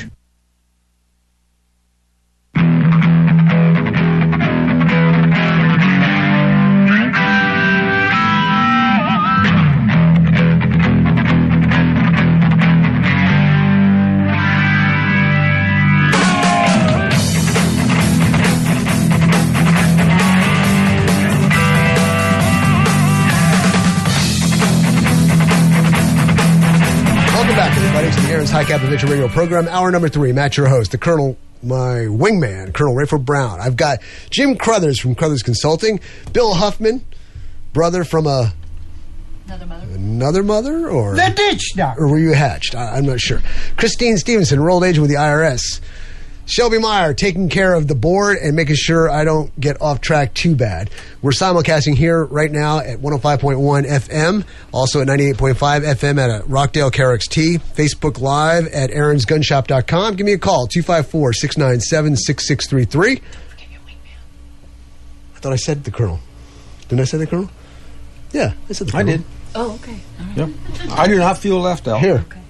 High Cap Adventure Radio program, hour number three. Matt, your host, the Colonel, my wingman, Colonel Rayford Brown. I've got Jim Crothers from Crothers Consulting, Bill Huffman, brother from a another mother, another mother, or
the ditch doctor,
or were you hatched? I, I'm not sure. Christine Stevenson, enrolled agent with the I R S. Shelby Meyer, taking care of the board and making sure I don't get off track too bad. We're simulcasting here right now at one oh five point one F M, also at ninety-eight point five F M at a Rockdale K R X T, Facebook Live at aarons gun shop dot com. Give me a call, two five four, six nine seven, six six three three. I thought I said the Colonel. Didn't I say the Colonel? Yeah, I said the Colonel.
I did.
Oh, okay. All right.
Yep. I do not feel left out.
Here.
Okay.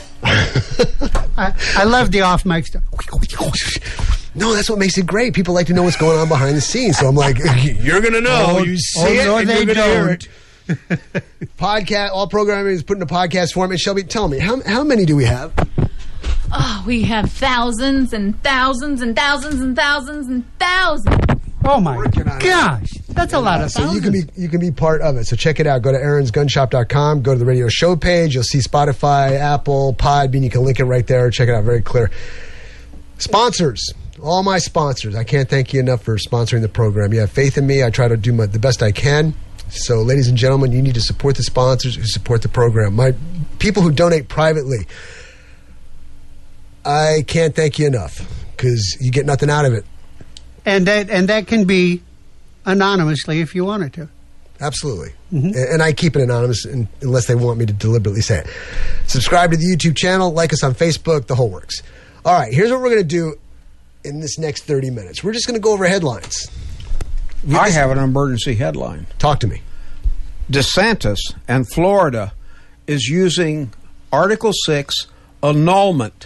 I, I love the off mic stuff.
No, that's what makes it great. People like to know what's going on behind the scenes. So I'm like, you're going to know.
Oh,
you see
oh,
it,
no,
and
they
you're going to hear
don't.
it. Podcast, all programming is put in a podcast form. And Shelby, tell me, how, how many do we have?
Oh, we have thousands and thousands and thousands and thousands and thousands.
Oh my gosh, that's a lot of
so
thousands.
you can be you can be part of it. So check it out. Go to aarons gun shop dot com. Go to the radio show page. You'll see Spotify, Apple, Podbean. You can link it right there. Check it out. Very clear. Sponsors. All my sponsors. I can't thank you enough for sponsoring the program. You have faith in me. I try to do my, the best I can. So, ladies and gentlemen, you need to support the sponsors who support the program. My people who donate privately, I can't thank you enough because you get nothing out of it.
And that and that can be anonymously if you wanted to.
Absolutely. Mm-hmm. And I keep it anonymous in, unless they want me to deliberately say it. Subscribe to the YouTube channel, like us on Facebook, the whole works. All right, here's what we're going to do in this next thirty minutes. We're just going to go over headlines. We
I
just,
have an emergency headline.
Talk to me.
DeSantis and Florida is using Article six annulment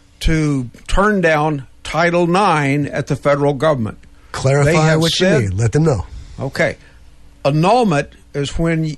to turn down Title nine at the federal government.
Clarify what said, you mean. Let them know.
Okay. Annulment is when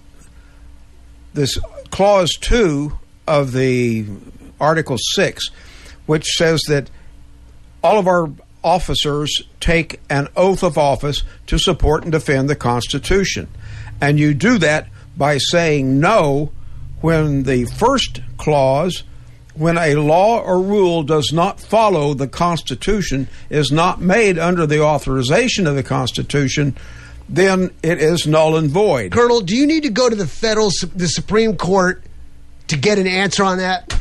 this Clause two of the Article six, which says that all of our officers take an oath of office to support and defend the Constitution. And you do that by saying no when the first clause, when a law or rule does not follow the Constitution, is not made under the authorization of the Constitution, then it is null and void.
Colonel, do you need to go to the federal, the Supreme Court to get an answer on that?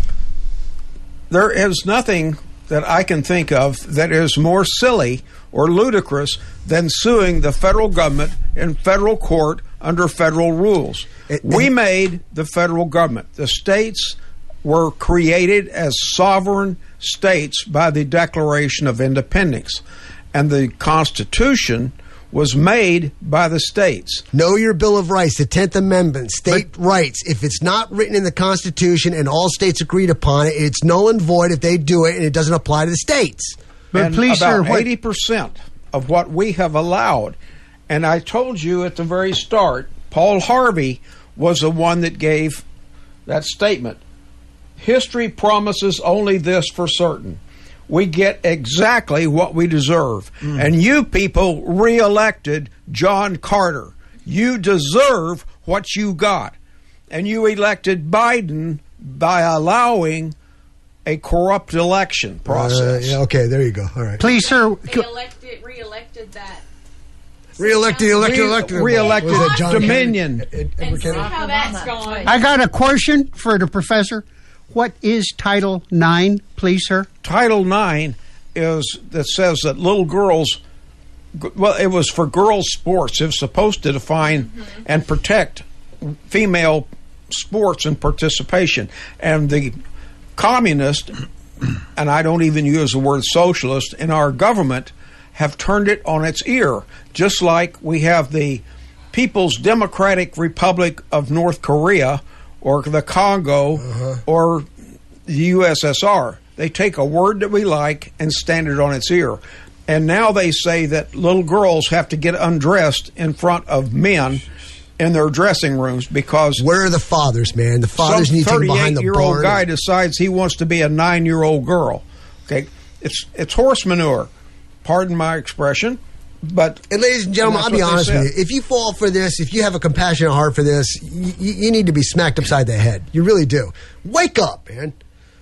There is nothing that I can think of that is more silly or ludicrous than suing the federal government in federal court under federal rules. It, we it, made the federal government. The states were created as sovereign states by the Declaration of Independence, and the Constitution was made by the states.
Know your Bill of Rights, the tenth Amendment, state but, rights. If it's not written in the Constitution and all states agreed upon it, it's null and void if they do it and it doesn't apply to the states.
But and please, about sir, eighty percent of what we have allowed, and I told you at the very start, Paul Harvey was the one that gave that statement. History promises only this for certain. We get exactly what we deserve. Mm. And you people re-elected John Carter. You deserve what you got. And you elected Biden by allowing a corrupt election process.
Uh, yeah, okay, there you go. All right.
Please, sir.
They elected, re-elected that.
Re-elected, elected, elected.
Re-elected Dominion.
And, and see how that's going.
I got a question for the professor. What is Title nine, please, sir?
Title nine is that says that little girls, well, it was for girls' sports. It was supposed to define mm-hmm. and protect female sports and participation. And the communist, and I don't even use the word socialist, in our government have turned it on its ear, just like we have the People's Democratic Republic of North Korea, or the Congo, uh-huh. or the U S S R. They take a word that we like and stand it on its ear. And now they say that little girls have to get undressed in front of men in their dressing rooms because...
Where are the fathers, man? The fathers need to be behind the barn.
Some thirty-eight-year-old guy decides he wants to be a nine-year-old girl. Okay, It's, it's horse manure. Pardon my expression. But
and ladies and gentlemen, I'll be honest with you. If you fall for this, if you have a compassionate heart for this, you, you need to be smacked upside the head. You really do. Wake up, man.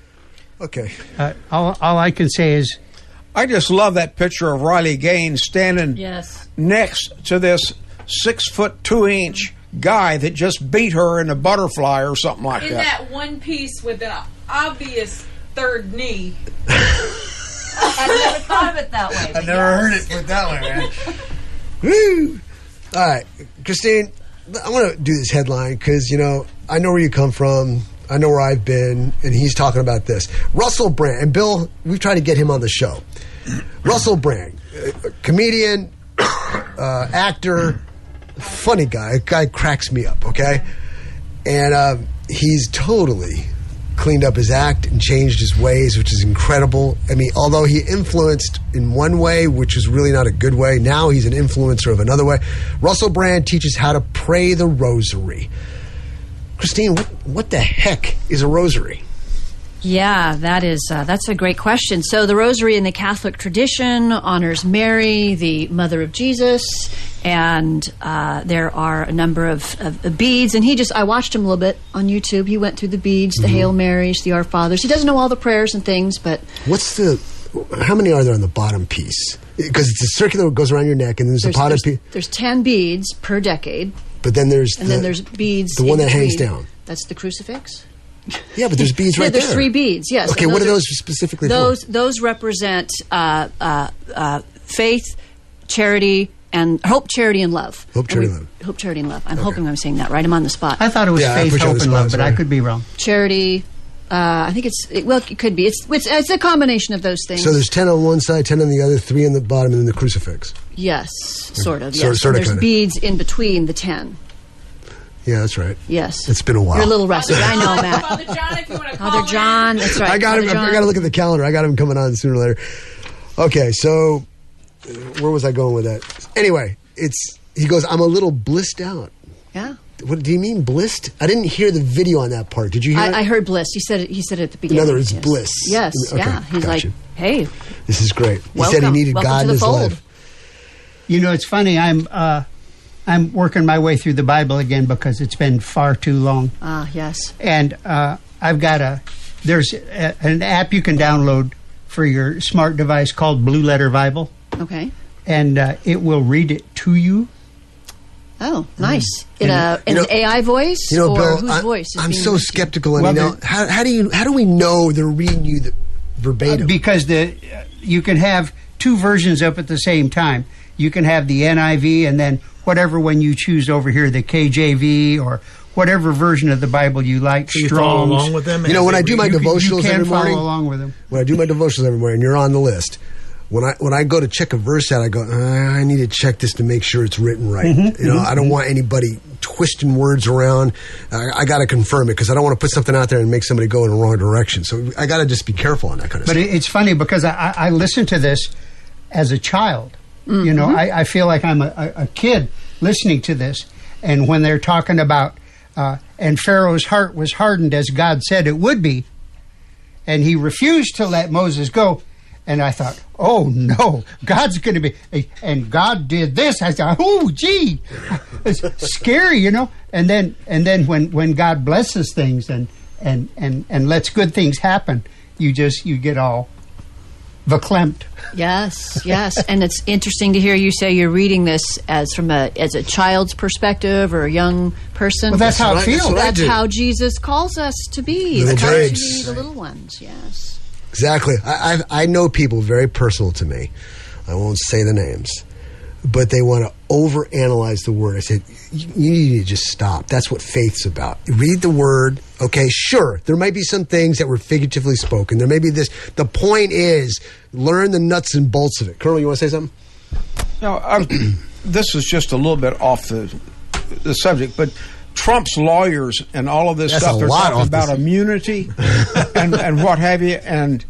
Okay.
Uh, all, all I can say is...
I just love that picture of Riley Gaines standing
yes.
next to this six-foot, two-inch guy that just beat her in a butterfly or something like
in
that.
In that one piece with an obvious third knee.
I never thought of it that way.
I never yes. heard it put that way, man. Woo! All right, Christine, I want to do this headline because, you know, I know where you come from. I know where I've been, and he's talking about this. Russell Brand, and Bill, we've tried to get him on the show. Russell Brand, uh, comedian, uh, actor, funny guy. A guy cracks me up, okay? And uh, he's totally cleaned up his act and changed his ways, which is incredible. I mean, although he influenced in one way, which was really not a good way, now he's an influencer of another way. Russell Brand teaches how to pray the rosary. Christine, what, what the heck is a rosary?
Yeah, that is uh, that's a great question. So the rosary in the Catholic tradition honors Mary, the mother of Jesus, and uh, there are a number of, of, of beads. And he just, I watched him a little bit on YouTube. He went through the beads, the mm-hmm. Hail Marys, the Our Fathers. He doesn't know all the prayers and things, but...
What's the... How many are there on the bottom piece? Because it's a circular that goes around your neck, and there's, there's a pot
there's,
of... Pe-
there's ten beads per decade.
But then there's
and
the,
then there's beads.
the one
in
that hangs
between.
down.
That's the crucifix.
Yeah, but there's beads
yeah,
right
there's
there.
three beads. Yes.
Okay,
and
what are
are-
those specifically
Those
for?
those represent uh, uh, uh, faith, charity, and hope, charity, and love.
Hope,
And
charity,
we-
and love.
Hope, charity, and love. I'm hoping I'm saying that right. I'm on the spot.
I thought it was
Yeah, I
faith,
put you on
hope,
the
and
spot,
love, but I
sorry.
could be wrong.
Charity. Uh, I think it's it, well, it could be. It's, it's it's a combination of those things.
So there's ten on one side, ten on the other, three on the bottom, and then the crucifix.
yes, sort of.
Sort-
Yes.
sorta,
And there's
kinda.
beads in between the ten.
Yeah, that's right.
Yes.
It's been a while.
You're a little rusty. I know, Matt.
Father John, if you want to call
Father John. That's right.
I got
Father
him. I
John.
got to look at the calendar. I got him coming on sooner or later. Okay, so uh, where was I going with that? Anyway, it's he goes. I'm a little blissed out.
Yeah.
What do you mean blissed? I didn't hear the video on that part. Did you hear it?
I, I heard bliss. He said it. He said it at the beginning.
In other words,
yes.
bliss.
Yes.
Okay,
yeah. He's
gotcha.
like, hey,
This is great. He
welcome.
said he needed
welcome
God
to
in
the
his
fold.
life.
You know, it's funny. I'm uh, I'm working my way through the Bible again because it's been far too long.
Ah, yes.
And uh, I've got a there's a, an app you can download for your smart device called Blue Letter Bible,
Okay.
and uh, it will read it to you.
Oh, nice. In
And-
a in
You
an
know-
A I voice
You know,
or
Bill,
whose
I,
voice? Is
I'm
being
so
read to you?
skeptical. I
Well,
mean, now,
there-
how, how do you how do we know they're reading you the verbatim?
Uh, because the uh, you can have two versions up at the same time. You can have the N I V and then whatever one you choose over here, the K J V or whatever version of the Bible you like.
So you follow
Strong's.
along with them
You know, when I do my
You can-
devotionals
you can
every
follow
morning,
along with them.
when I do my devotionals every morning, you're on the list. When I when I go to check a verse out, I go, uh, I need to check this to make sure it's written right.
Mhm,
You know,
mhm,
I don't want anybody twisting words around. I, I got to confirm it because I don't want to put something out there and make somebody go in the wrong direction. So I got to just be careful on that kind of
But
stuff.
it, it's funny because I, I, I listened to this as a child. You know, I, I feel like I'm a, a, a kid listening to this. And when they're talking about, uh, and Pharaoh's heart was hardened as God said it would be, and he refused to let Moses go. And I thought, oh no, God's going to be, and God did this. I thought, oh gee, it's scary, you know. And then, and then when, when God blesses things and, and, and, and lets good things happen, you just you get all verklempt.
Yes, yes, and it's interesting to hear you say you're reading this as from a as a child's perspective or a young person.
Well, that's how it
That's what I- that's
feels.
what I
That's
do.
how Jesus calls us to be,
Little
the touching,
babes.
the little ones. Yes.
Exactly. I, I I know people very personal to me. I won't say the names, but they want to overanalyze the word. I said, you, you need to just stop. That's what faith's about. Read the word. Okay, sure. There might be some things that were figuratively spoken. There may be this. The point is, learn the nuts and bolts of it. Colonel, you want to say something?
Now, I'm, this is just a little bit off the the subject, but Trump's lawyers and all of this
That's
stuff,
a
they're
lot
talking
off
about
this-
immunity and, and what have you. And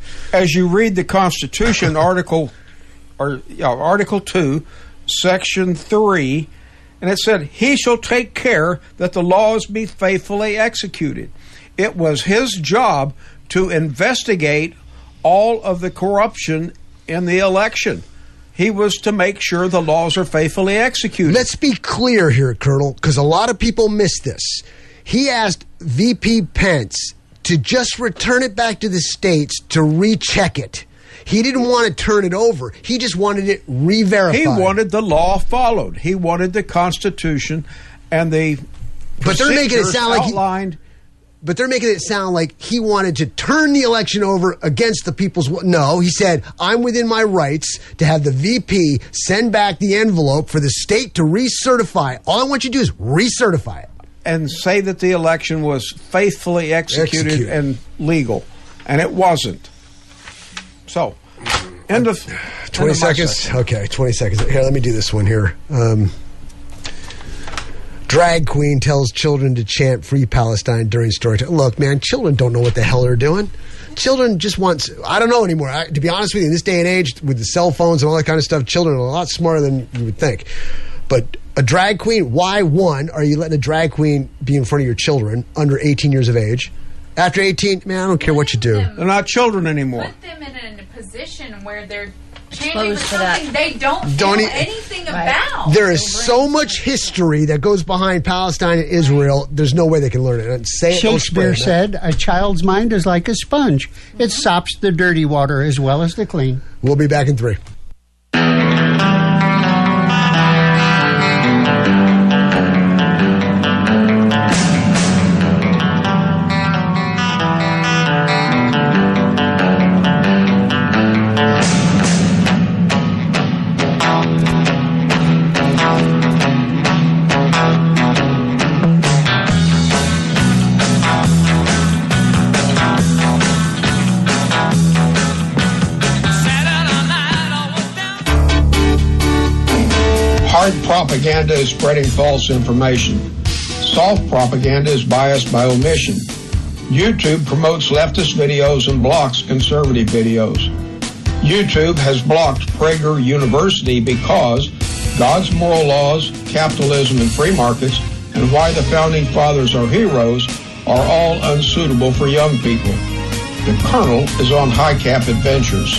as you read the Constitution, Article or yeah, Article two, Section three, and it said, "He shall take care that the laws be faithfully executed." It was his job to investigate all of the corruption in the election. He was to make sure the laws are faithfully executed.
Let's be clear here, Colonel, because a lot of people miss this. He asked V P Pence to just return it back to the states to recheck it. He didn't want to turn it over. He just wanted it re-verified.
He wanted the law followed. He wanted the Constitution and the
But they're making it
procedures
sound like he-
outlined.
But they're making it sound like he wanted to turn the election over against the people's will. No, he said, I'm within my rights to have the V P send back the envelope for the state to recertify it. All I want you to do is recertify it.
And say that the election was faithfully executed,
Executed.
and legal, and it wasn't. So, end of
twenty
end of my
seconds?
section.
Okay, twenty seconds. Here, let me do this one here. Um, drag queen tells children to chant Free Palestine during story time. Look, man, children don't know what the hell they're doing. Children just want, I don't know anymore. I, to be honest with you, in this day and age, with the cell phones and all that kind of stuff, children are a lot smarter than you would think. But a drag queen, why, one, are you letting a drag queen be in front of your children under eighteen years of age? After eighteen, man, I don't care what you do.
They're not children anymore.
Put them in a position where they're changing
Exposed
for
to that.
something they don't,
Don't
know
e-
anything about.
There is so much history that goes behind Palestine and Israel. There's no way they can learn it. And say it, don't spray
Shakespeare
it.
said, a child's mind is like a sponge. It sops the dirty water as well as the clean.
We'll be back in three.
Hard propaganda is spreading false information. Soft propaganda is biased by omission. YouTube promotes leftist videos and blocks conservative videos. YouTube has blocked Prager University because God's moral laws, capitalism, and free markets, and why the Founding Fathers are heroes, are all unsuitable for young people. The Colonel is on High Cap Adventures.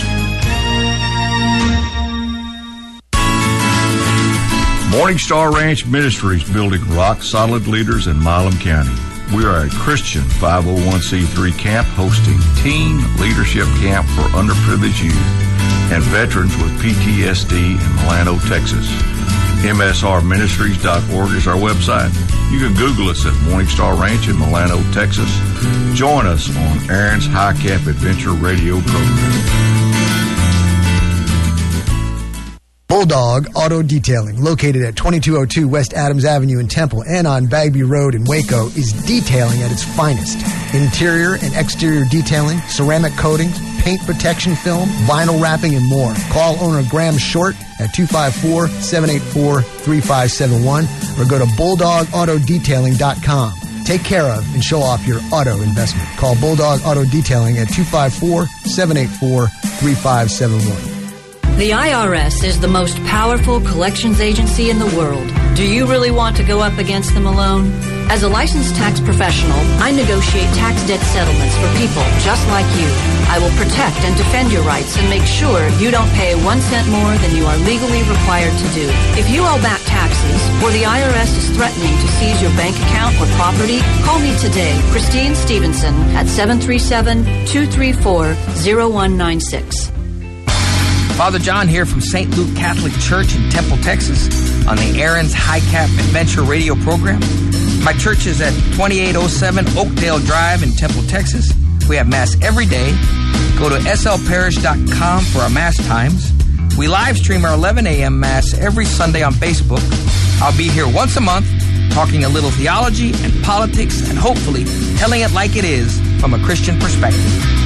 Morning Star Ranch Ministries, building rock-solid leaders in Milam County. We are a Christian five oh one c three camp hosting teen leadership camp for underprivileged youth and veterans with P T S D in Milano, Texas. M S R ministries dot org is our website. You can Google us at Morning Star Ranch in Milano, Texas. Join us on Aaron's High Cap Adventure Radio program.
Bulldog Auto Detailing, located at twenty-two oh two West Adams Avenue in Temple and on Bagby Road in Waco, is detailing at its finest. Interior and exterior detailing, ceramic coatings, paint protection film, vinyl wrapping, and more. Call owner Graham Short at two five four, seven eight four, three five seven one or go to bulldog auto detailing dot com. Take care of and show off your auto investment. Call Bulldog Auto Detailing at two five four, seven eight four, three five seven one.
The I R S is the most powerful collections agency in the world. Do you really want to go up against them alone? As a licensed tax professional, I negotiate tax debt settlements for people just like you. I will protect and defend your rights and make sure you don't pay one cent more than you are legally required to do. If you owe back taxes or the I R S is threatening to seize your bank account or property, call me today, Christine Stevenson, at seven three seven, two three four, zero one nine six.
Father John here from Saint Luke Catholic Church in Temple, Texas, on the Aaron's High Cap Adventure Radio program. My church is at twenty-eight oh seven Oakdale Drive in Temple, Texas. We have Mass every day. Go to s l parish dot com for our Mass times. We live stream our eleven a.m. Mass every Sunday on Facebook. I'll be here once a month talking a little theology and politics and hopefully telling it like it is from a Christian perspective.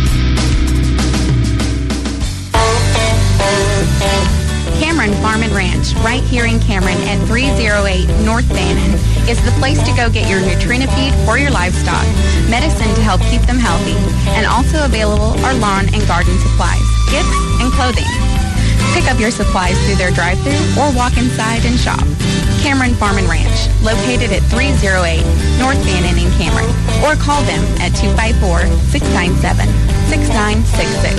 Cameron Farm and Ranch, right here in Cameron at three oh eight North Bannon, is the place to go get your Nutrina feed for your livestock, medicine to help keep them healthy, and also available are lawn and garden supplies, gifts, and clothing. Pick up your supplies through their drive-thru or walk inside and shop. Cameron Farm and Ranch, located at three oh eight North Bannon in Cameron, or call them at two five four, six nine seven, six nine six six.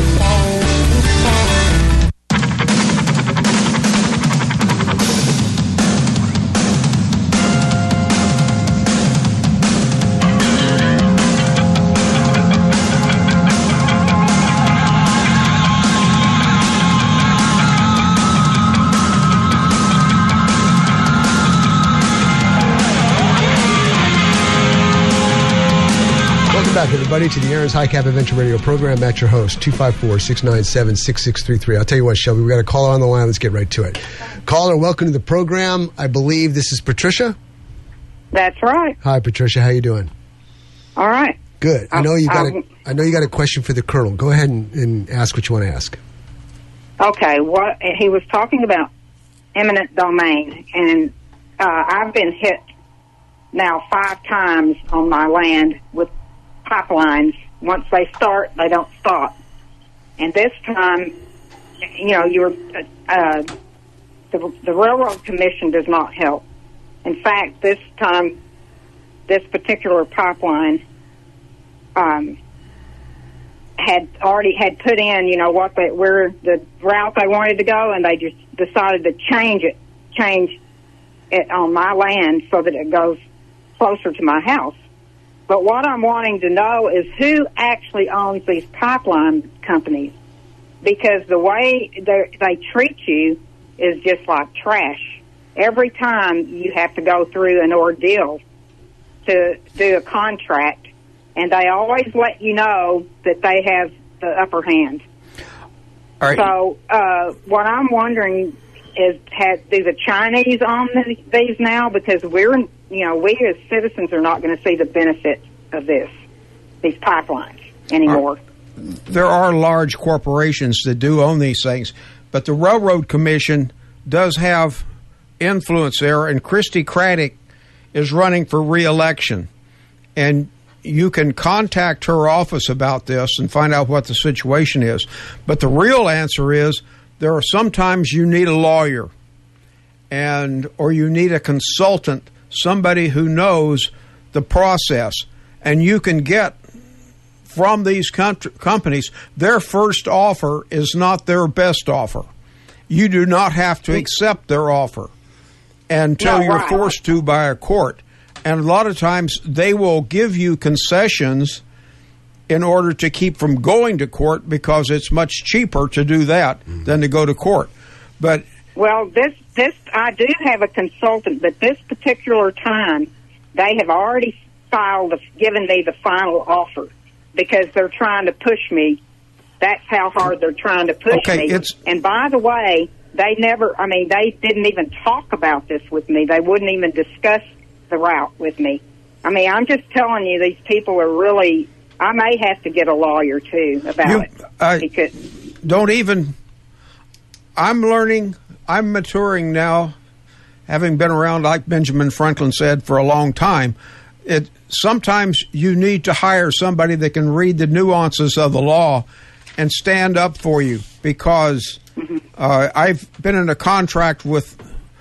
Back, everybody, to the Aaron's High Cap Adventure Radio program. Matt, your host, two five four, six nine seven, six six three three. I'll tell you what, Shelby, we got a caller on the line. Let's get right to it. Caller, welcome to the program. I believe this is Patricia.
That's right.
Hi, Patricia. How you doing?
All right.
Good. I know you got
um,
a, I know you got a question for the Colonel. Go ahead and, and ask what you want to ask.
Okay. What he was talking about eminent domain, and uh, I've been hit now five times on my land with pipelines. Once they start, they don't stop. And this time, you know, you're uh, the, the Railroad Commission does not help. In fact, this time, this particular pipeline um, had already had put in, you know, what they, where the route they wanted to go, and they just decided to change it, change it on my land so that it goes closer to my house. But what I'm wanting to know is who actually owns these pipeline companies, because the way they treat you is just like trash. Every time you have to go through an ordeal to do a contract, and they always let you know that they have the upper hand.
All right.
So uh, what I'm wondering is, have, do the Chinese own these now? Because we're, you know, we as citizens are not going to see the benefit of this, these pipelines anymore.
There are large corporations that do own these things, but the Railroad Commission does have influence there, and Christy Craddock is running for re-election. And you can contact her office about this and find out what the situation is. But the real answer is there are sometimes you need a lawyer and or you need a consultant, somebody who knows the process. And you can get from these com- companies, their first offer is not their best offer. You do not have to accept their offer until
No,
you're
right.
forced to by a court. And a lot of times they will give you concessions in order to keep from going to court because it's much cheaper to do that mm-hmm. than to go to court. But
Well, this, this, I do have a consultant, but this particular time, they have already filed, given me the final offer because they're trying to push me. That's how hard they're trying to push
Okay,
me.
it's-
And by the way, they never, I mean, they didn't even talk about this with me. They wouldn't even discuss the route with me. I mean, I'm just telling you, these people are really, I may have to get a lawyer, too, about
You-
it.
I-
because
don't even, I'm learning, I'm maturing now, having been around, like Benjamin Franklin said, for a long time. It sometimes you need to hire somebody that can read the nuances of the law and stand up for you, because uh, I've been in a contract with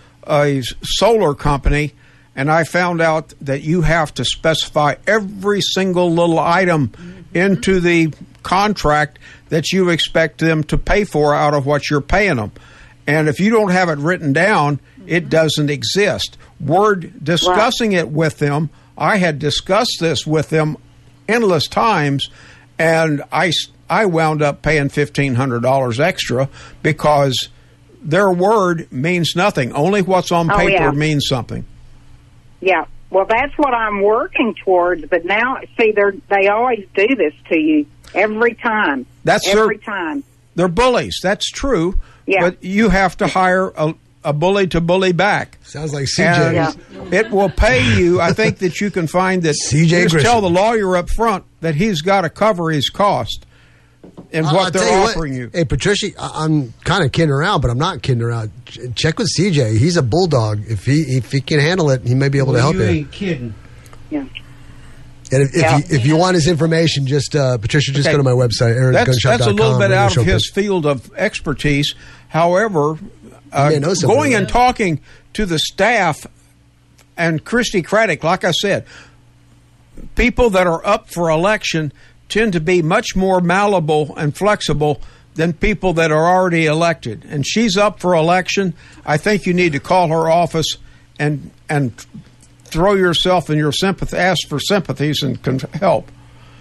a solar company, and I found out that you have to specify every single little item into the contract that you expect them to pay for out of what you're paying them. And if you don't have it written down, it doesn't exist. Word discussing it with them, I had discussed this with them endless times, and I, I wound up paying fifteen hundred dollars extra because their word means nothing. Only what's on
Oh,
paper
yeah.
means something.
Yeah, well, that's what I'm working towards. But now, see, they they always do this to you every time.
That's
every
their-
time.
They're bullies. That's true.
Yeah.
But you have to hire a, a bully to bully back.
Sounds like C J.
And
Yeah.
It will pay you. I think that you can find that.
C J
Just
Grisham.
tell the lawyer up front that he's got to cover his cost and
I'll-
what
I'll
they're
tell you
offering you.
Hey, Patricia, I- I'm kind of kidding around, but I'm not kidding around. Ch- Check with C J. He's a bulldog. If he if he can handle it, he may be able to help
you
you.
ain't kidding.
Yeah.
And if, if,
Yeah.
you, if you want his information, just uh, Patricia, just
Okay.
go to my website, aaron
That's,
gunshot dot com.
that's a little bit
radio
out
show
of his
page.
field of expertise. However, uh,
may know something
going
about
and
it.
talking to the staff and Christy Craddock, like I said, people that are up for election tend to be much more malleable and flexible than people that are already elected. And she's up for election. I think you need to call her office and and throw yourself in your sympathy, ask for sympathies and can help.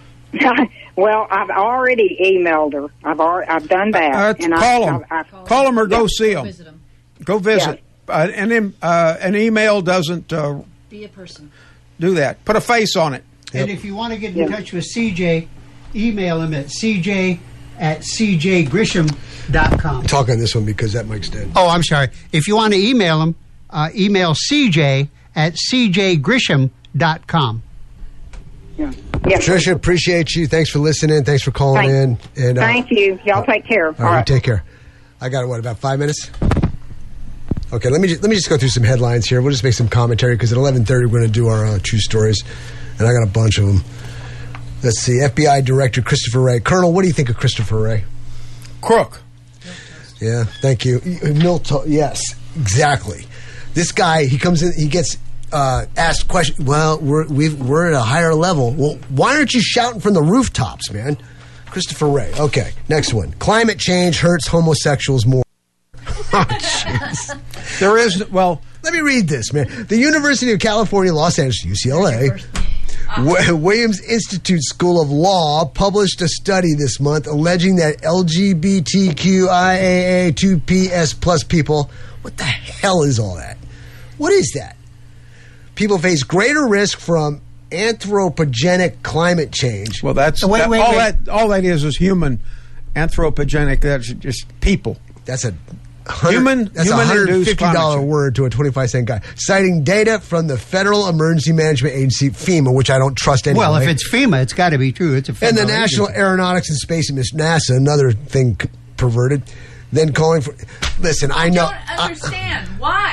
Well, I've already emailed her. I've already, I've done that.
Uh,
and
call
I,
them.
I, I,
Call them or go
Yeah.
see them. Go visit. Uh, an, em- uh, an email doesn't uh,
Be a person.
do that. Put a face on it.
And if you want to get in touch with C J, email him at c j at c j grisham dot com.
Talk on this one because that mic's dead.
Oh, I'm sorry. If you want to email him, uh, email c j at c j grisham dot com.
Yeah.
Patricia, appreciate you. Thanks for listening. Thanks for calling
Thank-
in. And uh,
Thank you. Y'all take care.
All right, take care. I got what, about five minutes? Okay, let me just, let me just go through some headlines here. We'll just make some commentary because at eleven thirty we're going to do our uh, true stories, and I got a bunch of them. Let's see. F B I Director Christopher Wray. Colonel, what do you think of Christopher Wray?
Crook.
Yeah, thank you. Milt, yes, exactly. This guy, he comes in, he gets uh, asked questions. Well, we're we've, we're at a higher level. Well, why aren't you shouting from the rooftops, man? Christopher Wray. Okay, next one. Climate change hurts homosexuals more. Oh, jeez.
There is, well...
Let me read this, man. The University of California, Los Angeles, U C L A, W- Williams Institute School of Law published a study this month alleging that L G B T Q I A A two P S plus people, what the hell is all that? What is that? People face greater risk from anthropogenic climate change.
Well, that's
Wait,
that,
wait,
all
wait.
that. All that is is human anthropogenic. That's just people.
That's a
human.
That's a
human
one hundred
induced
fifty
climate
dollars
change.
word to a twenty-five cent guy, citing data from the Federal Emergency Management Agency, FEMA, which I don't trust anyway.
Well, if it's FEMA, it's got to be true. It's a
and
federal
the National
agency.
Aeronautics and Space Administration, NASA, another thing c- perverted, then calling for. Listen, I know.
I don't understand why.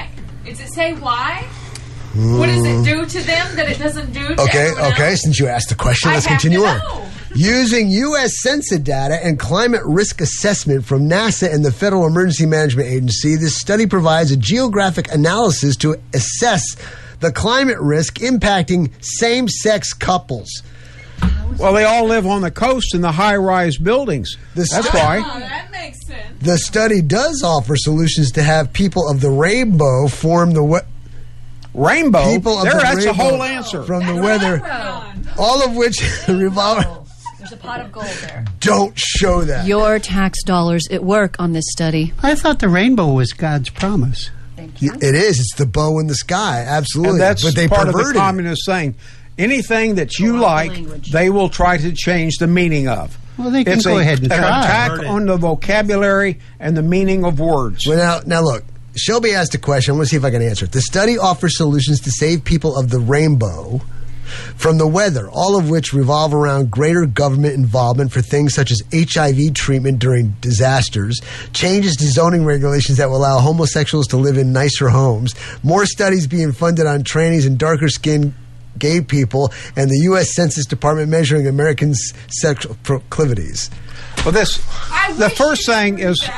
Does it say why? What does it do to them that it doesn't do to
Okay,
everyone
okay.
else?
Since you asked the question,
I
let's
have
continue
to
on.
know.
Using U S Census data and climate risk assessment from NASA and the Federal Emergency Management Agency, this study provides a geographic analysis to assess the climate risk impacting same-sex couples.
Well, they all live on the coast in the high-rise buildings.
The
That's
stu-
why.
Oh, that makes sense.
The study does offer solutions to have people of the rainbow form the we-
Rainbow?
People of
There,
the
that's the
rainbow
whole answer.
from the weather, all of which revolve.
There's a pot of gold there.
Don't show that.
Your tax dollars at work on this study.
I thought the rainbow was God's promise.
It is. It's the bow in the sky. Absolutely.
And that's
but they
part of the
perverted it.
communist saying. Anything that you like, they will try to change the meaning of.
Well, they can
it's
go
a,
ahead and
an
try.
attack
Pervert it.
on the vocabulary and the meaning of words.
Well, now, now look. Shelby asked a question. I'm going to see if I can answer it. The study offers solutions to save people of the rainbow from the weather, all of which revolve around greater government involvement for things such as H I V treatment during disasters, changes to zoning regulations that will allow homosexuals to live in nicer homes, more studies being funded on trannies and darker-skinned gay people, and the U S Census Department measuring Americans' sexual proclivities.
Well, this the first thing is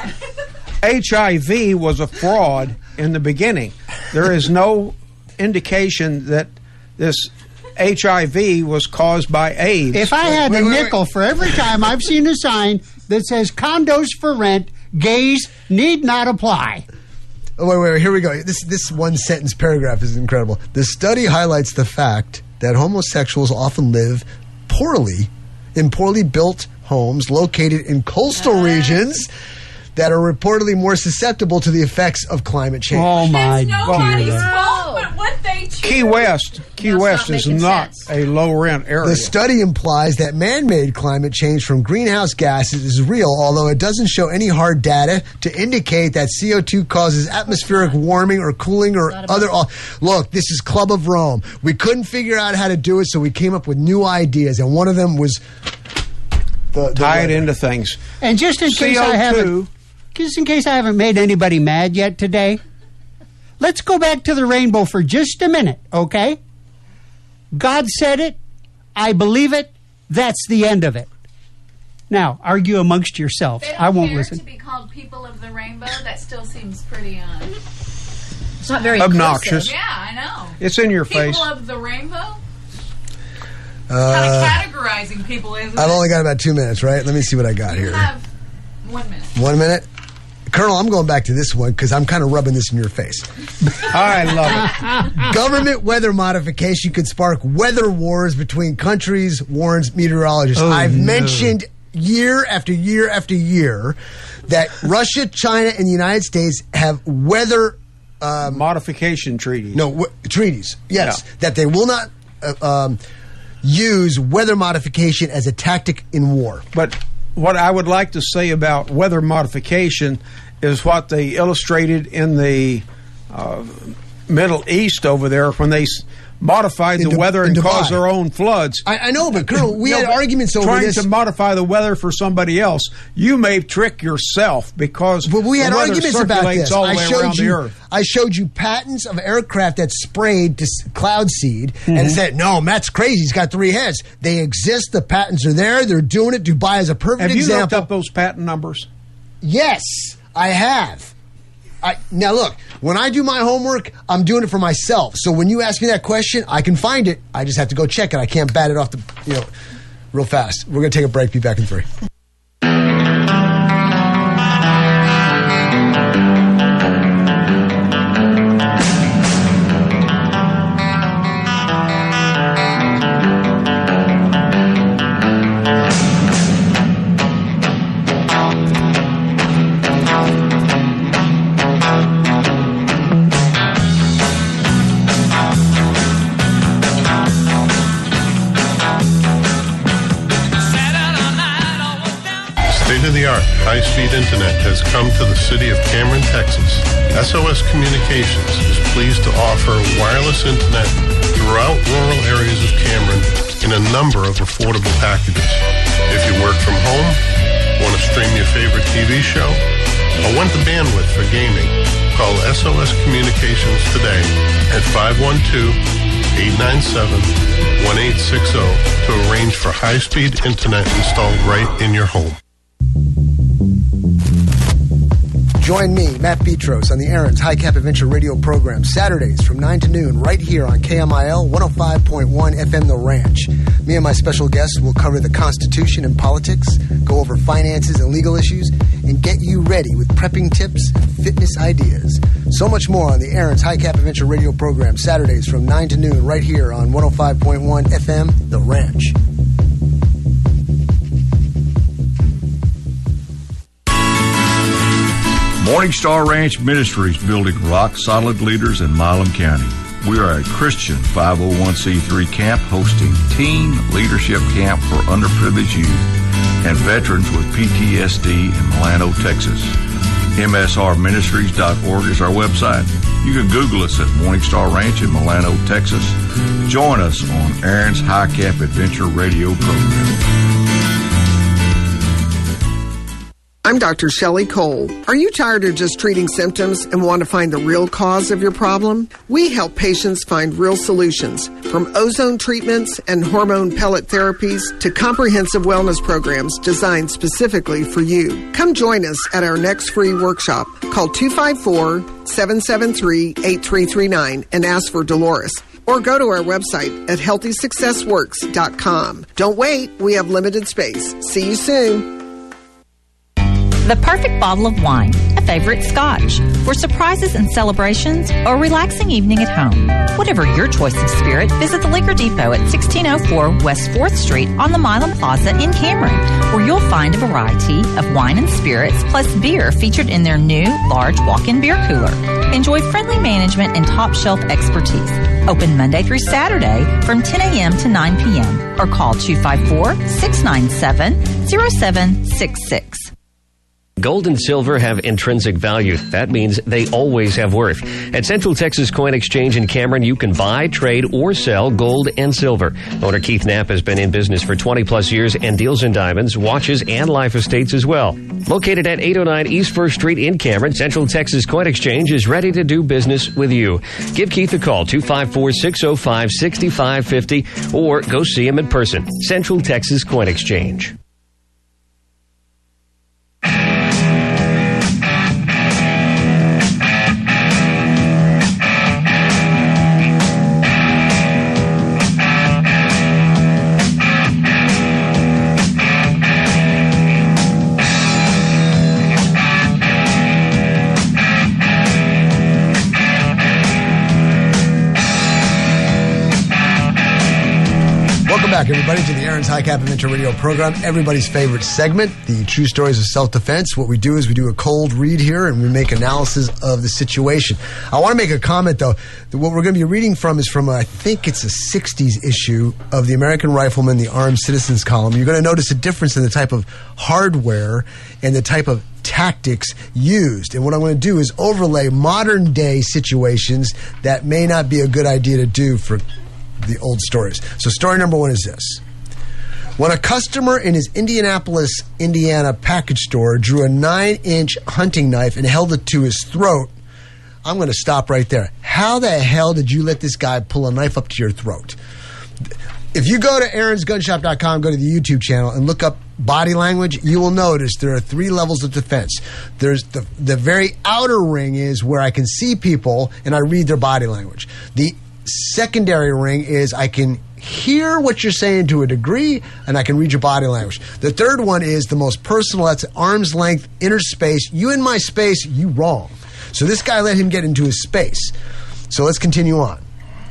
H I V was a fraud in the beginning. There is no indication that this H I V was caused by AIDS.
If I had
Wait,
a
wait, wait.
nickel for every time I've seen a sign that says condos for rent, gays need not apply.
Oh, wait, wait, wait, here we go. This this one sentence paragraph is incredible. The study highlights the fact that homosexuals often live poorly in poorly built homes located in coastal regions that are reportedly more susceptible to the effects of climate change.
Oh, my
It's nobody's
dear.
fault but what they choose.
Key West, Key
Now
West
stop
is
making
not
sense.
a low rent area.
The study implies that man-made climate change from greenhouse gases is real, although it doesn't show any hard data to indicate that C O two causes atmospheric warming or cooling or other... Look, this is Club of Rome. We couldn't figure out how to do it, so we came up with new ideas, and one of them was... The, the
Tie it
weather.
into things.
And just in case
C O two
I haven't, just in case I haven't made anybody mad yet today, let's go back to the rainbow for just a minute, okay? God said it. I believe it. That's the end of it. Now, argue amongst yourselves.
They don't
I won't
care
listen.
to be called people of the rainbow. That still seems pretty uh,
It's not very
Obnoxious.
inclusive.
Yeah, I know.
It's in your
People
face.
of the rainbow.
Uh,
kind of categorizing people, isn't
I've
it?
only got about two minutes, right? Let me see what I got
You
here.
have one minute.
One minute? Colonel, I'm going back to this one because I'm kind of rubbing this in your face.
I love it.
Government weather modification could spark weather wars between countries, warns meteorologists.
Oh,
I've
no.
mentioned year after year after year that Russia, China, and the United States have weather um,
Modification treaties.
no w- treaties. Yes,
Yeah.
that they will not uh, um, use weather modification as a tactic in war.
But what I would like to say about weather modification is what they illustrated in the uh, Middle East over there when they s- modified
In
the
Du-
weather
in
and
Dubai.
caused their own floods.
I, I know, but Colonel, we
No,
had
but
arguments over
trying
this.
to modify the weather for somebody else. You may trick yourself because
But we had
the weather
arguments about
circulates
this.
all the
I
way
showed
around
you.
the earth.
I showed you patents of aircraft that sprayed to s- cloud seed
Mm-hmm.
and said, "No, Matt's crazy. He's got three heads." They exist. The patents are there. They're doing it. Dubai is a perfect
Have you
example.
looked up those patent numbers?
Yes, I have. I, now look, when I do my homework, I'm doing it for myself. So when you ask me that question, I can find it. I just have to go check it. I can't bat it off the, you know, real fast. We're going to take a break. Be back in three.
State-of-the-art high-speed internet has come to the city of Cameron, Texas. S O S Communications is pleased to offer wireless internet throughout rural areas of Cameron in a number of affordable packages. If you work from home, want to stream your favorite T V show, or want the bandwidth for gaming, Call S O S Communications today at five one two, eight nine seven, one eight six zero to arrange for high-speed internet installed right in your home.
Join me, Matt Petros, on the Aaron's High Cap Adventure radio program Saturdays from nine to noon right here on K M I L one oh five point one F M The Ranch. Me and my special guests will cover the Constitution and politics, go over finances and legal issues, and get you ready with prepping tips and fitness ideas. So much more on the Aaron's High Cap Adventure radio program Saturdays from nine to noon right here on one oh five point one F M The Ranch.
Morning Star Ranch Ministries, building rock-solid leaders in Milam County. We are a Christian five oh one c three camp hosting teen leadership camp for underprivileged youth and veterans with P T S D in Milano, Texas. M S R ministries dot org is our website. You can Google us at Morning Star Ranch in Milano, Texas. Join us on Aaron's High Cap Adventure radio program.
I'm Doctor Shelley Cole. Are you tired of just treating symptoms and want to find the real cause of your problem? We help patients find real solutions, from ozone treatments and hormone pellet therapies to comprehensive wellness programs designed specifically for you. Come join us at our next free workshop. Call two five four, seven seven three, eight three three nine and ask for Dolores. Or go to our website at healthy success works dot com. Don't wait, we have limited space. See you soon.
The perfect bottle of wine, a favorite scotch, for surprises and celebrations or a relaxing evening at home. Whatever your choice of spirit, visit the Liquor Depot at sixteen oh four West fourth Street on the Milam Plaza in Cameron, where you'll find a variety of wine and spirits plus beer featured in their new large walk-in beer cooler. Enjoy friendly management and top shelf expertise. Open Monday through Saturday from ten a.m. to nine p.m. or call two five four, six nine seven, oh seven six six.
Gold and silver have intrinsic value. That means they always have worth. At Central Texas Coin Exchange in Cameron, you can buy, trade, or sell gold and silver. Owner Keith Knapp has been in business for twenty plus years and deals in diamonds, watches, and life estates as well. Located at eight oh nine East First Street in Cameron, Central Texas Coin Exchange is ready to do business with you. Give Keith a call, two five four, six oh five, six five five oh, or go see him in person. Central Texas Coin Exchange.
Back, everybody, to the Aaron's High Cap Adventure radio program, everybody's favorite segment, the True Stories of Self-Defense. What we do is we do a cold read here and we make analysis of the situation. I want to make a comment, though. That what we're going to be reading from is from, a, I think it's a sixties issue of the American Rifleman, the Armed Citizens column. You're going to notice a difference in the type of hardware and the type of tactics used. And what I'm going to do is overlay modern day situations that may not be a good idea to do for the old stories. So story number one is this. When a customer in his Indianapolis, Indiana package store drew a nine-inch hunting knife and held it to his throat, I'm going to stop right there. How the hell did you let this guy pull a knife up to your throat? If you go to aarons gun shop dot com, go to the YouTube channel, and look up body language, you will notice there are three levels of defense. There's the, the very outer ring is where I can see people and I read their body language. The secondary ring is I can hear what you're saying to a degree, and I can read your body language. The third one is the most personal. That's arm's length, inner space. You in my space, you wrong. So this guy let him get into his space. So let's continue on.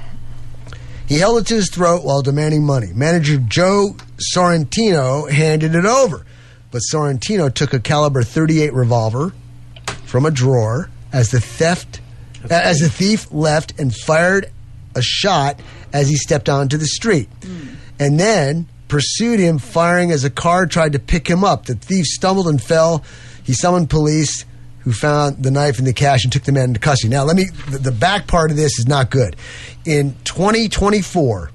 He held it to his throat while demanding money. Manager Joe Sorrentino handed it over, but Sorrentino took a caliber thirty-eight revolver from a drawer as the theft, as the thief left and fired a shot as he stepped onto the street, mm. and then pursued him, firing as a car tried to pick him up. The thief stumbled and fell. He summoned police, who found the knife and the cash and took the man into custody. Now, let me. The, the back part of this is not good. In twenty twenty-four,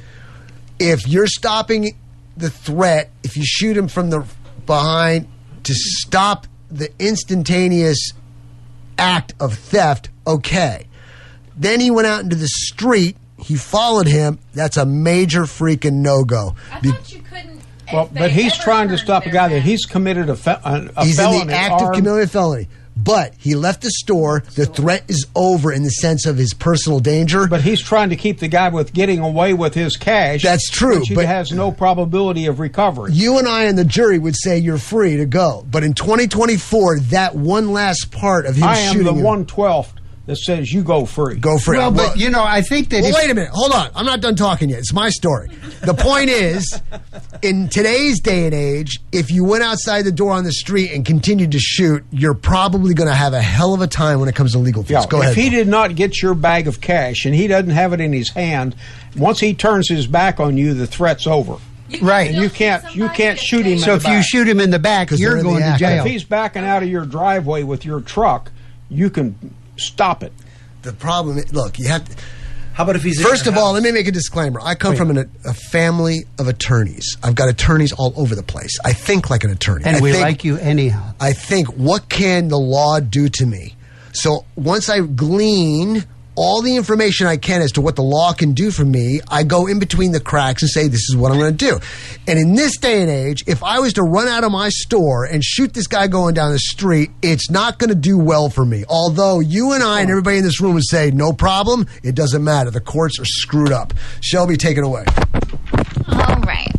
if you're stopping the threat, if you shoot him from the behind to stop the instantaneous act of theft, okay. Then he went out into the street. He followed him. That's a major freaking no-go.
I thought you couldn't.
Well, but he's trying to stop a guy that he's committed a, fe- a, a
He's
felony.
in the act of
armed-
committing a felony. But he left the store. The threat is over in the sense of his personal danger.
But he's trying to keep the guy with getting away with his cash.
That's true,
Which he
but-
has no probability of recovery.
You and I and the jury would say you're free to go. But in twenty twenty-four, that one last part of him
I am
shooting
the
him-
one twelfth that says you go free.
Go free.
Well, but, you know, I think that
Well,
if-
wait a minute. Hold on. I'm not done talking yet. It's my story. The point is, in today's day and age, if you went outside the door on the street and continued to shoot, you're probably going to have a hell of a time when it comes to legal fees.
Yeah,
Go
if
ahead.
he did not get your bag of cash and he doesn't have it in his hand, once he turns his back on you, the threat's over.
Right.
And you can't you can't shoot him.
So
in
if
the
you
back.
shoot him in the back,
'Cause
you're
they're in
going
the
to
act.
jail.
If he's backing out of your driveway with your truck, you can stop it.
The problem is, look, you have to.
How about if he's in
First
your
of all,
house?
let me make a disclaimer. I come
Wait.
from an, a family of attorneys. I've got attorneys all over the place. I think like an attorney.
And
I
we
think,
like you anyhow.
I think, what can the law do to me? So once I glean all the information I can as to what the law can do for me, I go in between the cracks and say, this is what I'm going to do. And in this day and age, if I was to run out of my store and shoot this guy going down the street, it's not going to do well for me. Although you and I and everybody in this room would say, no problem, it doesn't matter. The courts are screwed up. Shelby, take it away.
All right.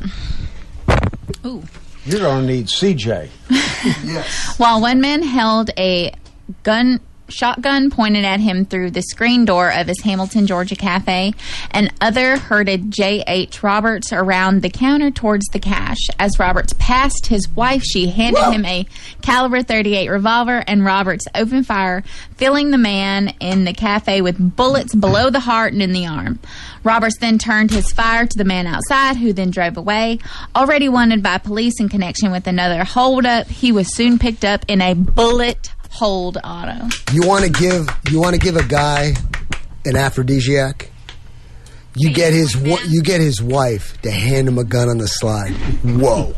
Ooh.
You're going to need C J.
Yes.
While one man held a gun shotgun pointed at him through the screen door of his Hamilton, Georgia cafe, and other herded J H. Roberts around the counter towards the cash. As Roberts passed his wife, she handed
Whoa.
him a caliber thirty-eight revolver, and Roberts opened fire, filling the man in the cafe with bullets below the heart and in the arm. Roberts then turned his fire to the man outside, who then drove away. Already wanted by police in connection with another holdup, he was soon picked up in a bullet hold auto.
You want to give you want to give a guy an aphrodisiac? You get his wa- you get his wife to hand him a gun on the slide. Whoa!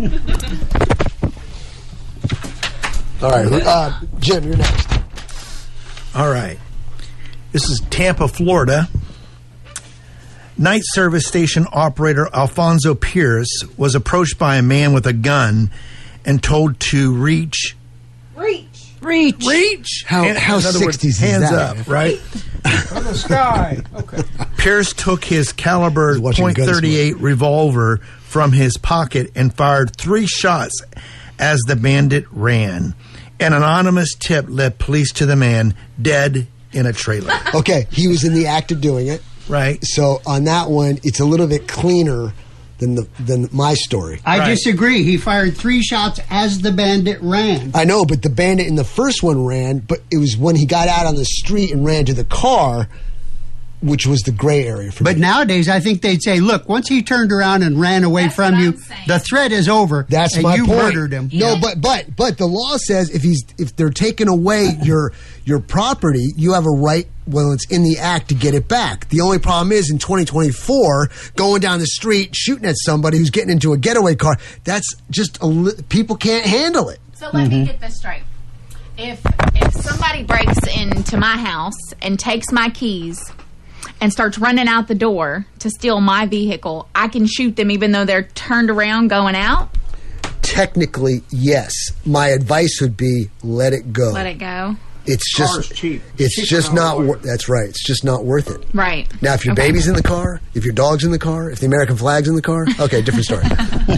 All right, uh, Jim, you're next.
All right. This is Tampa, Florida. Night service station operator Alfonso Pierce was approached by a man with a gun and told to reach.
Reach.
Reach.
Reach.
How
And-
how
in other words,
sixties is
hands
that?
up, right?
From the sky. Okay.
Pierce took his caliber
watching
point thirty-eight revolver from his pocket and fired three shots as the bandit ran. An anonymous tip led police to the man dead in a trailer.
Okay, he was in the act of doing it.
Right.
So on that one, it's a little bit cleaner than the than my story.
I disagree. He fired three shots as the bandit ran.
I know, but the bandit in the first one ran, but it was when he got out on the street and ran to the car, which was the gray area for
But
me.
nowadays, I think they'd say, look, once he turned around and ran away from you, the threat is over.
That's
and
my
you
point.
murdered him.
No, but but but the law says if he's if they're taking away your your property, you have a right when it's in the act to get it back. The only problem is in twenty twenty-four, going down the street shooting at somebody who's getting into a getaway car. That's just a li- people can't handle it.
So let me get this straight. If if somebody breaks into my house and takes my keys and starts running out the door to steal my vehicle, I can shoot them even though they're turned around going out?
Technically, yes. My advice would be let it go.
Let it go.
It's
Car's
just
cheap.
it's
Cheaper
just
than
not
oil.
wor- that's right. It's just not worth it.
Right.
Now, if your
Okay.
baby's in the car, if your dog's in the car, if the American flag's in the car, okay, different story.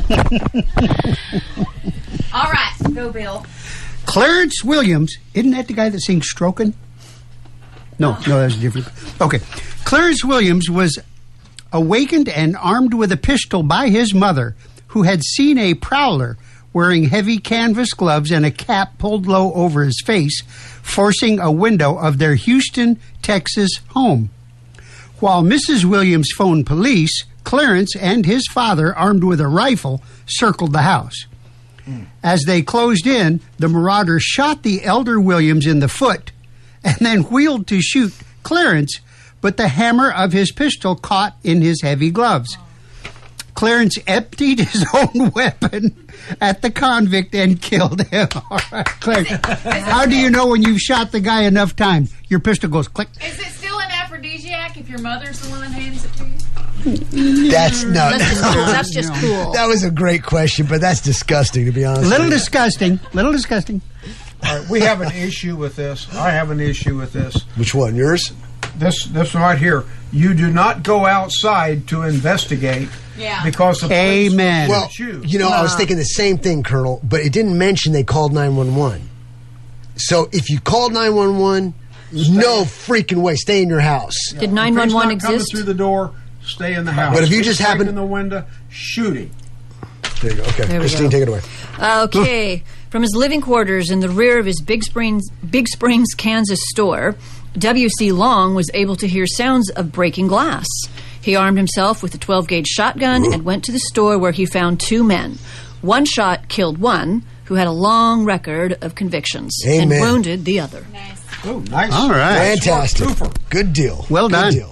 All right. Go, Bill.
Clarence Williams, isn't that the guy that sings Strokin'? No, no, that's different. Okay. Clarence Williams was awakened and armed with a pistol by his mother, who had seen a prowler wearing heavy canvas gloves and a cap pulled low over his face, forcing a window of their Houston, Texas home. While Missus Williams phoned police, Clarence and his father, armed with a rifle, circled the house. As they closed in, the marauders shot the elder Williams in the foot and then wheeled to shoot Clarence, but the hammer of his pistol caught in his heavy gloves. Clarence emptied his own weapon at the convict and killed him. All right, Clarence. How do you know when you've shot the guy enough times? Your pistol goes click.
Is it still an aphrodisiac if your mother's the one that hands it to you?
That's no.
That's just cool. That's just cool.
That was a great question, but that's disgusting, to be honest.
Little
with you.
disgusting. Little disgusting.
All right, we have an issue with this. I have an issue with this.
Which one? Yours?
This this one right here. You do not go outside to investigate.
Yeah.
Because the police
Amen.
Well, you know, I was thinking the same thing, Colonel, but it didn't mention they called nine one one. So if you called nine one one, no freaking way, stay in your house.
Did nine one one
If he's not coming
exist?
through the door, stay in the house.
But if you
He's
just happen-
breaking the window, shooting.
There you go. Okay,
There we
Christine,
go.
take it away.
Okay. From his living quarters in the rear of his Big Springs, Big Springs, Kansas store, W C Long was able to hear sounds of breaking glass. He armed himself with a twelve-gauge shotgun and went to the store where he found two men. One shot killed one, who had a long record of convictions, and
Amen.
wounded the other.
Oh, nice.
All right.
Fantastic. Good deal.
Well
Good
done.
deal.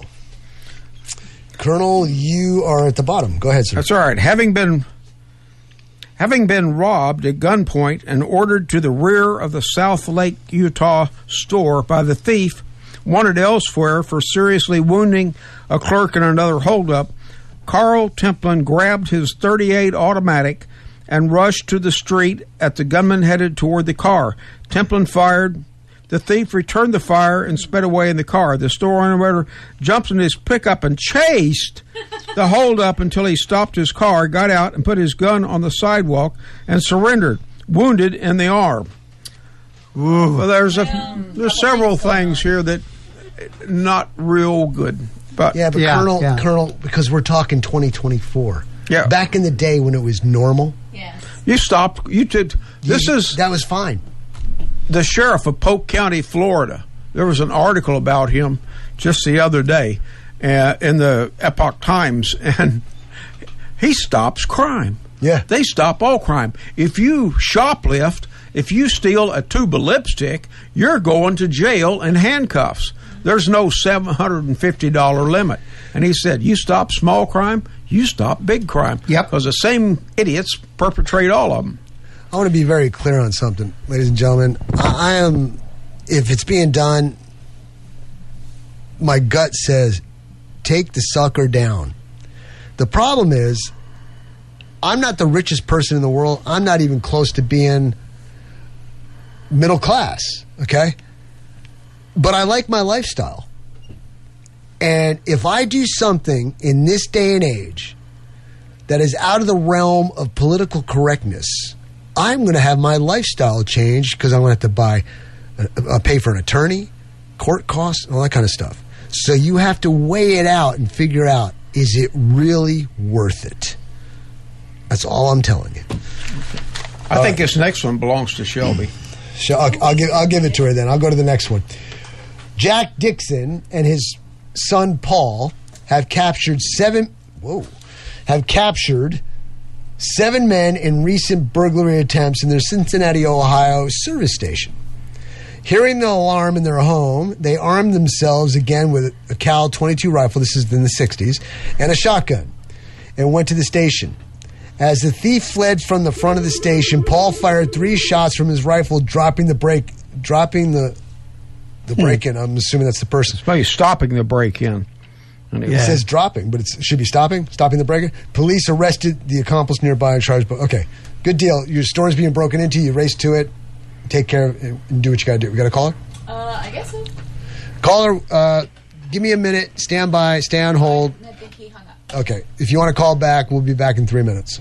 Colonel, you are at the bottom. Go ahead, sir.
That's all right. Having been having been robbed at gunpoint and ordered to the rear of the South Lake, Utah store by the thief wanted elsewhere for seriously wounding a clerk in another holdup, Carl Templin grabbed his thirty-eight automatic and rushed to the street at the gunman headed toward the car. Templin fired. The thief returned the fire and sped away in the car. The store owner jumped in his pickup and chased the holdup until he stopped his car, got out, and put his gun on the sidewalk and surrendered, wounded in the arm. Well, there's a there's several things here that not real good. But
Yeah, but
Yeah,
Colonel,
yeah.
Colonel, because we're talking twenty twenty-four.
Yeah.
Back in the day when it was normal,
you stopped. You did. This
you-
is
that was fine.
the sheriff of Polk County, Florida. There was an article about him just the other day uh, in the Epoch Times, and he stops crime.
Yeah.
They stop all crime. If you shoplift, if you steal a tube of lipstick, you're going to jail in handcuffs. There's no seven hundred fifty dollars limit. And he said, you stop small crime, you stop big crime.
Yep.
Because the same idiots perpetrate all of them.
I want to be very clear on something, ladies and gentlemen. I, I am, if it's being done, my gut says, take the sucker down. The problem is, I'm not the richest person in the world. I'm not even close to being middle class, okay? But I like my lifestyle. And if I do something in this day and age that is out of the realm of political correctness, I'm going to have my lifestyle changed because I'm going to have to buy, uh, pay for an attorney, court costs, all that kind of stuff. So you have to weigh it out and figure out, is it really worth it? That's all I'm telling you.
I think this next one belongs to Shelby.
So I'll, I'll give I'll give it to her then. I'll go to the next one. Jack Dixon and his son Paul have captured seven. Whoa, have captured seven men in recent burglary attempts in their Cincinnati, Ohio service station. Hearing the alarm in their home, they armed themselves again with a Cal twenty-two rifle. This is in the sixties, and a shotgun, and went to the station. As the thief fled from the front of the station, Paul fired three shots from his rifle, dropping the break, dropping the the break-in. I'm assuming that's the person.
Well, he's stopping the break-in.
It says dropping, but it's, it should be stopping. Stopping the break-in. Police arrested the accomplice nearby and charged. But okay, good deal. Your store's being broken into. You race to it. Take care of it and do what you got to do. We got a caller?
Uh, I guess so.
Caller, uh, give me a minute. Stand by. Stay on hold.
I think he hung up.
Okay. If you want to call back, we'll be back in three minutes.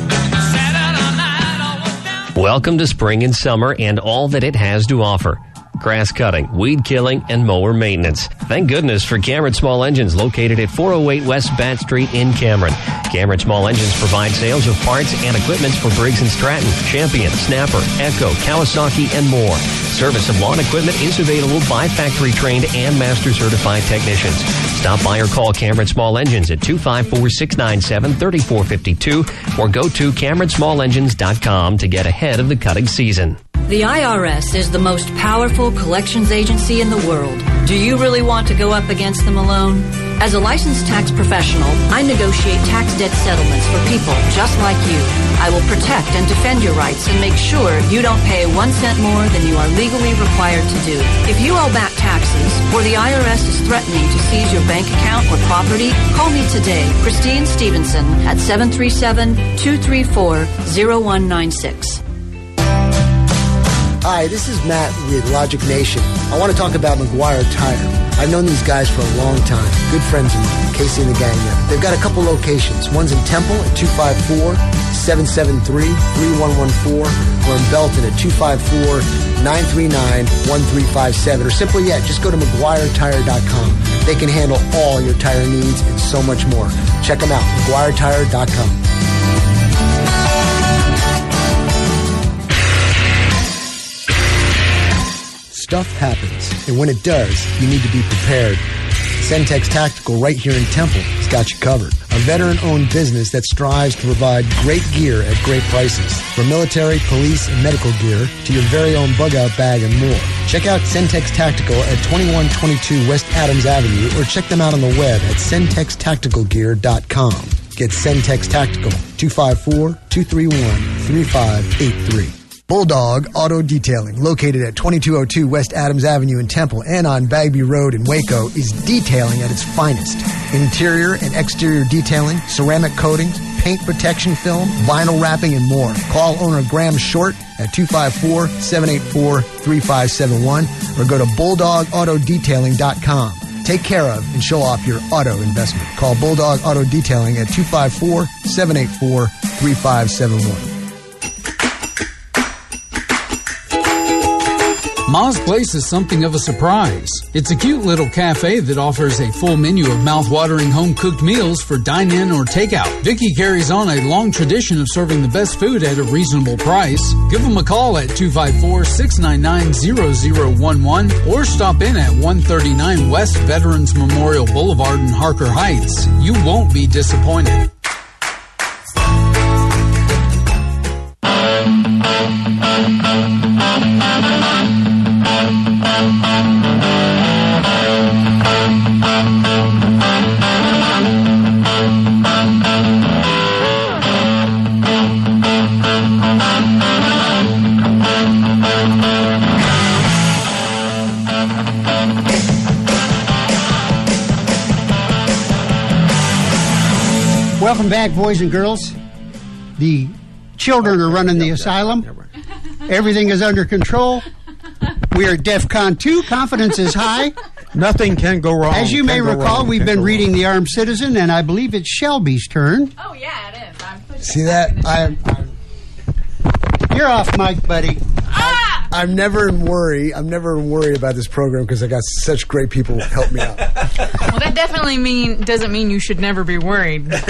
Welcome to spring and summer and all that it has to offer. grass cutting, weed killing, and mower maintenance. Thank goodness for Cameron Small Engines, located at four oh eight West Bat Street in Cameron. Cameron Small Engines provide sales of parts and equipment for Briggs and Stratton, Champion, Snapper, Echo, Kawasaki, and more. Service of lawn equipment is available by factory-trained and master-certified technicians. Stop by or call Cameron Small Engines at two five four, six nine seven, three four five two or go to Cameron Small Engines dot com to get ahead of the cutting season.
The I R S is the most powerful collections agency in the world. Do you really want to go up against them alone? As a licensed tax professional, I negotiate tax debt settlements for people just like you. I will protect and defend your rights and make sure you don't pay one cent more than you are legally required to do. If you owe back taxes or the I R S is threatening to seize your bank account or property, call me today, Christine Stevenson, at seven three seven, two three four, zero one nine six.
Hi, this is Matt with Logic Nation. I want to talk about McGuire Tire. I've known these guys for a long time. Good friends of mine, Casey and the gang there. They've got a couple locations. One's in Temple at two five four, seven seven three, three one one four or in Belton at two five four, nine three nine, one three five seven. Or simply yet, just go to McGuire Tire dot com. They can handle all your tire needs and so much more. Check them out, McGuire Tire dot com. Stuff happens, and when it does, you need to be prepared. Centex Tactical right here in Temple has got you covered. A veteran-owned business that strives to provide great gear at great prices. From military, police, and medical gear to your very own bug-out bag and more. Check out Centex Tactical at twenty-one twenty-two West Adams Avenue or check them out on the web at centex tactical gear dot com. Get Centex Tactical, two five four, two three one, three five eight three. Bulldog Auto Detailing, located at twenty-two oh two West Adams Avenue in Temple and on Bagby Road in Waco, is detailing at its finest. Interior and exterior detailing, ceramic coatings, paint protection film, vinyl wrapping, and more. Call owner Graham Short at two five four, seven eight four, three five seven one or go to bulldog auto detailing dot com. Take care of and show off your auto investment. Call Bulldog Auto Detailing at two five four, seven eight four, three five seven one.
Ma's Place is something of a surprise. It's a cute little cafe that offers a full menu of mouth-watering home-cooked meals for dine-in or takeout. Vicky carries on a long tradition of serving the best food at a reasonable price. Give them a call at two five four, six nine nine, zero zero one one or stop in at one thirty-nine West Veterans Memorial Boulevard in Harker Heights. You won't be disappointed.
Welcome back, boys and girls. The children are running the asylum. Everything is under control. We are DEFCON two. Confidence is high.
Nothing can go wrong.
As you may recall, we've been reading The Armed Citizen, and I believe it's Shelby's turn.
Oh, yeah, it is. I'm pushing
See that? I, I,
You're off mic, buddy.
Ah!
I'm never in worry. I'm never in worry about this program because I got such great people who help me out.
Well, that definitely mean doesn't mean you should never be worried. But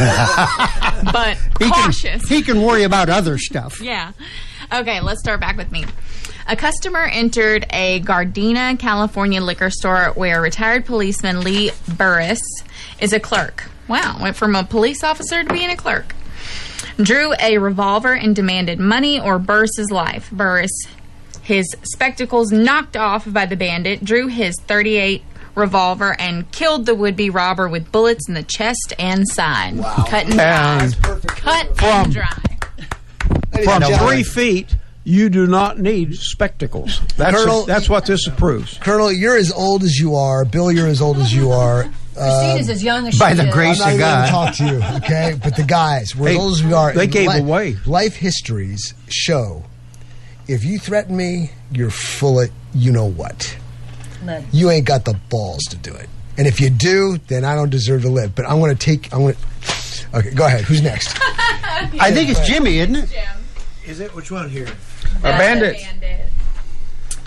he
cautious.
Can, he can worry about other stuff.
Yeah. Okay, let's start back with me. A customer entered a Gardena, California liquor store where retired policeman Lee Burris is a clerk. Wow, went from a police officer to being a clerk. Drew a revolver and demanded money or Burris's life. Burris, his spectacles knocked off by the bandit, drew his thirty-eight revolver and killed the would-be robber with bullets in the chest and side.
Wow.
Cut and dry.
And
Cut
from-
and dry.
From three feet, you do not need spectacles. That's,
Colonel-
a, that's what this approves.
Colonel, you're as old as you are. Bill, you're as old as you are.
Christine is as young as
by
she
the
is.
grace
I'm
of
not
God.
even talk to you, okay? But the guys, we're
Hey,
as old as we are.
they gave
Li-
away.
Life histories show if you threaten me, you're full of you know what.
Lead.
You ain't got the balls to do it. And if you do, then I don't deserve to live. But I want to take. I want. Okay, go ahead. Who's next?
I think it's Jimmy, isn't it?
Is it? Which one here?
A bandit.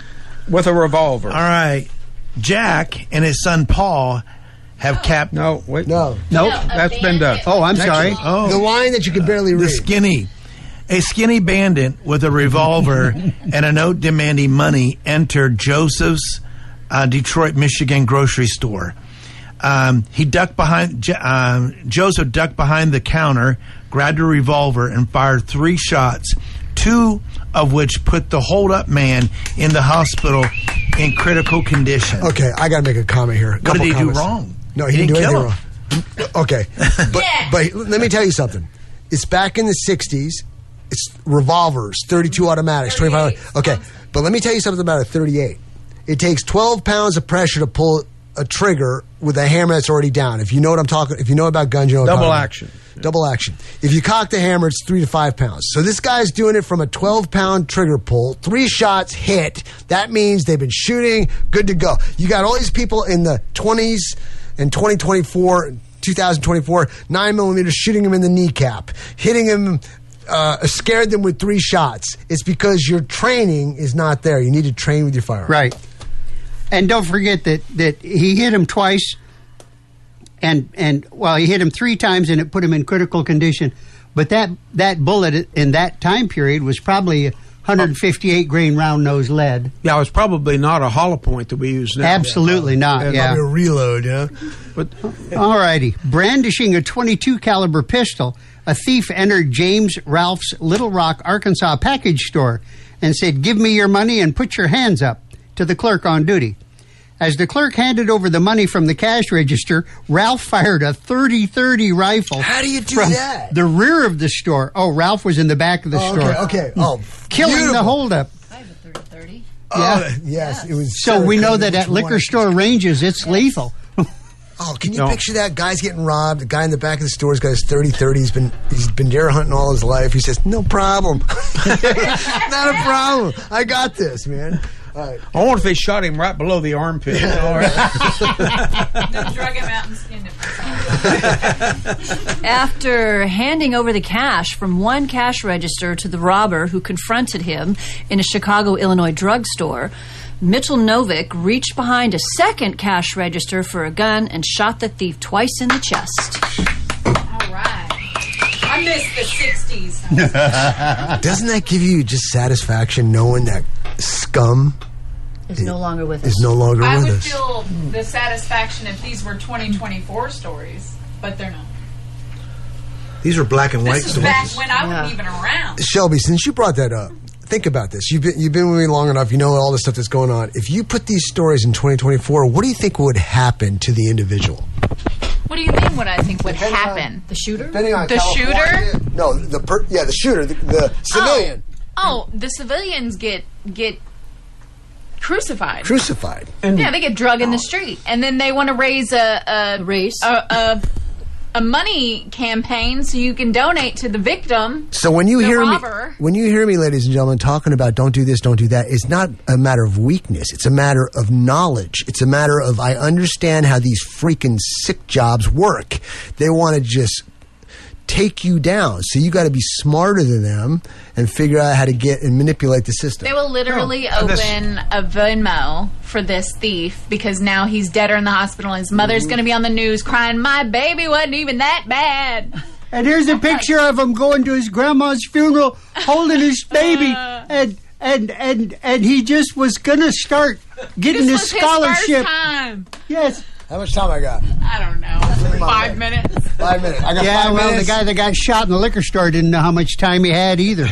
with a revolver.
All right. Jack and his son Paul have capped.
No, wait.
No.
Nope.
No, that's been done.
Oh, I'm
Next
sorry.
one.
Oh.
The line that you can barely read.
The skinny. A skinny bandit with a revolver and a note demanding money entered Joseph's uh, Detroit, Michigan grocery store. Um, he ducked behind. Uh, Joseph ducked behind the counter, grabbed a revolver, and fired three shots, two of which put the hold-up man in the hospital in critical condition.
Okay, I got to make a comment here. A
What
couple
did he
comments.
do wrong?
No, he,
He
didn't,
didn't
do
kill
anything wrong. Okay, but but let me tell you something. It's back in the sixties. It's revolvers, thirty-two automatics, twenty-five. Okay, but let me tell you something about a thirty-eight. It takes twelve pounds of pressure to pull a trigger with a hammer that's already down. If you know what I'm talking, if you know about guns, you know what I'm
Double
talking
action.
about. Double action. If you cock the hammer, it's three to five pounds. So this guy's doing it from a twelve pound trigger pull. Three shots hit. That means they've been shooting. Good to go. You got all these people in the twenties and twenty twenty-four, twenty twenty-four, nine millimeters shooting him in the kneecap, hitting him. Uh, scared them with three shots. It's because your training is not there. You need to train with your firearm.
Right. And don't forget that, that he hit him twice, and and well, he hit him three times, and it put him in critical condition. But that that bullet in that time period was probably one fifty-eight grain round nose lead.
Yeah, it was probably not a hollow point that we use now.
Absolutely not.
And
Yeah.
Probably a reload. Yeah.
But
All righty. Brandishing a twenty-two caliber pistol, a thief entered James Ralph's Little Rock, Arkansas package store and said, "Give me your money and put your hands up," to the clerk on duty. As the clerk handed over the money from the cash register, Ralph fired a thirty thirty rifle.
How do you do
from
that?
the rear of the store. Oh, Ralph was in the back of the
Oh,
store.
okay, okay. Oh,
killing
beautiful.
the holdup.
Oh,
Yeah.
yes. It was.
So we know that
Which
at liquor
one?
store ranges, it's lethal.
Oh, can you
No.
picture that? Guy's getting robbed. The guy in the back of the store's got his thirty thirty. He's been he's been deer hunting all his life. He says, "No problem, not a problem. I got this, man." All right.
I wonder if they shot him right below the armpit. All right.
Then drug him out and skinned him.
After handing over the cash from one cash register to the robber who confronted him in a Chicago, Illinois drugstore, Mitchell Novick reached behind a second cash register for a gun and shot the thief twice in the chest.
All right. I miss the sixties.
Doesn't that give you just satisfaction knowing that scum
Is no longer with us.
is no longer
I
with
would
us?
feel the satisfaction if these were twenty twenty-four stories, but they're not.
These are black and white
This is
stories.
back when I wasn't even around.
Shelby, since you brought that up, think about this. You've been, you've been with me long enough. You know all the stuff that's going on. If you put these stories in twenty twenty-four, what do you think would happen to the individual?
What do you mean? What I think would
Depending on-
happen?
The shooter?
Depending on
The
California-
shooter?
No, the per, yeah, the shooter, the, the civilian,
Oh, the civilians get get crucified.
crucified.
Yeah, they get drug in the street, and then they want to raise a a
race
a, a a money campaign so you can donate to the victim.
So when you
the
hear
robber.
me, when you hear me, ladies and gentlemen, talking about don't do this, don't do that, it's not a matter of weakness. It's a matter of knowledge. It's a matter of I understand how these freaking sick jobs work. They want to just take you down. So you got to be smarter than them and figure out how to get and manipulate the system.
They will literally
Oh, this-
open a Venmo for this thief because now he's dead or in the hospital and his mother's going to be on the news crying, "My baby wasn't even that bad."
And here's a picture of him going to his grandma's funeral, holding his baby,
Uh.
and and and and he just was gonna start getting
This
his
was
scholarship.
his first time.
Yes.
How much time I got?
I don't know. Five minutes.
Five minutes. I got
yeah,
five
well,
minutes.
the guy that got shot in the liquor store didn't know how much time he had either.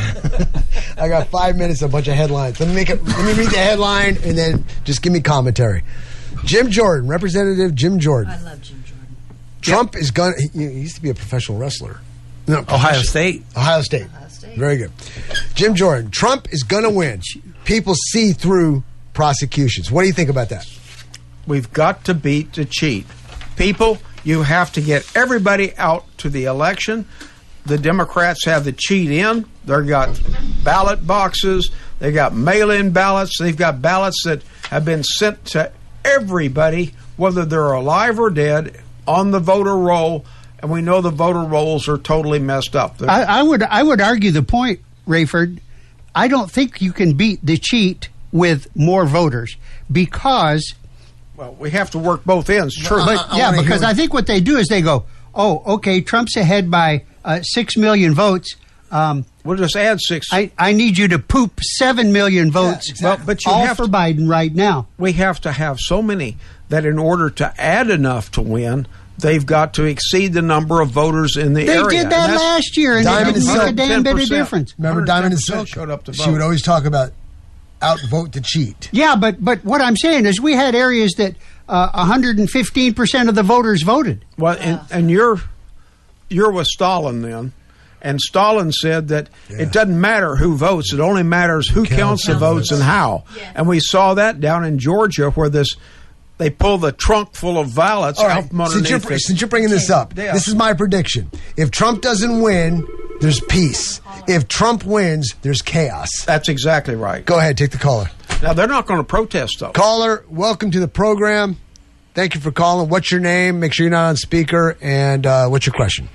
I got five minutes, a bunch of headlines. Let me make it. Let me read the headline and then just give me commentary. Jim Jordan, Representative Jim Jordan.
I love Jim Jordan.
Trump is going. He, he used to be a professional wrestler. No,
Ohio
professional-
State.
Ohio State.
Ohio State.
Very good. Jim Jordan. Trump is going to win. People see through prosecutions. What do you think about that?
We've got to beat the cheat. People, you have to get everybody out to the election. The Democrats have the cheat in. They've got ballot boxes. They've got mail-in ballots. They've got ballots that have been sent to everybody, whether they're alive or dead, on the voter roll. And we know the voter rolls are totally messed up.
I, I would I would argue the point, Rayford. I don't think you can beat the cheat with more voters because.
Well, we have to work both ends. True,
but yeah, because I think what they do is they go, "Oh, okay, Trump's ahead by uh, six million votes. Um,
we'll just add six.
I, I need you to poop seven million votes.
Yeah, exactly. Well, but you
all
have
for
to,
Biden right now.
We have to have so many that in order to add enough to win, they've got to exceed the number of voters in the
they
area.
They did that last year, and
Diamond
it didn't make a damn bit of
ten percent.
difference.
Remember Diamond and Silk?
Showed up to vote.
She would always talk about outvote to cheat.
Yeah, but but what I'm saying is we had areas that uh, one hundred fifteen percent of the voters voted.
Well, and, and you're you're with Stalin then. And Stalin said that yeah. it doesn't matter who votes; it only matters who counts, counts the votes and how. Yeah. And we saw that down in Georgia, where this they pull the trunk full of ballots
All
out
right.
from underneath.
Since you're, since you're bringing this up, yeah. this is my prediction: if Trump doesn't win, there's peace. If Trump wins, there's chaos.
That's exactly right.
Go ahead, take the caller.
Now they're not going to protest, though.
Caller, welcome to the program. Thank you for calling. What's your name? Make sure you're not on speaker. And uh, what's your question?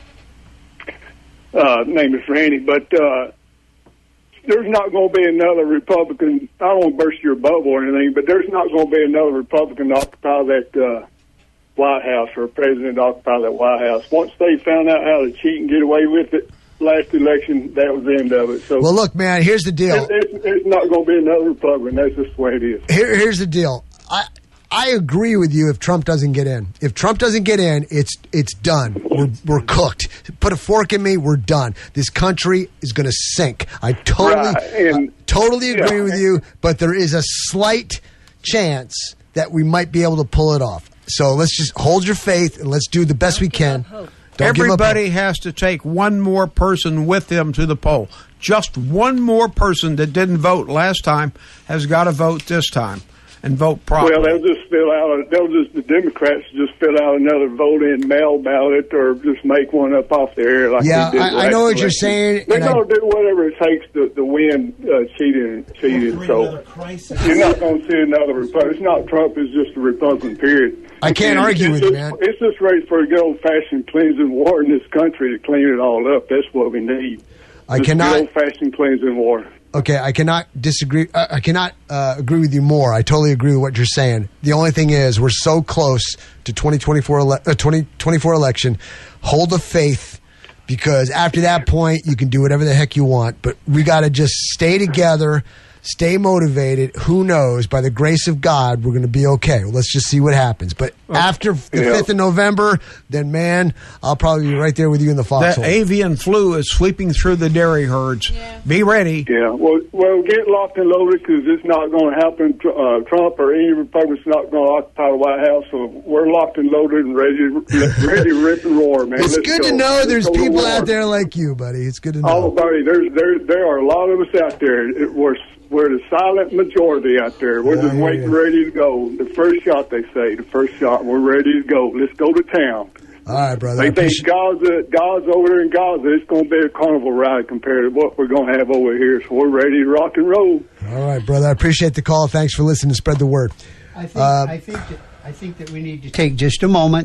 Uh, name is Randy, but uh, there's not going to be another Republican. I don't want to burst your bubble or anything, but there's not going to be another Republican to occupy that uh, White House or a president to occupy that White House. Once they found out how to cheat and get away with it last election, that was the end of it. So,
well, look, man, here's the deal.
It's, it's, it's not going to be another Republican. That's just the way it is.
Here, here's the deal. I. I agree with you if Trump doesn't get in. If Trump doesn't get in, it's it's done. We're we're cooked. Put a fork in me, we're done. This country is going to sink. I totally
right. and,
uh, totally agree
yeah.
with you, but there is a slight chance that we might be able to pull it off. So let's just hold your faith and let's do the best we can. Don't
Everybody has to take one more person with them to the poll. Just one more person that didn't vote last time has got to vote this time. And vote properly.
Well, they'll just fill out. A, they'll just the Democrats just fill out another vote-in mail ballot, or just make one up off the air like
yeah,
they did.
I, I know what election. You're saying.
They're going to do whatever it takes to, to win uh, cheating. Cheating. So you're not going to see another Republican. It's not Trump. It's just a Republican. Period.
I can't
and
argue with
just,
you, man.
It's just ready for a good old-fashioned cleansing war in this country to clean it all up. That's what we need.
I
just
cannot.
Good old-fashioned cleansing war.
Okay, I cannot disagree. Uh, I cannot uh, agree with you more. I totally agree with what you're saying. The only thing is, we're so close to twenty twenty-four ele- uh, twenty twenty-four election. Hold the faith, because after that point, you can do whatever the heck you want. But we got to just stay together, stay motivated. Who knows? By the grace of God, we're going to be okay. Well, let's just see what happens. But after the
yeah.
fifth of November, then, man, I'll probably be right there with you in the foxhole.
That avian flu is sweeping through the dairy herds. Yeah. Be ready.
Yeah, well, well, get locked and loaded, because it's not going to happen. Uh, Trump or any Republican's not going to occupy the White House, so we're locked and loaded and ready, ready to rip and roar, man.
It's
Let's
good
go.
to know
Let's
there's
go
people
to
out there like you, buddy. It's good to know.
Oh, buddy, there's there there are a lot of us out there. It, we're we're the silent majority out there. We're
Yeah,
just
yeah,
waiting,
yeah.
ready to go. The first shot, they say, the first shot. We're ready to go. Let's go to town.
All right, brother.
They
I
think
appreciate-
Gaza, Gaza over there in Gaza, it's going to be a carnival ride compared to what we're going to have over here. So we're ready to rock and roll.
All right, brother. I appreciate the call. Thanks for listening. Spread the word.
I think,
Uh,
I think that I think that we need to take just a moment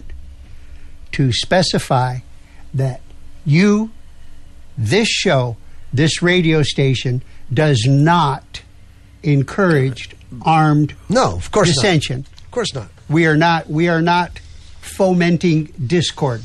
to specify that you, this show, this radio station, does not encourage armed
no, of course
dissension.
Not. Of course not.
We are not. We are not fomenting discord.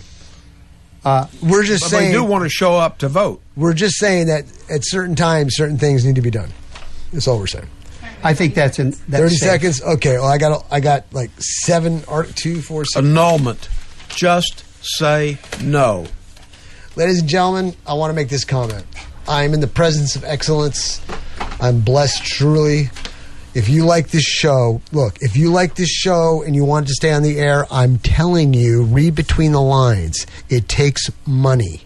Uh,
we're just
but
saying
they do want to show up to vote.
We're just saying that at certain times, certain things need to be done. That's all we're saying.
I think that's in that's
thirty
safe.
seconds. Okay. Well, I got I got like seven, art two, four, six.
Annulment. Just say no.
Ladies and gentlemen, I want to make this comment. I am in the presence of excellence. I'm blessed truly. If you like this show, look, if you like this show and you want to stay on the air, I'm telling you, read between the lines. It takes money.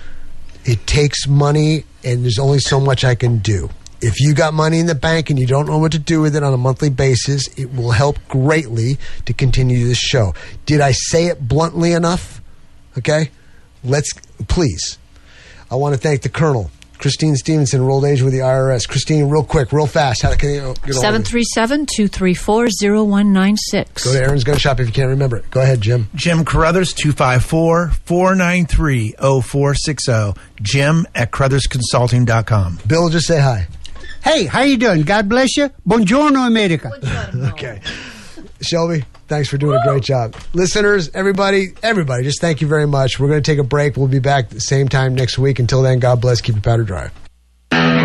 It takes money, and there's only so much I can do. If you got money in the bank and you don't know what to do with it on a monthly basis, it will help greatly to continue this show. Did I say it bluntly enough? Okay? Let's, please. I want to thank the Colonel, Christine Stevenson, Rolled Age with the I R S. Christine, real quick, real fast. How can you get
seven three seven, two three four, zero one nine six.
Go to Aaron's Gun Shop if you can't remember it. Go ahead, Jim.
Jim Carruthers, two five four, four nine three, zero four six zero. Jim at Carruthers Consulting dot com.
Bill, just say hi.
Hey, how you doing? God bless you. Buongiorno, America.
Okay. Shelby, thanks for doing a great job. Listeners, everybody, everybody, just thank you very much. We're going to take a break. We'll be back at the same time next week. Until then, God bless. Keep your powder dry.